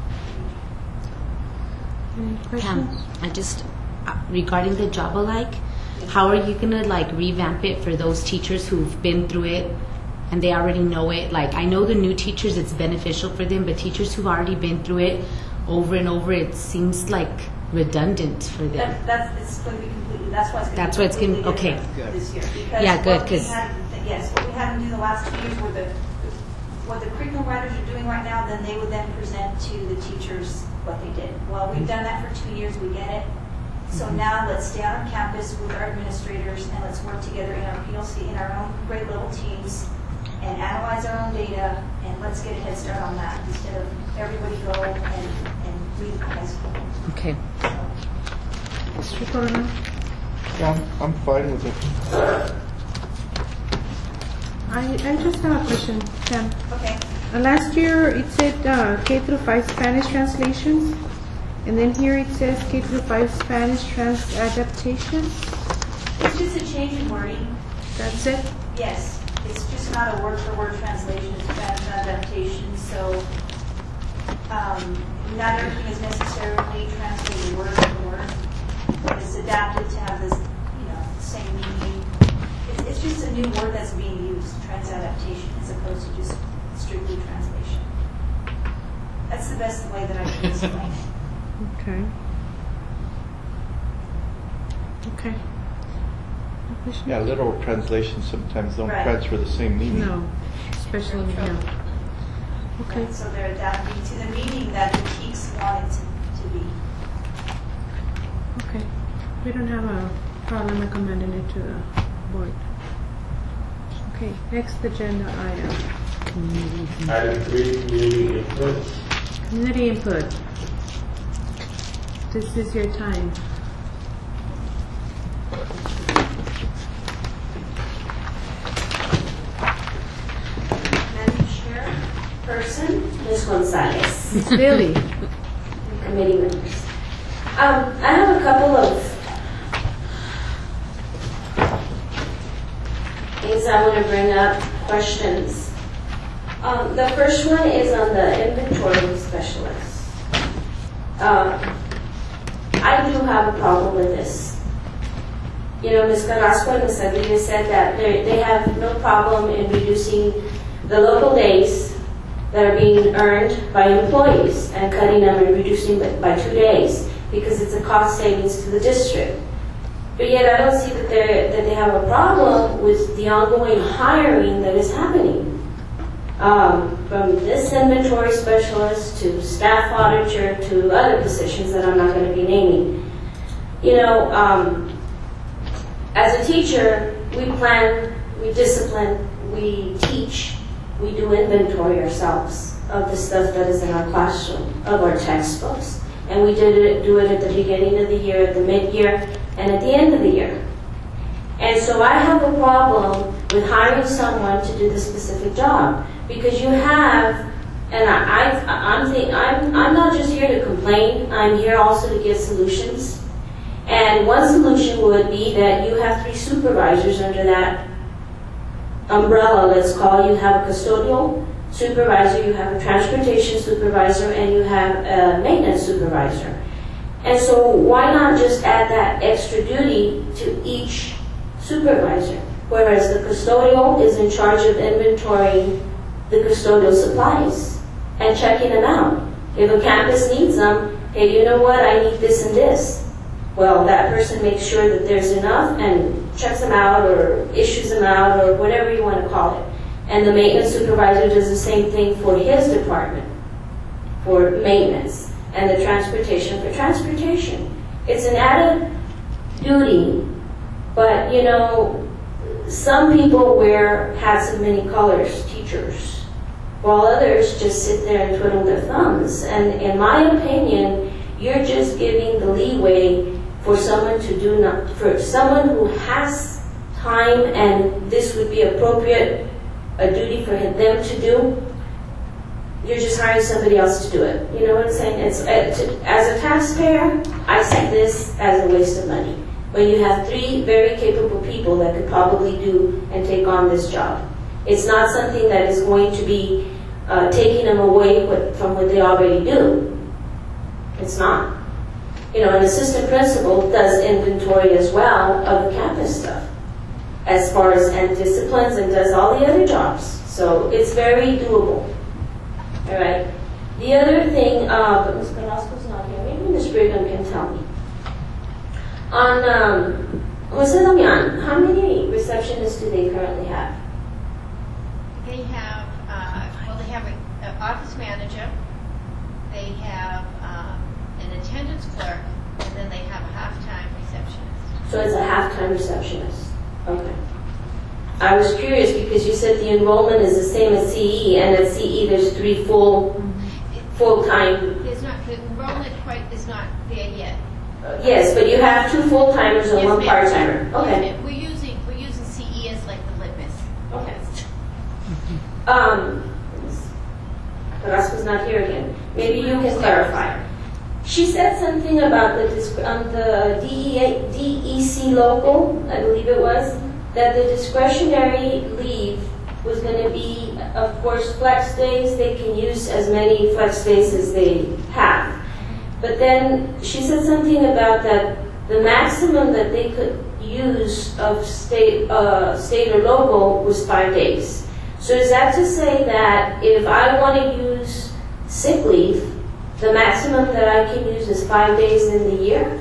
to. Any Pam, questions? I just, uh, regarding the job alike, how are you gonna like revamp it for those teachers who've been through it and they already know it? Like, I know the new teachers, it's beneficial for them, but teachers who've already been through it over and over, it seems like redundant for them. That, that's it's going to be completely. That's why it's going That's to why be it's gonna- completely okay. different Good. this year. Because Yeah, good, what we 'cause- had- yes, what we had them do the last two years were the what the curriculum writers are doing right now. Then they would then present to the teachers what they did. Well, we've done that for two years. We get it. So now let's stay on campus with our administrators and let's work together in our P L C, in our own grade level teams, and analyze our own data, and let's get a head start on that instead of everybody go and, and read high school. Okay. Mister Corona? Yeah, I'm, I'm fine with it. I, I just have a question, Sam. Okay. Uh, last year it said uh, K through five Spanish translations, and then here it says K through five Spanish trans adaptations. It's just a change in wording. That's it? Yes. It's just not a word-for-word translation. It's an adaptation. So um, not everything is necessarily translated word for word. But it's adapted to have this, you know, same meaning. It's, it's just a new word that's being used, transadaptation, as opposed to just strictly translation. That's the best way that I can explain it. Okay. Okay. Yeah, literal translations sometimes don't Right. transfer the same meaning. No, especially yeah. Okay. So they're adapting to the meaning that the geeks want it to, to be. Okay. We don't have a problem recommending it to the board. Okay, next agenda item. Item three, community input. Community input. This is your time. Madam Chairperson, Miz Gonzalez. Miz Billy. Committee members. Um, I have a couple of things I want to bring up, questions. Um, the first one is on the inventory specialist. Um, I do have a problem with this. You know, Miz Carrasco and Miz Aguirre said that they they have no problem in reducing the local days that are being earned by employees and cutting them and reducing it by two days because it's a cost savings to the district. But yet I don't see that, that they have a problem with the ongoing hiring that is happening. Um, from this inventory specialist to staff auditor to other positions that I'm not going to be naming. You know, um, as a teacher, we plan, we discipline, we teach, we do inventory ourselves of the stuff that is in our classroom, of our textbooks. And we did it, do it at the beginning of the year, at the mid-year, and at the end of the year. And so I have a problem with hiring someone to do this specific job because you have, and I, I, I'm, think, I'm, I'm not just here to complain, I'm here also to give solutions. And one solution would be that you have three supervisors under that umbrella, let's call. You have a custodial, supervisor, you have a transportation supervisor, and you have a maintenance supervisor. And so why not just add that extra duty to each supervisor? Whereas the custodial is in charge of inventorying the custodial supplies and checking them out. If a campus needs them, hey, you know what, I need this and this. Well, that person makes sure that there's enough and checks them out or issues them out or whatever you want to call it. And the maintenance supervisor does the same thing for his department, for maintenance, and the transportation for transportation. It's an added duty, but you know, some people wear hats of many colors, teachers, while others just sit there and twiddle their thumbs. And in my opinion, you're just giving the leeway for someone to do not, for someone who has time and this would be appropriate, a duty for them to do. You're just hiring somebody else to do it. You know what I'm saying? It's as a taxpayer, I see this as a waste of money. When you have three very capable people that could probably do and take on this job, it's not something that is going to be uh, taking them away what, from what they already do. It's not. You know, an assistant principal does inventory as well of the campus stuff, as far as and disciplines and does all the other jobs. So it's very doable. All right. The other thing, uh, but Miz Carrasco's not here. Maybe Miz Brigham can tell me. On um, Miz Damian, how many receptionists do they currently have? They have, uh, well, they have an office manager, they have um, an attendance clerk, and then they have a half-time receptionist. So it's a half-time receptionist. Okay. I was curious because you said the enrollment is the same as C E, and at C E there's three full, full-time. There's not, the enrollment quite is not there yet. Uh, yes, but you have two full-timers and Yes, one ma'am. part-timer. Yes, Okay. ma'am. We're using, we're using C E as like the litmus. Okay. Um, Carrasco's not here again. Maybe you can clarify. She said something about the disc- um, the D E C local, I believe it was, that the discretionary leave was going to be, of course, flex days. They can use as many flex days as they have. But then she said something about that the maximum that they could use of state, uh, state or local was five days. So is that to say that if I want to use sick leave, the maximum that I can use is five days in the year?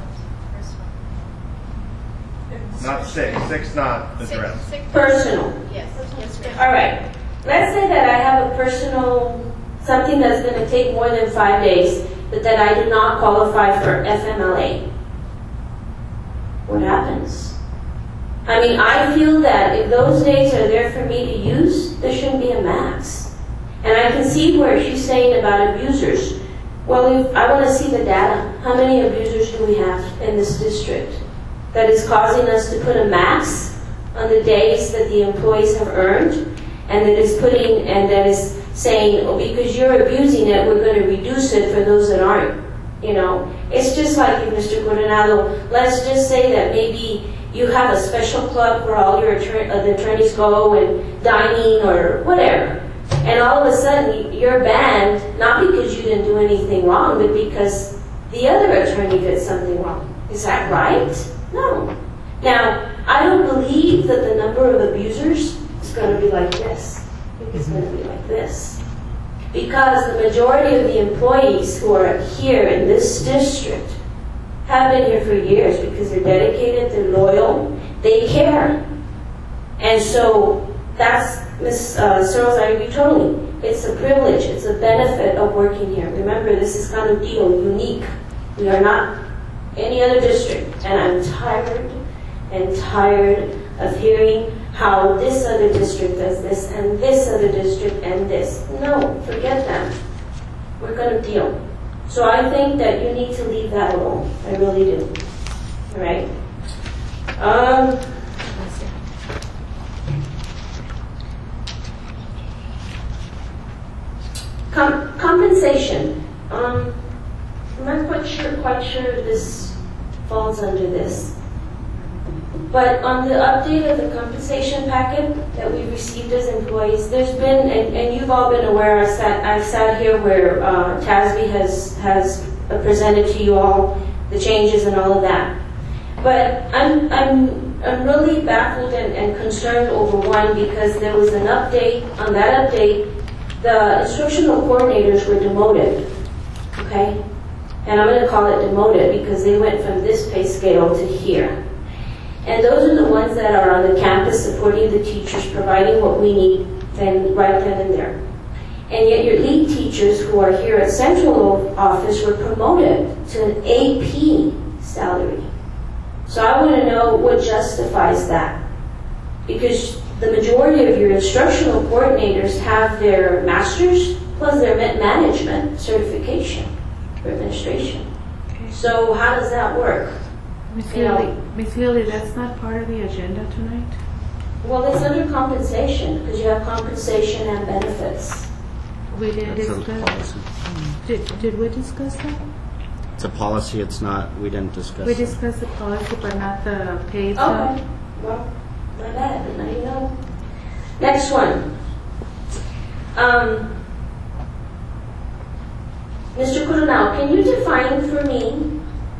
Not six. Six not addressed. Six, six Personal. Yes. Yes, ma'am. All right. Let's say that I have a personal, something that's going to take more than five days, but that I do not qualify for F M L A. What happens? I mean, I feel that if those days are there for me to use, there shouldn't be a max. And I can see where she's saying about abusers. Well, if I want to see the data. How many abusers do we have in this district that is causing us to put a max on the days that the employees have earned, and that is putting, and that is saying, oh, because you're abusing it, we're going to reduce it for those that aren't. You know, it's just like, Mister Coronado, let's just say that maybe you have a special club where all your attorney, uh, the attorneys go and dining or whatever. And all of a sudden, you're banned, not because you didn't do anything wrong, but because the other attorney did something wrong. Is that right? No. Now, I don't believe that the number of abusers is going to be like this. I think it's going to be like this. Because the majority of the employees who are here in this district have been here for years because they're dedicated, they're loyal, they care. And so that's, Miz Uh, Searles, I agree totally. It's a privilege, it's a benefit of working here. Remember, this is kind of deal, unique. We are not any other district. And I'm tired and tired of hearing how this other district does this and this other district and this. No, forget that. We're going to deal. So I think that you need to leave that alone. I really do. All right? Um, com- compensation. Um, I'm not quite sure, quite sure this falls under this. But on the update of the compensation packet that we received as employees, there's been, and, and you've all been aware, I sat, I sat here where uh, T A S B has, has presented to you all the changes and all of that. But I'm, I'm, I'm really baffled and, and concerned over one because there was an update, on that update, the instructional coordinators were demoted, okay? And I'm going to call it demoted because they went from this pay scale to here. And those are the ones that are on the campus supporting the teachers, providing what we need then right then and there. And yet your lead teachers who are here at central office were promoted to an A P salary. So I want to know what justifies that. Because the majority of your instructional coordinators have their master's plus their management certification for administration. Okay. So how does that work? Miz You know, Lilly, Miz Lilly, that's not part of the agenda tonight. Well, it's under compensation because you have compensation and benefits. We didn't That's a discuss. policy. Did, did we discuss that? It's a policy, it's not, we didn't discuss We it. discussed the policy, but not the pay Okay. itself. Well, my bad. Didn't I know? Next one. Um, Mister Coronel, can you define for me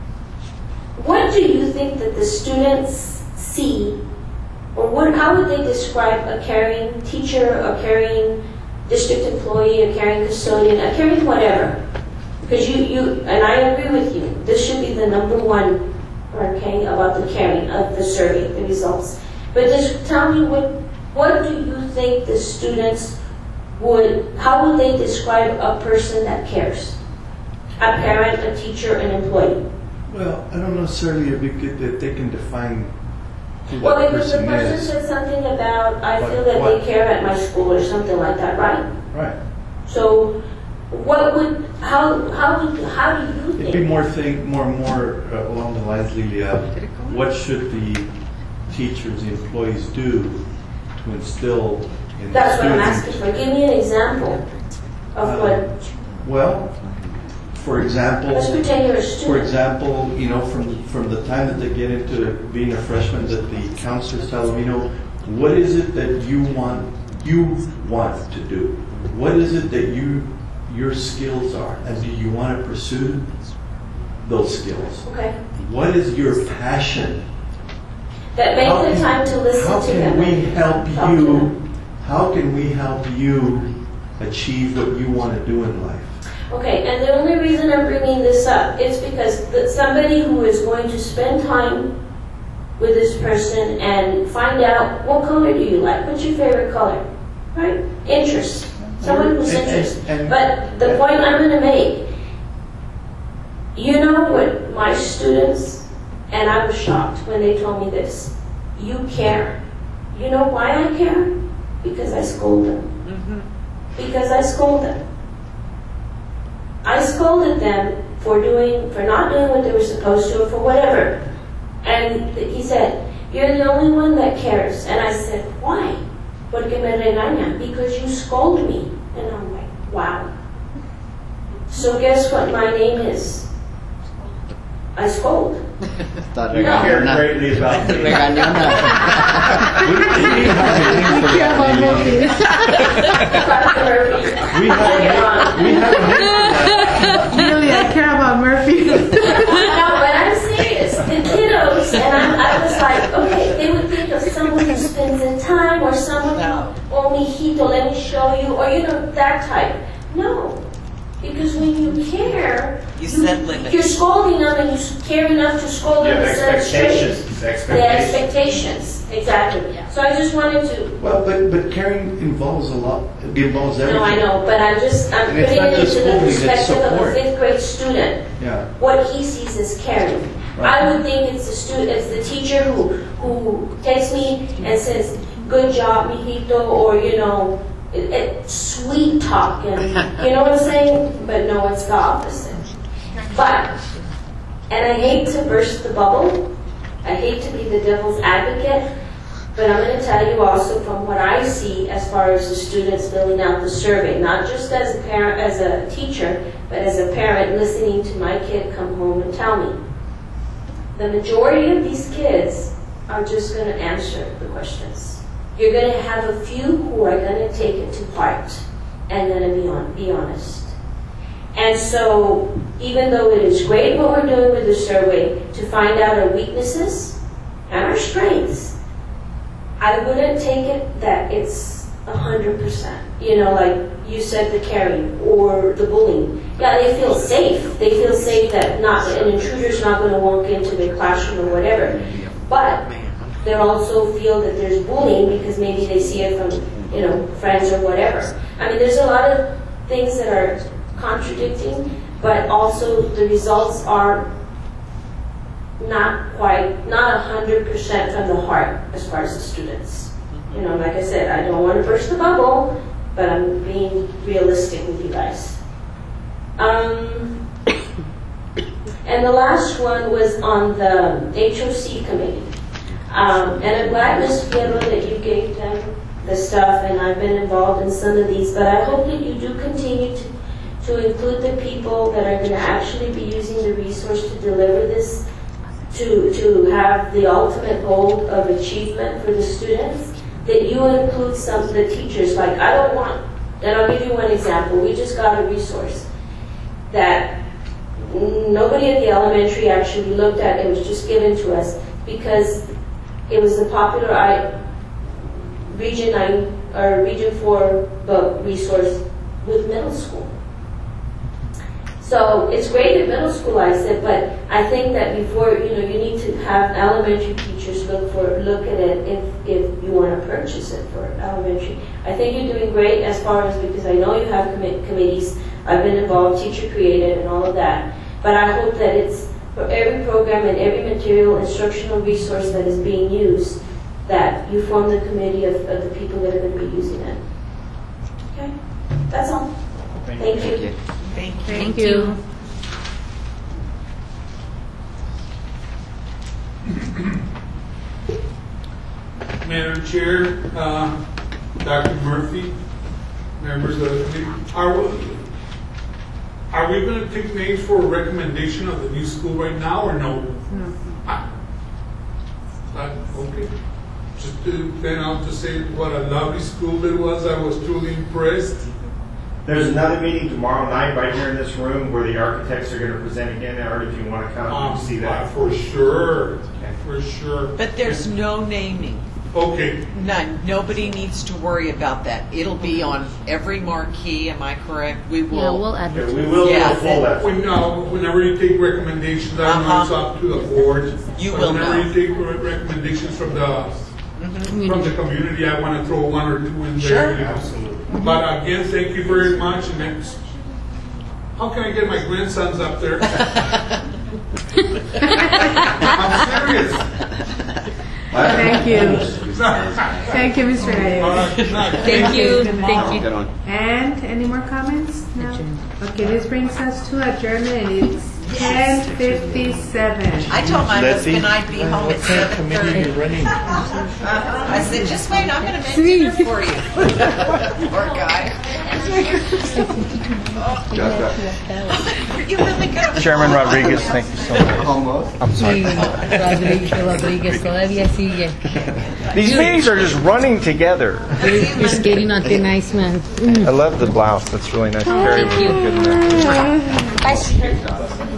what do you think that the students see, or what, how would they describe a caring teacher, a caring district employee, a caring custodian, a caring whatever? Because you, you, and I agree with you, this should be the number one, okay, about the caring of the survey, the results. But just tell me what, what do you think the students would, how would they describe a person that cares? A parent, a teacher, an employee? Well, I don't necessarily if, you could, if they can define who Well, that because the person person is. said something about, I What- feel that what? they care at my school or something like that, right? Right. So, what would, how, how would, how do you It'd be think? more thing, more more uh, along the lines, Lily, of what should the teachers, the employees do to instill in That's the what I'm students? asking for. Give me an example of Uh, what, Well, for example, let's pretend you're a for student. example, you know, from from the time that they get into being a freshman, that the counselors tell them, you know, what is it that you want you want to do? What is it that you your skills are, and do you want to pursue those skills? Okay. What is your passion? That make How the can- time to listen How to can them. we help Talk to you? them. How can we help you achieve what you want to do in life? Okay, and the only reason I'm bringing this up is because that somebody who is going to spend time with this person and find out what color do you like, what's your favorite color, right? Interest. Someone who's And- and- interested. and- But the point I'm going to make, you know what my students, and I was shocked when they told me this, you care. You know why I care? Because I scold them. Because I scold them. I scolded them for doing, for not doing what they were supposed to, or for whatever. And he said, "You're the only one that cares." And I said, "Why?" "Porque me regaña," because you scold me. And I'm like, wow. So guess what my name is? I scold. Thought You regañona. care greatly about me. Regañona. We have a, we have a Really, I care about Murphy. No, but I'm serious. The kiddos, and I, I was like, okay, they would think of someone who spends in time, or someone who, oh, mijito, let me show you, or you know, that type. No, because when you care, You set limits. you're scolding them, and you care enough to scold You them have instead of straight. expectations. The Expectations. expectations, exactly. So I just wanted to. well, but but caring involves a lot. It involves everything. No, I know, but I'm just I'm And it's putting not it just into the scolding, it's perspective of a support. fifth grade student. Yeah. What he sees as caring. Right. I would think it's the student, it's the teacher who who takes me and says, "Good job, mijito," or you know, it, it, sweet talk, and you know what I'm saying. But no, it's the opposite. But, and I hate to burst the bubble. I hate to be the devil's advocate. But I'm going to tell you also from what I see as far as the students filling out the survey, not just as a parent, as a teacher, but as a parent listening to my kid come home and tell me. The majority of these kids are just going to answer the questions. You're going to have a few who are going to take it to heart and going to be on, be honest. And so, even though it is great what we're doing with the survey to find out our weaknesses and our strengths, I wouldn't take it that it's one hundred percent. You know, like you said, the caring or the bullying. Yeah, they feel safe. They feel safe that not an intruder's not going to walk into their classroom or whatever. But they also feel that there's bullying because maybe they see it from, you know, friends or whatever. I mean, there's a lot of things that are contradicting, but also the results are not quite, not one hundred percent from the heart as far as the students. You know, like I said, I don't want to burst the bubble, but I'm being realistic with you guys. Um, and the last one was on the H O C committee. Um, and I'm glad, Miz Fierro, that you gave them the stuff, and I've been involved in some of these, but I hope that you do continue to, to include the people that are going to actually be using the resource to deliver this, to, to have the ultimate goal of achievement for the students, that you include some of the teachers. Like, I don't want, and I'll give you one example. We just got a resource that nobody at the elementary actually looked at. It was just given to us because it was a popular I, Region nine or Region four book resource with middle school. So it's great at middle school, I said, but I think that before, you know, you need to have elementary teachers look for look at it if, if you want to purchase it for elementary. I think you're doing great as far as, because I know you have commit, committees. I've been involved, teacher created and all of that. But I hope that it's for every program and every material instructional resource that is being used, that you form the committee of, of the people that are going to be using it. Okay? That's all. Thank, Thank you. you. Thank you. Thank you. Madam Chair, uh, Doctor Murphy, members of the committee, are we, are we going to take names for a recommendation of the new school right now, or no? No. Ah, uh, okay. Just to, then I'll just say what a lovely school it was. I was truly impressed. There's another meeting tomorrow night right here in this room where the architects are going to present again. Art, if you want to come um, and see that. For sure. Okay. For sure. But there's no naming. Okay. None. Nobody needs to worry about that. It'll be on every marquee. Am I correct? We will. Yeah, we'll advertise. Yeah, we will yeah, do a full that. When, uh, whenever you take recommendations, I know Uh-huh. it's up to the board. You but will Whenever know. you take re- recommendations from the Mm-hmm. from the community, I want to throw one or two in there. Sure. You know. Absolutely. But again, thank you very much. And next, how can I get my grandsons up there? I'm serious. Thank you. Thank you, Mister Reyes. Thank you. Thank you. Good one. And any more comments? No? Okay, this brings us to adjournment. It's ten fifty-seven. I told my Letty, husband I'd be home at what kind of seven committee thirty. are you running? I said, just wait, I'm going to make dinner for you. Poor guy. Are you really going to... Chairman Rodriguez, thank you so much. Almost. I'm sorry. Rodriguez, Rodriguez todavía sigue. These meetings are just running together. You're, you're skating on thin ice, man. I love the blouse. That's really nice. Very thank you. good. Bye, sweetheart.